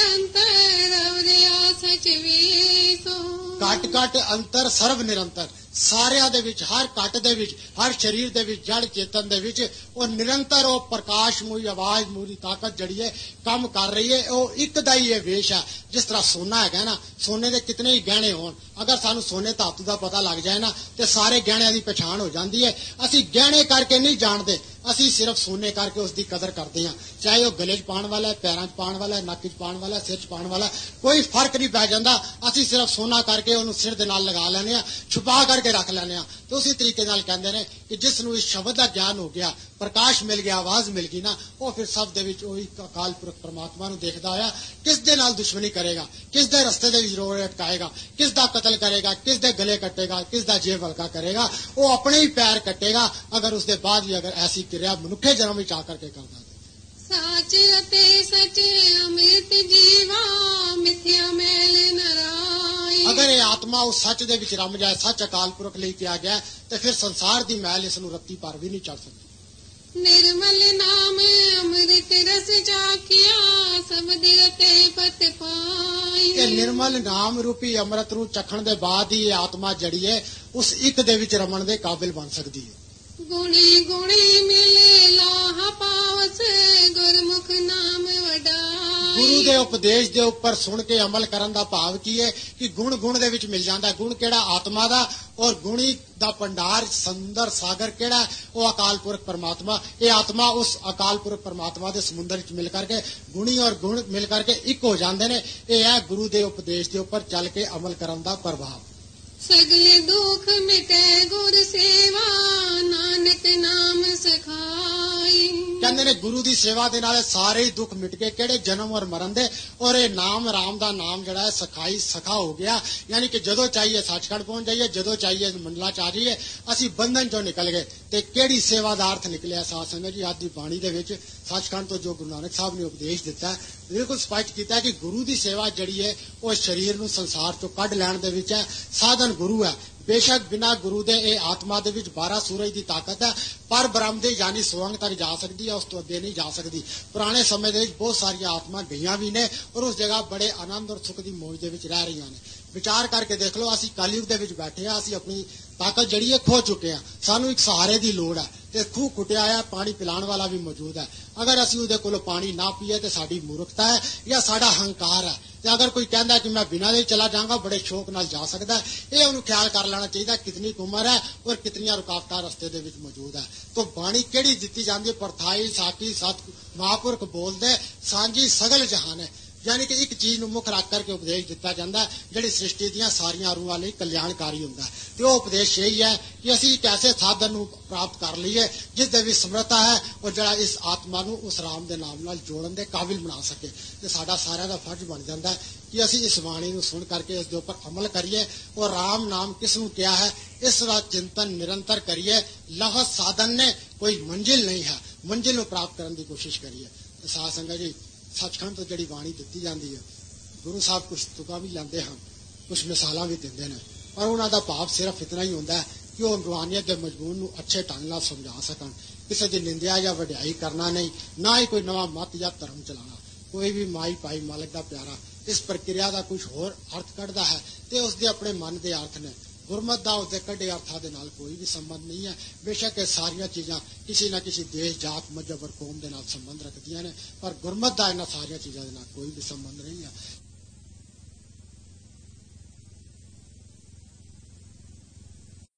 निरंतर अवदया सच वेसो ਘਟ ਘਟ ਅੰਤਰ ਸਰਵ ਨਿਰੰਤਰ, ਸਾਰਿਆਂ ਦੇ ਵਿੱਚ ਹਰ ਘਟ ਦੇ ਵਿੱਚ ਹਰ ਸਰੀਰ ਦੇ ਵਿੱਚ ਜੜ ਚੇਤਨ ਦੇ ਵਿੱਚ ਉਹ ਨਿਰੰਤਰ ਉਹ ਪ੍ਰਕਾਸ਼ ਮੂਹੀ ਆਵਾਜ਼ ਮੂਹੀ ਤਾਕਤ ਜਿਹੜੀ ਹੈ ਕੰਮ ਕਰ ਰਹੀ ਹੈ। ਉਹ ਇੱਕ ਦਾ ਹੀ ਇਹ ਵੇਸ਼ ਹੈ। ਜਿਸ ਤਰ੍ਹਾਂ ਸੋਨਾ ਹੈਗਾ ਨਾ, ਸੋਨੇ ਦੇ ਕਿਤਨੇ ਹੀ ਗਹਿਣੇ ਹੋਣ, ਅਗਰ ਸਾਨੂੰ ਸੋਨੇ ਧਾਤੂ ਦਾ ਪਤਾ ਲੱਗ ਜਾਏ ਨਾ ਤੇ ਸਾਰੇ ਗਹਿਣਿਆਂ ਦੀ ਪਛਾਣ ਹੋ ਜਾਂਦੀ ਹੈ। ਅਸੀਂ ਗਹਿਣੇ ਕਰਕੇ ਨਹੀਂ ਜਾਣਦੇ, ਅਸੀਂ ਸਿਰਫ ਸੋਨੇ ਕਰਕੇ ਉਸ ਦੀ ਕਦਰ ਕਰਦੇ ਹਾਂ। ਚਾਹੇ ਉਹ ਗਲੇ 'ਚ ਪਾਉਣ ਵਾਲਾ ਹੈ, ਪੈਰਾਂ 'ਚ ਪਾਉਣ ਵਾਲਾ ਹੈ, ਨੱਕ 'ਚ ਪਾਉਣ ਵਾਲਾ ਹੈ, ਸਿਰ 'ਚ ਪਾਉਣ ਵਾਲਾ, ਕੋਈ ਫਰਕ ਨਹੀਂ ਪੈ ਜਾਂਦਾ। ਅਸੀਂ ਸਿਰਫ ਸੋਨਾ ਕਰਕੇ ਉਹਨੂੰ ਸਿਰ ਦੇ ਨਾਲ ਲਗਾ ਲੈਂਦੇ ਹਾਂ, ਛੁਪਾ ਕਰਕੇ ਰੱਖ ਲੈਂਦੇ ਹਾਂ। ਤੇ ਉਸੇ ਤਰੀਕੇ ਨਾਲ ਕਹਿੰਦੇ ਨੇ ਕਿ ਜਿਸ ਨੂੰ ਇਸ ਸ਼ਬਦ ਦਾ ਗਿਆਨ ਹੋ ਗਿਆ, ਪ੍ਰਕਾਸ਼ ਮਿਲ ਗਿਆ, ਆਵਾਜ਼ ਮਿਲ ਗਈ ਨਾ, ਉਹ ਫਿਰ ਸਭ ਦੇ ਵਿੱਚ ਉਹੀ ਅਕਾਲ ਪੁਰਖ ਪਰਮਾਤਮਾ ਨੂੰ ਦੇਖਦਾ ਹੋਇਆ ਕਿਸ ਦੇ ਨਾਲ ਦੁਸ਼ਮਣੀ ਕਰੇਗਾ, ਕਿਸ ਦੇ ਰਸਤੇ ਦੇ ਵਿੱਚ ਰੋੜੇ ਅਟਕਾਏਗਾ, ਕਿਸ ਦਾ ਕਤਲ ਕਰੇਗਾ, ਕਿਸ ਦੇ ਗਲੇ ਕੱਟੇਗਾ, ਕਿਸ ਦਾ ਜੇਬ ਹਲਕਾ ਕਰੇਗਾ, ਉਹ ਆਪਣੇ ਹੀ ਪੈਰ ਕੱਟੇਗਾ ਅਗਰ ਉਸਦੇ ਬਾਅਦ ਵੀ ਅਗਰ ਐਸੀ ਕਿਰਿਆ ਮਨੁੱਖੇ ਜਨਮ ਵਿੱਚ ਆ ਕਰਕੇ ਕਰਦਾ। साच रते सच अमृत जीवा मिथ्या मैल नराई ਅਗਰ ਇਹ ਆਤਮਾ ਉਸ ਸੱਚ ਦੇ ਵਿੱਚ ਰਮ ਜਾਏ, ਸੱਚ ਅਕਾਲ ਪੁਰਖ ਲਈ ਕਿਹਾ ਗਿਆ, ਤੇ ਫਿਰ ਸੰਸਾਰ ਦੀ ਮੈਲ ਇਸ ਨੂੰ ਰੱਤੀ ਪਰ ਵੀ ਨਹੀਂ ਚੜ ਸਕਦੀ। निर्मल नाम अमृत रस जाकिया सब दिरते पत पाई ਇਹ ਨਿਰਮਲ ਨਾਮ ਰੂਪੀ ਅੰਮ੍ਰਿਤ ਨੂੰ ਚਖਣ ਦੇ ਬਾਅਦ ਹੀ ਇਹ ਆਤਮਾ ਜੜੀ ਹੈ ਉਸ ਇੱਕ ਦੇ ਵਿੱਚ ਰਮਣ ਦੇ ਕਾਬਿਲ ਬਣ ਸਕਦੀ ਹੈ। गुणी गुणी मिले लाह पावस गुरमुख नाम वडाई ਗੁਰੂ ਦੇ ਉਪਦੇਸ਼ ਦੇ ਉੱਪਰ ਸੁਣ ਕੇ ਅਮਲ ਕਰਨ ਦਾ ਭਾਵ ਕੀ ਹੈ ਕਿ ਗੁਣ ਗੁਣ ਦੇ ਵਿੱਚ ਮਿਲ ਜਾਂਦਾ। ਗੁਣ ਕਿਹੜਾ? ਆਤਮਾ ਦਾ। ਔਰ ਗੁਣੀ ਦਾ ਭੰਡਾਰ ਸਮੁੰਦਰ ਸਾਗਰ ਕਿਹੜਾ? ਉਹ ਅਕਾਲ ਪੁਰਖ ਪਰਮਾਤਮਾ। ਇਹ ਆਤਮਾ ਉਸ ਅਕਾਲ ਪੁਰਖ ਪਰਮਾਤਮਾ ਦੇ ਸਮੁੰਦਰ ਵਿੱਚ ਮਿਲ ਕਰਕੇ ਗੁਣੀ ਔਰ ਗੁਣ ਮਿਲ ਕਰਕੇ ਇੱਕ ਹੋ ਜਾਂਦੇ ਨੇ। ਇਹ ਹੈ ਗੁਰੂ ਦੇ ਉਪਦੇਸ਼ ਦੇ ਉੱਪਰ ਚੱਲ ਕੇ ਅਮਲ ਕਰਨ ਦਾ ਪ੍ਰਭਾਵ। सगले दुख मिटे गुर सेवा नानक नाम सखाई ਕਹਿੰਦੇ ਨੇ ਗੁਰੂ ਦੀ ਸੇਵਾ ਦੇ ਨਾਲ ਸਾਰੇ ਹੀ ਦੁੱਖ ਮਿਟ ਗਏ। ਕਿਹੜੇ? ਜਨਮ ਔਰ ਮਰਨ ਦੇ। ਔਰ ਇਹ ਨਾਮ ਰਾਮ ਦਾ ਨਾਮ ਜਿਹੜਾ ਹੈ ਸਖਾਈ ਸਖਾ ਹੋ ਗਿਆ। ਯਾਨੀ ਕਿ ਜਦੋਂ ਚਾਹੀਏ ਸੱਚਖੰਡ ਪਹੁੰਚ ਜਾਈਏ, ਜਦੋਂ ਚਾਹੀਏ ਮੰਡਲਾ ਚ ਆ ਜਾਈਏ, ਅਸੀਂ ਬੰਧਨ ਚੋਂ ਨਿਕਲ ਗਏ। ਤੇ ਕਿਹੜੀ ਸੇਵਾ ਦਾ ਅਰਥ ਨਿਕਲਿਆ ਸਾਧ ਸੰਗਤ ਜੀ? ਅੱਜ ਦੀ ਬਾਣੀ ਦੇ ਵਿੱਚ ਸੱਚਖੰਡ ਤੋਂ ਜੋ ਗੁਰੂ ਨਾਨਕ ਸਾਹਿਬ ਨੇ ਉਪਦੇਸ਼ ਦਿੱਤਾ, ਬਿਲਕੁਲ ਸਪਸ਼ਟ ਕੀਤਾ ਕਿ ਗੁਰੂ ਦੀ ਸੇਵਾ ਜਿਹੜੀ ਹੈ ਉਹ ਸਰੀਰ ਨੂੰ ਸੰਸਾਰ ਚੋਂ ਕੱਢ ਲੈਣ ਦੇ ਵਿੱਚ ਹੈ। ਸਾਧਨ ਗੁਰੂ ਹੈ। ਬੇਸ਼ੱਕ ਬਿਨਾਂ ਗੁਰੂ ਦੇ ਇਹ ਆਤਮਾ ਦੇ ਵਿੱਚ ਬਾਰਾਂ ਸੂਰਜ ਦੀ ਤਾਕਤ ਹੈ, ਪਰ ਬ੍ਰਹਮ ਦੇ ਯਾਨੀ ਸਵੰਗ ਤੱਕ ਜਾ ਸਕਦੀ ਹੈ, ਉਸ ਤੋਂ ਅੱਗੇ ਨਹੀਂ ਜਾ ਸਕਦੀ। ਪੁਰਾਣੇ ਸਮੇਂ ਦੇ ਵਿੱਚ ਬਹੁਤ ਸਾਰੀਆਂ ਆਤਮਾ ਗਈਆਂ ਵੀ ਨੇ ਔਰ ਉਸ ਜਗ੍ਹਾ ਬੜੇ ਆਨੰਦ ਔਰ ਸੁਖ ਦੀ ਮੌਜ ਦੇ ਵਿੱਚ ਰਹਿ ਰਹੀਆਂ ਨੇ। ਵਿਚਾਰ ਕਰਕੇ ਦੇਖ ਲਓ, ਅਸੀਂ ਕਲਯੁਗ ਦੇ ਵਿੱਚ ਬੈਠੇ ਹਾਂ, ਅਸੀਂ ਆਪਣੀ ਤਾਕਤ ਜਿਹੜੀ ਹੈ ਖੋ ਚੁੱਕੇ ਹਾਂ। ਸਾਨੂੰ ਇੱਕ ਸਹਾਰੇ ਦੀ ਲੋੜ ਹੈ ਤੇ ਖੂਹ ਕੁੱਟਿਆ ਆ, ਪਾਣੀ ਪਿਲਾਉਣ ਵਾਲਾ ਵੀ ਮੌਜੂਦ ਹੈ। ਅਗਰ ਅਸੀਂ ਉਹਦੇ ਕੋਲੋਂ ਪਾਣੀ ਨਾ ਪੀਏ ਤੇ ਸਾਡੀ ਮੂਰਖਤਾ ਹੈ ਜਾਂ ਸਾਡਾ ਹੰਕਾਰ ਹੈ। ਤੇ ਅਗਰ ਕੋਈ ਕਹਿੰਦਾ ਕਿ ਮੈਂ ਬਿਨਾਂ ਦੇ ਚਲਾ ਜਾਵਾਂਗਾ, ਬੜੇ ਸ਼ੌਕ ਨਾਲ ਜਾ ਸਕਦਾ, ਇਹ ਉਹਨੂੰ ਖਿਆਲ ਕਰ ਲੈਣਾ ਚਾਹੀਦਾ ਕਿਤਨੀ ਉਮਰ ਹੈ ਔਰ ਕਿਤਨੀਆਂ ਰੁਕਾਵਟਾਂ ਰਸਤੇ ਦੇ ਵਿੱਚ ਮੌਜੂਦ ਹੈ। ਤਾਂ ਬਾਣੀ ਕਿਹੜੀ ਦਿੱਤੀ ਜਾਂਦੀ ਹੈ? ਪਰਥਾਈ ਸਾਕੀ ਸਤ ਮਹਾਂਪੁਰਖ ਬੋਲਦੇ ਸਾਂਝੀ ਸਗਲ ਜਹਾਨ ਹੈ। ਯਾਨੀ ਕਿ ਇੱਕ ਚੀਜ਼ ਨੂੰ ਮੁੱਖ ਰੱਖ ਕਰਕੇ ਉਪਦੇਸ਼ ਦਿੱਤਾ ਜਾਂਦਾ ਜਿਹੜੀ ਸ੍ਰਿਸ਼ਟੀ ਦੀਆਂ ਸਾਰੀਆਂ ਰੂਹਾਂ ਲਈ ਕਲਿਆਣਕਾਰੀ ਹੁੰਦਾ। ਤੇ ਉਹ ਉਪਦੇਸ਼ ਇਹੀ ਹੈ ਕਿ ਅਸੀਂ ਇੱਕ ਐਸੇ ਸਾਧਨ ਨੂੰ ਪ੍ਰਾਪਤ ਕਰ ਲਈਏ ਜਿਸ ਦੇ ਵਿੱਚ ਸਮਰੱਥਾ ਹੈ ਔਰ ਜਿਹੜਾ ਇਸ ਆਤਮਾ ਨੂੰ ਉਸ ਰਾਮ ਦੇ ਨਾਮ ਨਾਲ ਜੋੜਨ ਦੇ ਕਾਬਿਲ ਬਣਾ ਸਕੇ। ਤੇ ਸਾਡਾ ਸਾਰਿਆਂ ਦਾ ਫਰਜ਼ ਬਣ ਜਾਂਦਾ ਕਿ ਅਸੀਂ ਇਸ ਬਾਣੀ ਨੂੰ ਸੁਣ ਕਰਕੇ ਇਸ ਦੇ ਉੱਪਰ ਅਮਲ ਕਰੀਏ ਔਰ ਰਾਮ ਨਾਮ ਕਿਸ ਨੂੰ ਕਿਹਾ ਹੈ ਇਸ ਦਾ ਚਿੰਤਨ ਨਿਰੰਤਰ ਕਰੀਏ। ਲਫ਼ਜ਼ ਸਾਧਨ ਨੇ ਕੋਈ ਮੰਜ਼ਿਲ ਨਹੀਂ ਹੈ, ਮੰਜ਼ਿਲ ਨੂੰ ਪ੍ਰਾਪਤ ਕਰਨ ਦੀ ਕੋਸ਼ਿਸ਼ ਕਰੀਏ। ਤੇ ਸਾਧ ਸੰਗਤ ਜੀ, ਸੱਚਖੰਡ ਤੋਂ ਜਿਹੜੀ ਬਾਣੀ ਦਿੱਤੀ ਜਾਂਦੀ ਹੈ, ਗੁਰੂ ਸਾਹਿਬ ਕੁਝ ਤੁਕਾਂ ਵੀ ਲੈਂਦੇ ਹਨ, ਕੁਝ ਮਿਸਾਲਾਂ ਵੀ ਦਿੰਦੇ ਨੇ, ਪਰ ਉਹਨਾਂ ਦਾ ਭਾਵ ਸਿਰਫ ਇਤਨਾ ਹੀ ਹੁੰਦਾ ਹੈ ਕਿ ਉਹ ਰੂਹਾਨੀਅਤ ਦੇ ਮਜ਼ਮੂਨ ਨੂੰ ਅੱਛੇ ਢੰਗ ਨਾਲ ਸਮਝਾ ਸਕਣ। ਕਿਸੇ ਦੀ ਨਿੰਦਿਆ ਜਾਂ ਵਡਿਆਈ ਕਰਨਾ ਨਹੀਂ, ਨਾ ਹੀ ਕੋਈ ਨਵਾਂ ਮਤ ਜਾਂ ਧਰਮ ਚਲਾਉਣਾ। ਕੋਈ ਵੀ ਮਾਈ ਪਾਈ ਮਾਲਕ ਦਾ ਪਿਆਰਾ ਇਸ ਪ੍ਰਕਿਰਿਆ ਦਾ ਕੁਝ ਹੋਰ ਅਰਥ ਕੱਢਦਾ ਹੈ ਤੇ ਉਸਦੇ ਆਪਣੇ ਮਨ ਦੇ ਅਰਥ ਨੇ। ਗੁਰਮਤ ਦਾ ਉਸਦੇ ਕੱਢੇ ਅਰਥਾਂ ਦੇ ਨਾਲ ਕੋਈ ਵੀ ਸੰਬੰਧ ਨਹੀਂ ਹੈ। ਬੇਸ਼ੱਕ ਇਹ ਸਾਰੀਆਂ ਚੀਜ਼ਾਂ ਕਿਸੇ ਨਾ ਕਿਸੇ ਦੇਸ਼, ਜਾਤ, ਮਜ਼ਹਬ ਔਰ ਕੌਮ ਦੇ ਨਾਲ ਸੰਬੰਧ ਰੱਖਦੀਆਂ ਨੇ, ਪਰ ਗੁਰਮਤ ਦਾ ਇਹਨਾਂ ਸਾਰੀਆਂ ਚੀਜ਼ਾਂ ਦੇ ਨਾਲ ਕੋਈ ਵੀ ਸੰਬੰਧ ਨਹੀਂ ਹੈ।